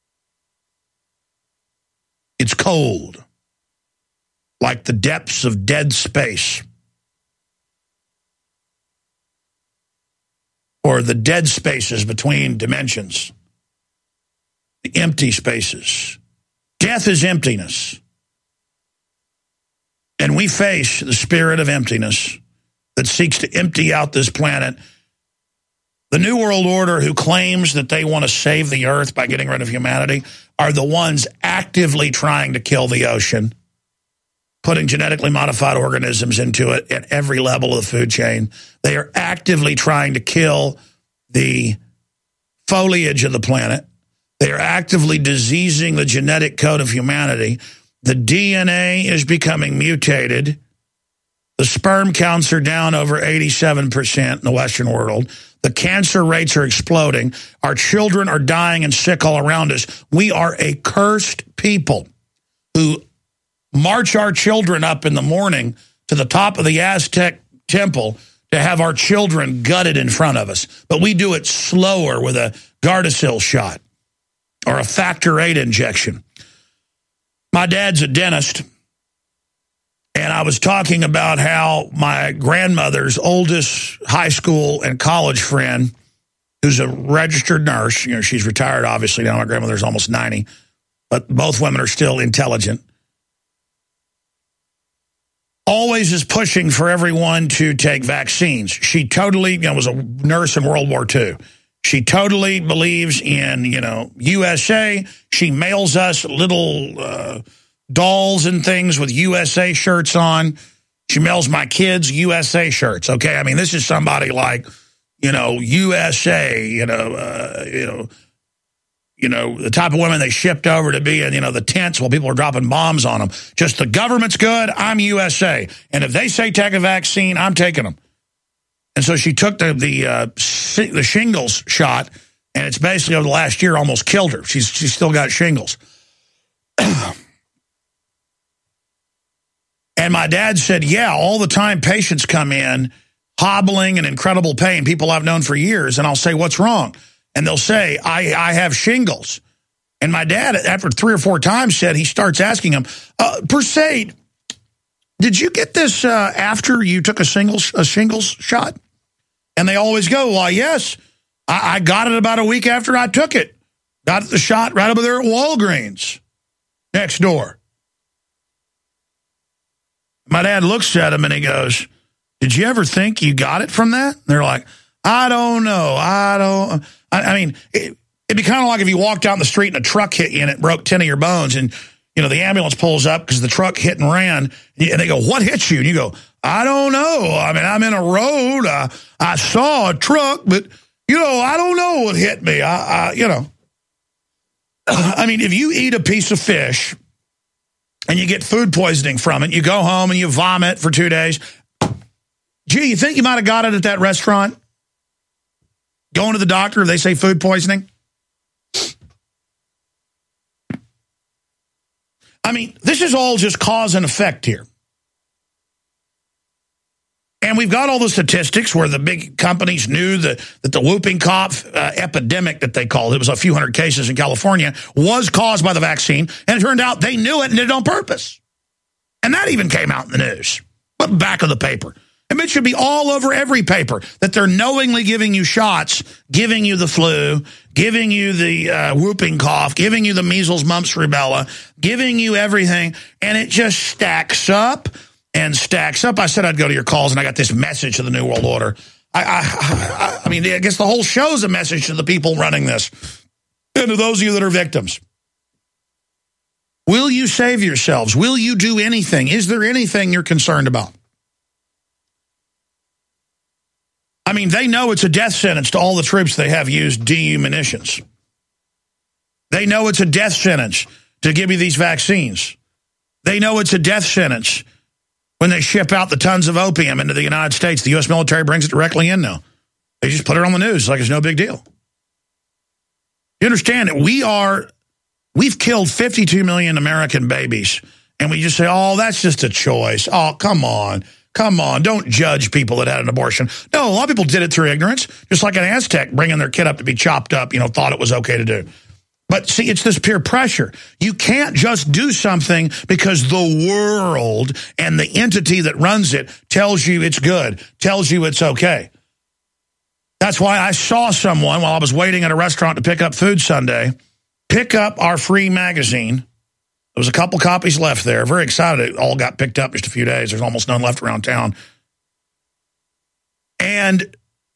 It's cold, like the depths of dead space, or the dead spaces between dimensions, the empty spaces. Death is emptiness. And we face the spirit of emptiness that seeks to empty out this planet. The New World Order, who claims that they want to save the earth by getting rid of humanity, are the ones actively trying to kill the ocean, putting genetically modified organisms into it at every level of the food chain. They are actively trying to kill the foliage of the planet. They are actively diseasing the genetic code of humanity. The D N A is becoming mutated. The sperm counts are down over eighty-seven percent in the Western world. The The cancer rates are exploding. Our children are dying and sick all around us. We are a cursed people who march our children up in the morning to the top of the Aztec temple to have our children gutted in front of us. But we do it slower with a Gardasil shot or a factor eight injection. My dad's a dentist, and I was talking about how my grandmother's oldest high school and college friend, who's a registered nurse, you know, she's retired obviously now, my grandmother's almost ninety, but both women are still intelligent, always is pushing for everyone to take vaccines. She totally, you know, was a nurse in World War Two. She totally believes in, you know, U S A. She mails us little uh, dolls and things with U S A shirts on. She mails my kids U S A shirts, okay? I mean, this is somebody like, you know, U S A, you know, uh, you know, you know, the type of women they shipped over to be in, you know, the tents while people are dropping bombs on them. Just the government's good, I'm U S A. And if they say take a vaccine, I'm taking them. And so she took the the, uh, the shingles shot, and it's basically over the last year almost killed her. She's she's still got shingles. And my dad said, yeah, all the time patients come in hobbling and incredible pain, people I've known for years, and I'll say, what's wrong? And they'll say, I, I have shingles. And my dad, after three or four times, said he starts asking him, uh, Perseid, did you get this uh, after you took a shingles, a shingles shot? And they always go, well, yes, I, I got it about a week after I took it. Got the shot right over there at Walgreens next door. My dad looks at him and he goes, did you ever think you got it from that? And they're like, I don't know. I don't. I, I mean, it, it'd be kind of like if you walked out in the street and a truck hit you and it broke ten of your bones, and, you know, the ambulance pulls up because the truck hit and ran, and they go, what hit you? And you go, I don't know. I mean, I'm in a road. I, I saw a truck, but, you know, I don't know what hit me. I, I you know. I mean, if you eat a piece of fish and you get food poisoning from it, you go home and you vomit for two days. Gee, you think you might have got it at that restaurant? Going to the doctor, they say food poisoning. I mean, this is all just cause and effect here. And we've got all the statistics where the big companies knew that, that the whooping cough uh, epidemic that they called, it was a few hundred cases in California, was caused by the vaccine. And it turned out they knew it and did it on purpose. And that even came out in the news, but back of the paper. And it should be all over every paper that they're knowingly giving you shots, giving you the flu, giving you the uh, whooping cough, giving you the measles, mumps, rubella, giving you everything. And it just stacks up and stacks up. I said I'd go to your calls, and I got this message to the New World Order. I, I, I, I mean, I guess the whole show's a message to the people running this and to those of you that are victims. Will you save yourselves? Will you do anything? Is there anything you're concerned about? I mean, they know it's a death sentence to all the troops they have used D U munitions. They know it's a death sentence to give you these vaccines. They know it's a death sentence when they ship out the tons of opium into the United States. The U S military brings it directly in now. They just put it on the news like it's no big deal. You understand that we are, we've killed fifty-two million American babies, and we just say, oh, that's just a choice. Oh, come on. Come on, don't judge people that had an abortion. No, a lot of people did it through ignorance, just like an Aztec bringing their kid up to be chopped up, you know, thought it was okay to do. But see, it's this peer pressure. You can't just do something because the world and the entity that runs it tells you it's good, tells you it's okay. That's why I saw someone while I was waiting at a restaurant to pick up food Sunday, pick up our free magazine. There was a couple copies left there. Very excited. It all got picked up just a few days. There's almost none left around town. And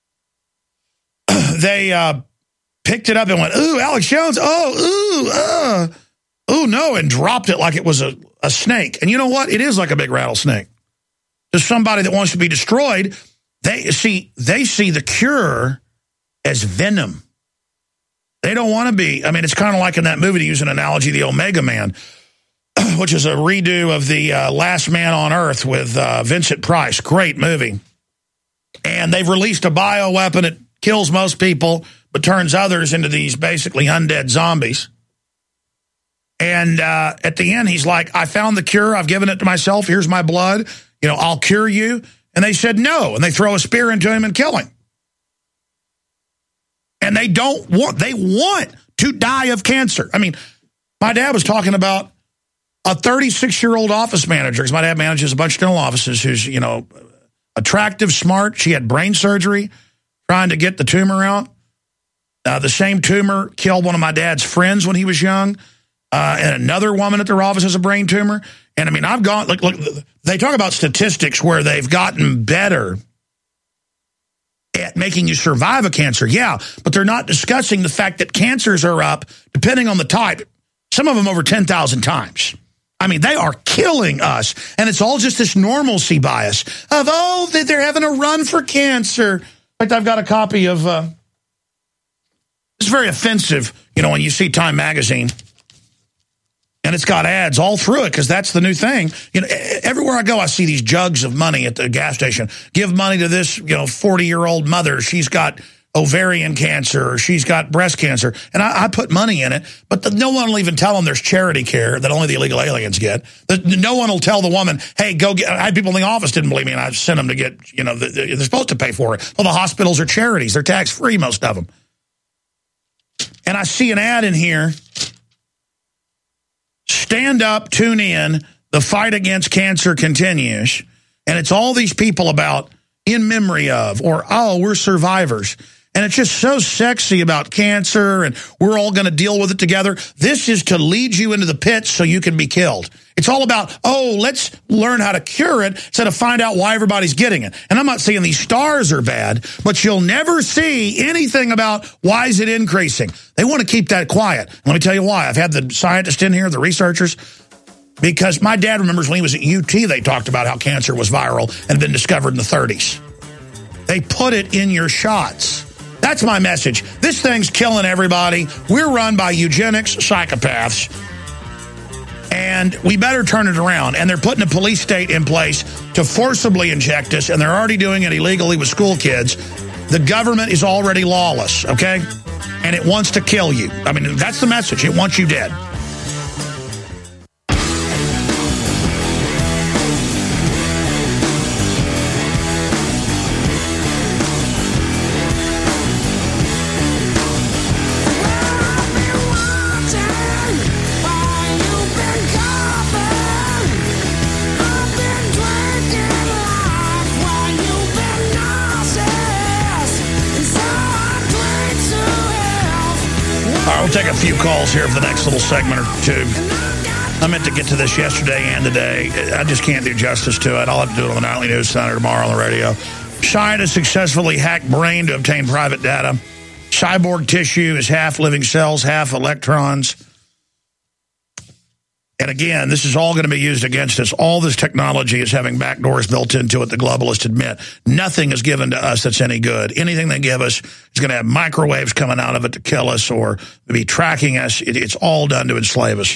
they uh, picked it up and went, ooh, Alex Jones, oh, ooh, uh, ooh, no, and dropped it like it was a, a snake. And you know what? It is like a big rattlesnake. There's somebody that wants to be destroyed. They see, they see the cure as venom. They don't want to be. I mean, it's kind of like in that movie, to use an analogy, the Omega Man, which is a redo of the uh, Last Man on Earth with uh, Vincent Price. Great movie. And they've released a bioweapon. It kills most people, but turns others into these basically undead zombies. And uh, at the end, he's like, I found the cure. I've given it to myself. Here's my blood. You know, I'll cure you. And they said no. And they throw a spear into him and kill him. And they don't want, they want to die of cancer. I mean, my dad was talking about a thirty-six-year-old office manager, because my dad manages a bunch of dental offices, who's, you know, attractive, smart. She had brain surgery trying to get the tumor out. Uh, the same tumor killed one of my dad's friends when he was young. Uh, and another woman at their office has a brain tumor. And I mean, I've gone, look, look, they talk about statistics where they've gotten better at making you survive a cancer. Yeah, but they're not discussing the fact that cancers are up, depending on the type, some of them over ten thousand times. I mean, they are killing us. And it's all just this normalcy bias of, oh, they're having a run for cancer. In fact, I've got a copy of, uh, it's very offensive, you know, when you see Time Magazine. And it's got ads all through it, because that's the new thing. You know, everywhere I go, I see these jugs of money at the gas station. Give money to this, you know, forty-year-old mother. She's got ovarian cancer, or she's got breast cancer. And I, I put money in it, but the, no one will even tell them there's charity care that only the illegal aliens get. The, no one will tell the woman, hey, go get, I had people in the office didn't believe me, and I sent them to get, you know, the, the, they're supposed to pay for it. Well, the hospitals are charities. They're tax-free, most of them. And I see an ad in here. Stand up, tune in, the fight against cancer continues. And it's all these people about in memory of, or, oh, we're survivors. And it's just so sexy about cancer, and we're all going to deal with it together. This is to lead you into the pits so you can be killed. It's all about, oh, let's learn how to cure it instead of find out why everybody's getting it. And I'm not saying these stars are bad, but you'll never see anything about why is it increasing. They want to keep that quiet. Let me tell you why. I've had the scientists in here, the researchers, because my dad remembers when he was at U T, they talked about how cancer was viral and had been discovered in the thirties. They put it in your shots. That's my message. This thing's killing everybody. We're run by eugenics psychopaths. And we better turn it around. And they're putting a police state in place to forcibly inject us, and they're already doing it illegally with school kids. The government is already lawless, okay? And it wants to kill you. I mean, that's the message. It wants you dead. Take a few calls here for the next little segment or two. I meant to get to this yesterday and today. I just can't do justice to it. I'll have to do it on the Nightly News Center tomorrow on the radio. Scientists successfully hacked brain to obtain private data. Cyborg tissue is half living cells, half electrons. And again, this is all going to be used against us. All this technology is having backdoors built into it, the globalists admit. Nothing is given to us that's any good. Anything they give us is going to have microwaves coming out of it to kill us or be tracking us. It, it's all done to enslave us.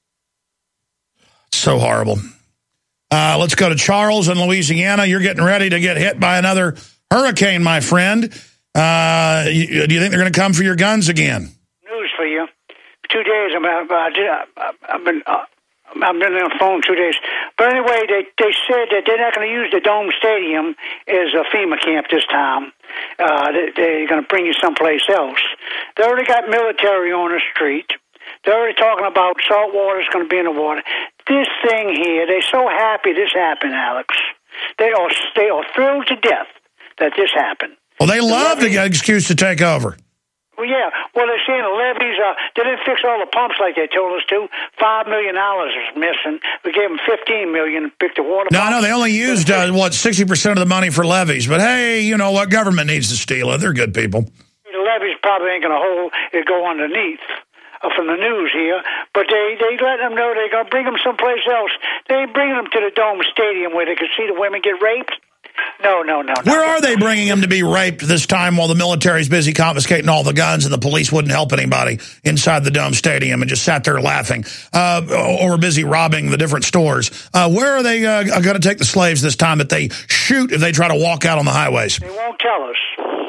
So horrible. Uh, let's go to Charles in Louisiana. You're getting ready to get hit by another hurricane, my friend. Uh, you, do you think they're going to come for your guns again? News for you. Two days, I'm, I've, I've been... Uh, I've been on the phone two days. But anyway, they they said that they're not going to use the Dome Stadium as a FEMA camp this time. Uh, they, they're going to bring you someplace else. They already got military on the street. They're already talking about salt water is going to be in the water. This thing here, they're so happy this happened, Alex. They are, they are thrilled to death that this happened. Well, they love to get an excuse to take over. Well, yeah. Well, they're saying the levees, uh, they didn't fix all the pumps like they told us to. Five million dollars is missing. We gave them fifteen million dollars to pick the water No, pumps. no, they only used, uh, what, sixty percent of the money for levees. But, hey, you know what? Government needs to steal it. They're good people. The levees probably ain't going to hold it, go underneath uh, from the news here. But they, they let them know they're going to bring them someplace else. They ain't bringing them to the Dome Stadium where they can see the women get raped. No, no, no, no. Where are they bringing him to be raped this time while the military's busy confiscating all the guns and the police wouldn't help anybody inside the Dome Stadium and just sat there laughing uh, or were busy robbing the different stores? Uh, where are they uh, going to take the slaves this time that they shoot if they try to walk out on the highways? They won't tell us.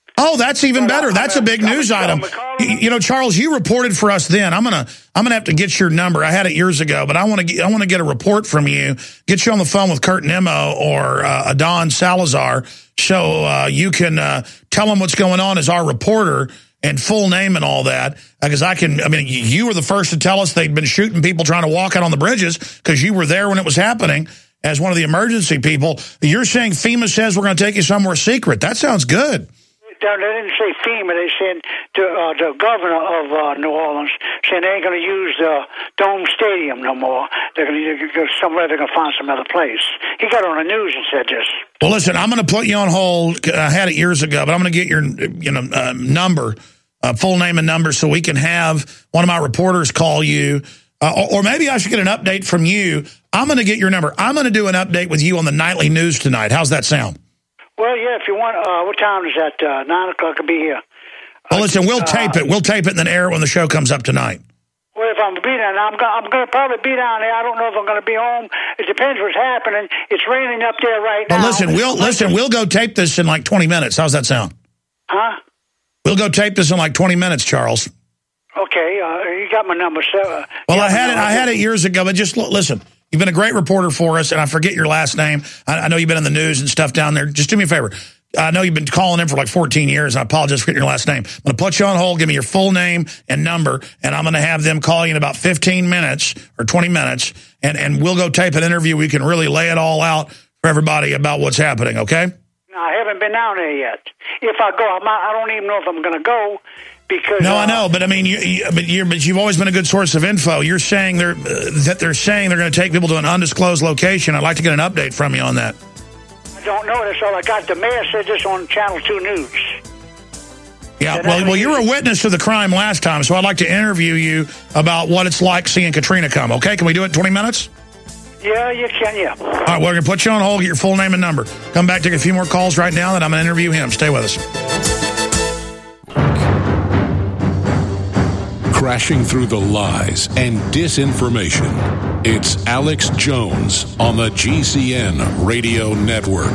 Oh, that's even But better. I'm That's a gonna- big I'm news gonna- item. I'm gonna call You, them. you know, Charles, you reported for us then. I'm gonna I'm gonna have to get your number. I had it years ago, but I want to get, I want to get a report from you. Get you on the phone with Kurt Nimmo or uh, Adon Salazar, so uh, you can uh, tell them what's going on as our reporter and full name and all that. Because I can. I mean, you were the first to tell us they'd been shooting people trying to walk out on the bridges because you were there when it was happening as one of the emergency people. You're saying FEMA says we're going to take you somewhere secret. That sounds good. No, they didn't say FEMA. They said to, uh, the governor of uh, New Orleans saying they ain't going to use the Dome Stadium no more. They're going to go somewhere. They're going to find some other place. He got on the news and said this. Well, listen, I'm going to put you on hold. I had it years ago, but I'm going to get your you know uh, number, uh, full name and number, so we can have one of my reporters call you. Uh, or, or maybe I should get an update from you. I'm going to get your number. I'm going to do an update with you on the nightly news tonight. How's that sound? Well, yeah, if you want, uh, what time is that? Uh, nine o'clock will be here. Well, listen, we'll Uh, tape it. We'll tape it and then air it when the show comes up tonight. Well, if I'm going to be down, I'm going I'm going to probably be down there. I don't know if I'm going to be home. It depends what's happening. It's raining up there right But now. listen, we'll listen. We'll go tape this in like twenty minutes. How's that sound? Huh? We'll go tape this in like twenty minutes, Charles. Okay, uh, you got my number, so. Uh, Well, yeah, I had no, it. I had it years ago, but just l- listen. You've been a great reporter for us, and I forget your last name. I, I know you've been in the news and stuff down there. Just do me a favor. I know you've been calling in for like fourteen years, and I apologize for forgetting your last name. I'm going to put you on hold, give me your full name and number, and I'm going to have them call you in about fifteen minutes or twenty minutes, and, and we'll go tape an interview. We can really lay it all out for everybody about what's happening, okay? No, I haven't been down there yet. If I go, I, might, I don't even know if I'm going to go because. No, uh, I know, but I mean, you, you, but, you're, but you've always been a good source of info. You're saying they're, uh, that they're saying they're going to take people to an undisclosed location. I'd like to get an update from you on that. I don't know. That's all I got. The mayor said this on Channel two News. Yeah, That well, I- well, you were a witness to the crime last time, so I'd like to interview you about what it's like seeing Katrina come, okay? Can we do it in twenty minutes? Yeah, you can, yeah. All right, we're going to put you on hold, get your full name and number. Come back, take a few more calls right now, then I'm going to interview him. Stay with us. Crashing through the lies and disinformation. It's Alex Jones on the G C N Radio Network.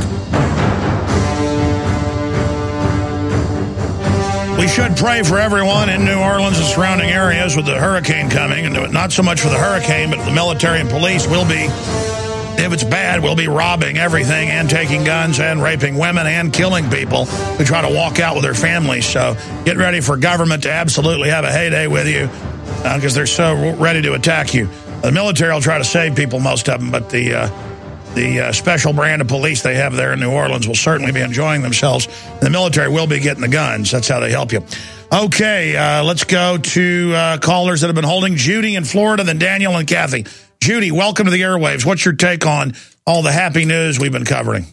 We should pray for everyone in New Orleans and surrounding areas with the hurricane coming, and not so much for the hurricane, but the military and police will be, if it's bad, we'll be robbing everything and taking guns and raping women and killing people who try to walk out with their families. So get ready for government to absolutely have a heyday with you because uh, they're so ready to attack you. The military will try to save people, most of them, but the uh, the uh, special brand of police they have there in New Orleans will certainly be enjoying themselves. The military will be getting the guns. That's how they help you. Okay, uh, let's go to uh, callers that have been holding. Judy in Florida, then Daniel and Kathy. Judy, welcome to the airwaves. What's your take on all the happy news we've been covering?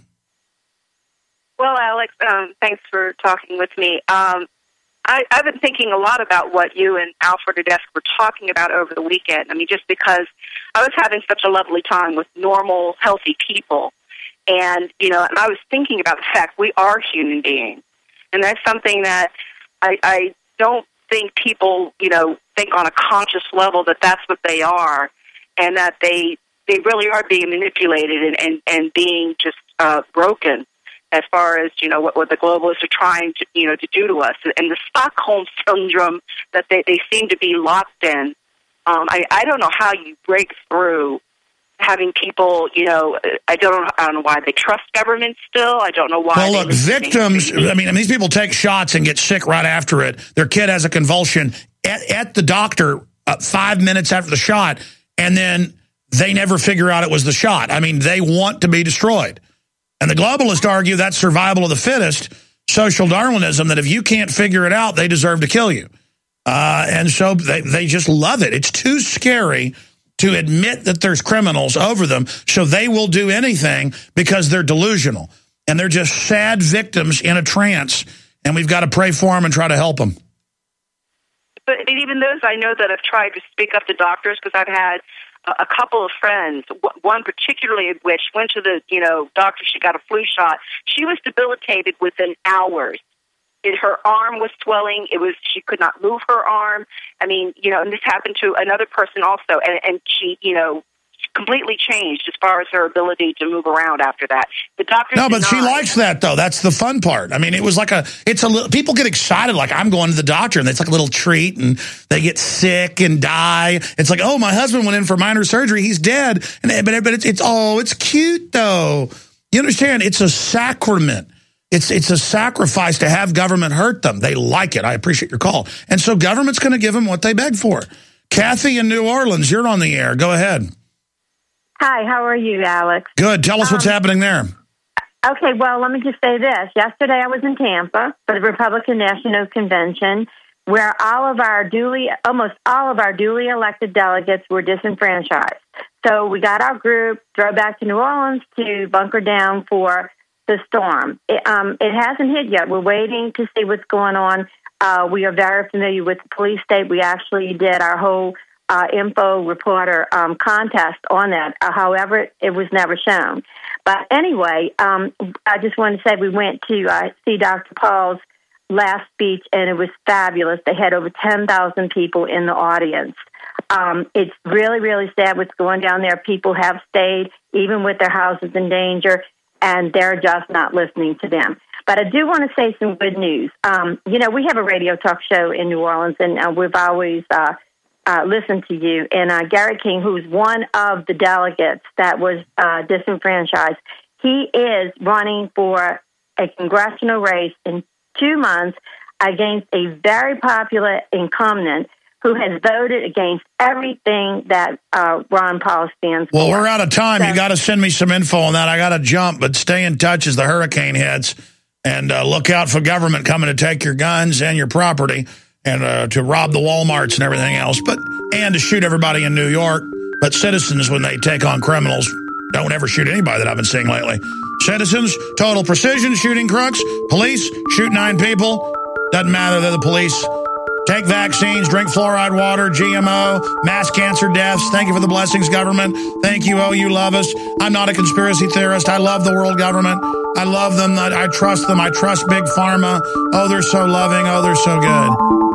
Well, Alex, um, thanks for talking with me. Um, I, I've been thinking a lot about what you and Alfred Adesk were talking about over the weekend. I mean, just because I was having such a lovely time with normal, healthy people. And, you know, and I was thinking about the fact we are human beings. And that's something that I, I don't think people, you know, think on a conscious level that that's what they are. And that they they really are being manipulated and, and, and being just uh, broken as far as, you know, what, what the globalists are trying to, you know, to do to us. And the Stockholm Syndrome that they, they seem to be locked in, um, I, I don't know how you break through having people, you know, I don't know, I don't know why they trust government still. I don't know why. Well, they look, listen to victims, mainstream I mean, I mean, these people take shots and get sick right after it. Their kid has a convulsion at, at the doctor uh, five minutes after the shot, and then they never figure out it was the shot. I mean, they want to be destroyed. And the globalists argue that's survival of the fittest, social Darwinism, that if you can't figure it out, they deserve to kill you. Uh, and so they, they just love it. It's too scary to admit that there's criminals over them, so they will do anything because they're delusional. And they're just sad victims in a trance, and we've got to pray for them and try to help them. But even those I know that have tried to speak up to doctors, because I've had a couple of friends, one particularly of which went to the, you know, doctor, she got a flu shot. She was debilitated within hours. It, her arm was swelling. It was, she could not move her arm. I mean, you know, and this happened to another person also. And, and she, you know, completely changed as far as her ability to move around after that. The doctor. No, but she denied- likes that though. That's the fun part. I mean, it was like a. It's a little. People get excited, like I'm going to the doctor, and it's like a little treat, and they get sick and die. It's like, oh, my husband went in for minor surgery. He's dead. And but but it's it's oh, it's cute though. You understand? It's a sacrament. It's it's a sacrifice to have government hurt them. They like it. I appreciate your call. And so government's going to give them what they beg for. Kathy in New Orleans, you're on the air. Go ahead. Hi, how are you, Alex? Good. Tell us um, what's happening there. Okay, well, let me just say this. Yesterday I was in Tampa for the Republican National Convention, where all of our duly, almost all of our duly elected delegates were disenfranchised. So we got our group, drove back to New Orleans to bunker down for the storm. It, um, it hasn't hit yet. We're waiting to see what's going on. Uh, we are very familiar with the police state. We actually did our whole uh, info reporter um, contest on that. Uh, however, it was never shown. But anyway, um, I just wanted to say we went to uh, see Doctor Paul's last speech, and it was fabulous. They had over ten thousand people in the audience. Um, it's really, really sad what's going down there. People have stayed, even with their houses in danger, and they're just not listening to them. But I do want to say some good news. Um, you know, we have a radio talk show in New Orleans, and uh, we've always uh, uh, listened to you. And uh, Gary King, who's one of the delegates that was uh, disenfranchised, he is running for a congressional race in two months against a very popular incumbent who has voted against everything that uh, Ron Paul stands well, for. Well, we're out of time. So, you got to send me some info on that. I got to jump, but stay in touch as the hurricane hits. And uh, look out for government coming to take your guns and your property and uh, to rob the Walmarts and everything else, but and to shoot everybody in New York. But citizens, when they take on criminals, don't ever shoot anybody that I've been seeing lately. Citizens, total precision, shooting crooks. Police, shoot nine people. Doesn't matter, they're the police. Take vaccines, drink fluoride water, G M O, mass cancer deaths. Thank you for the blessings, government. Thank you, oh, you love us. I'm not a conspiracy theorist. I love the world government. I love them. I, I trust them. I trust Big Pharma. Oh, they're so loving. Oh, they're so good.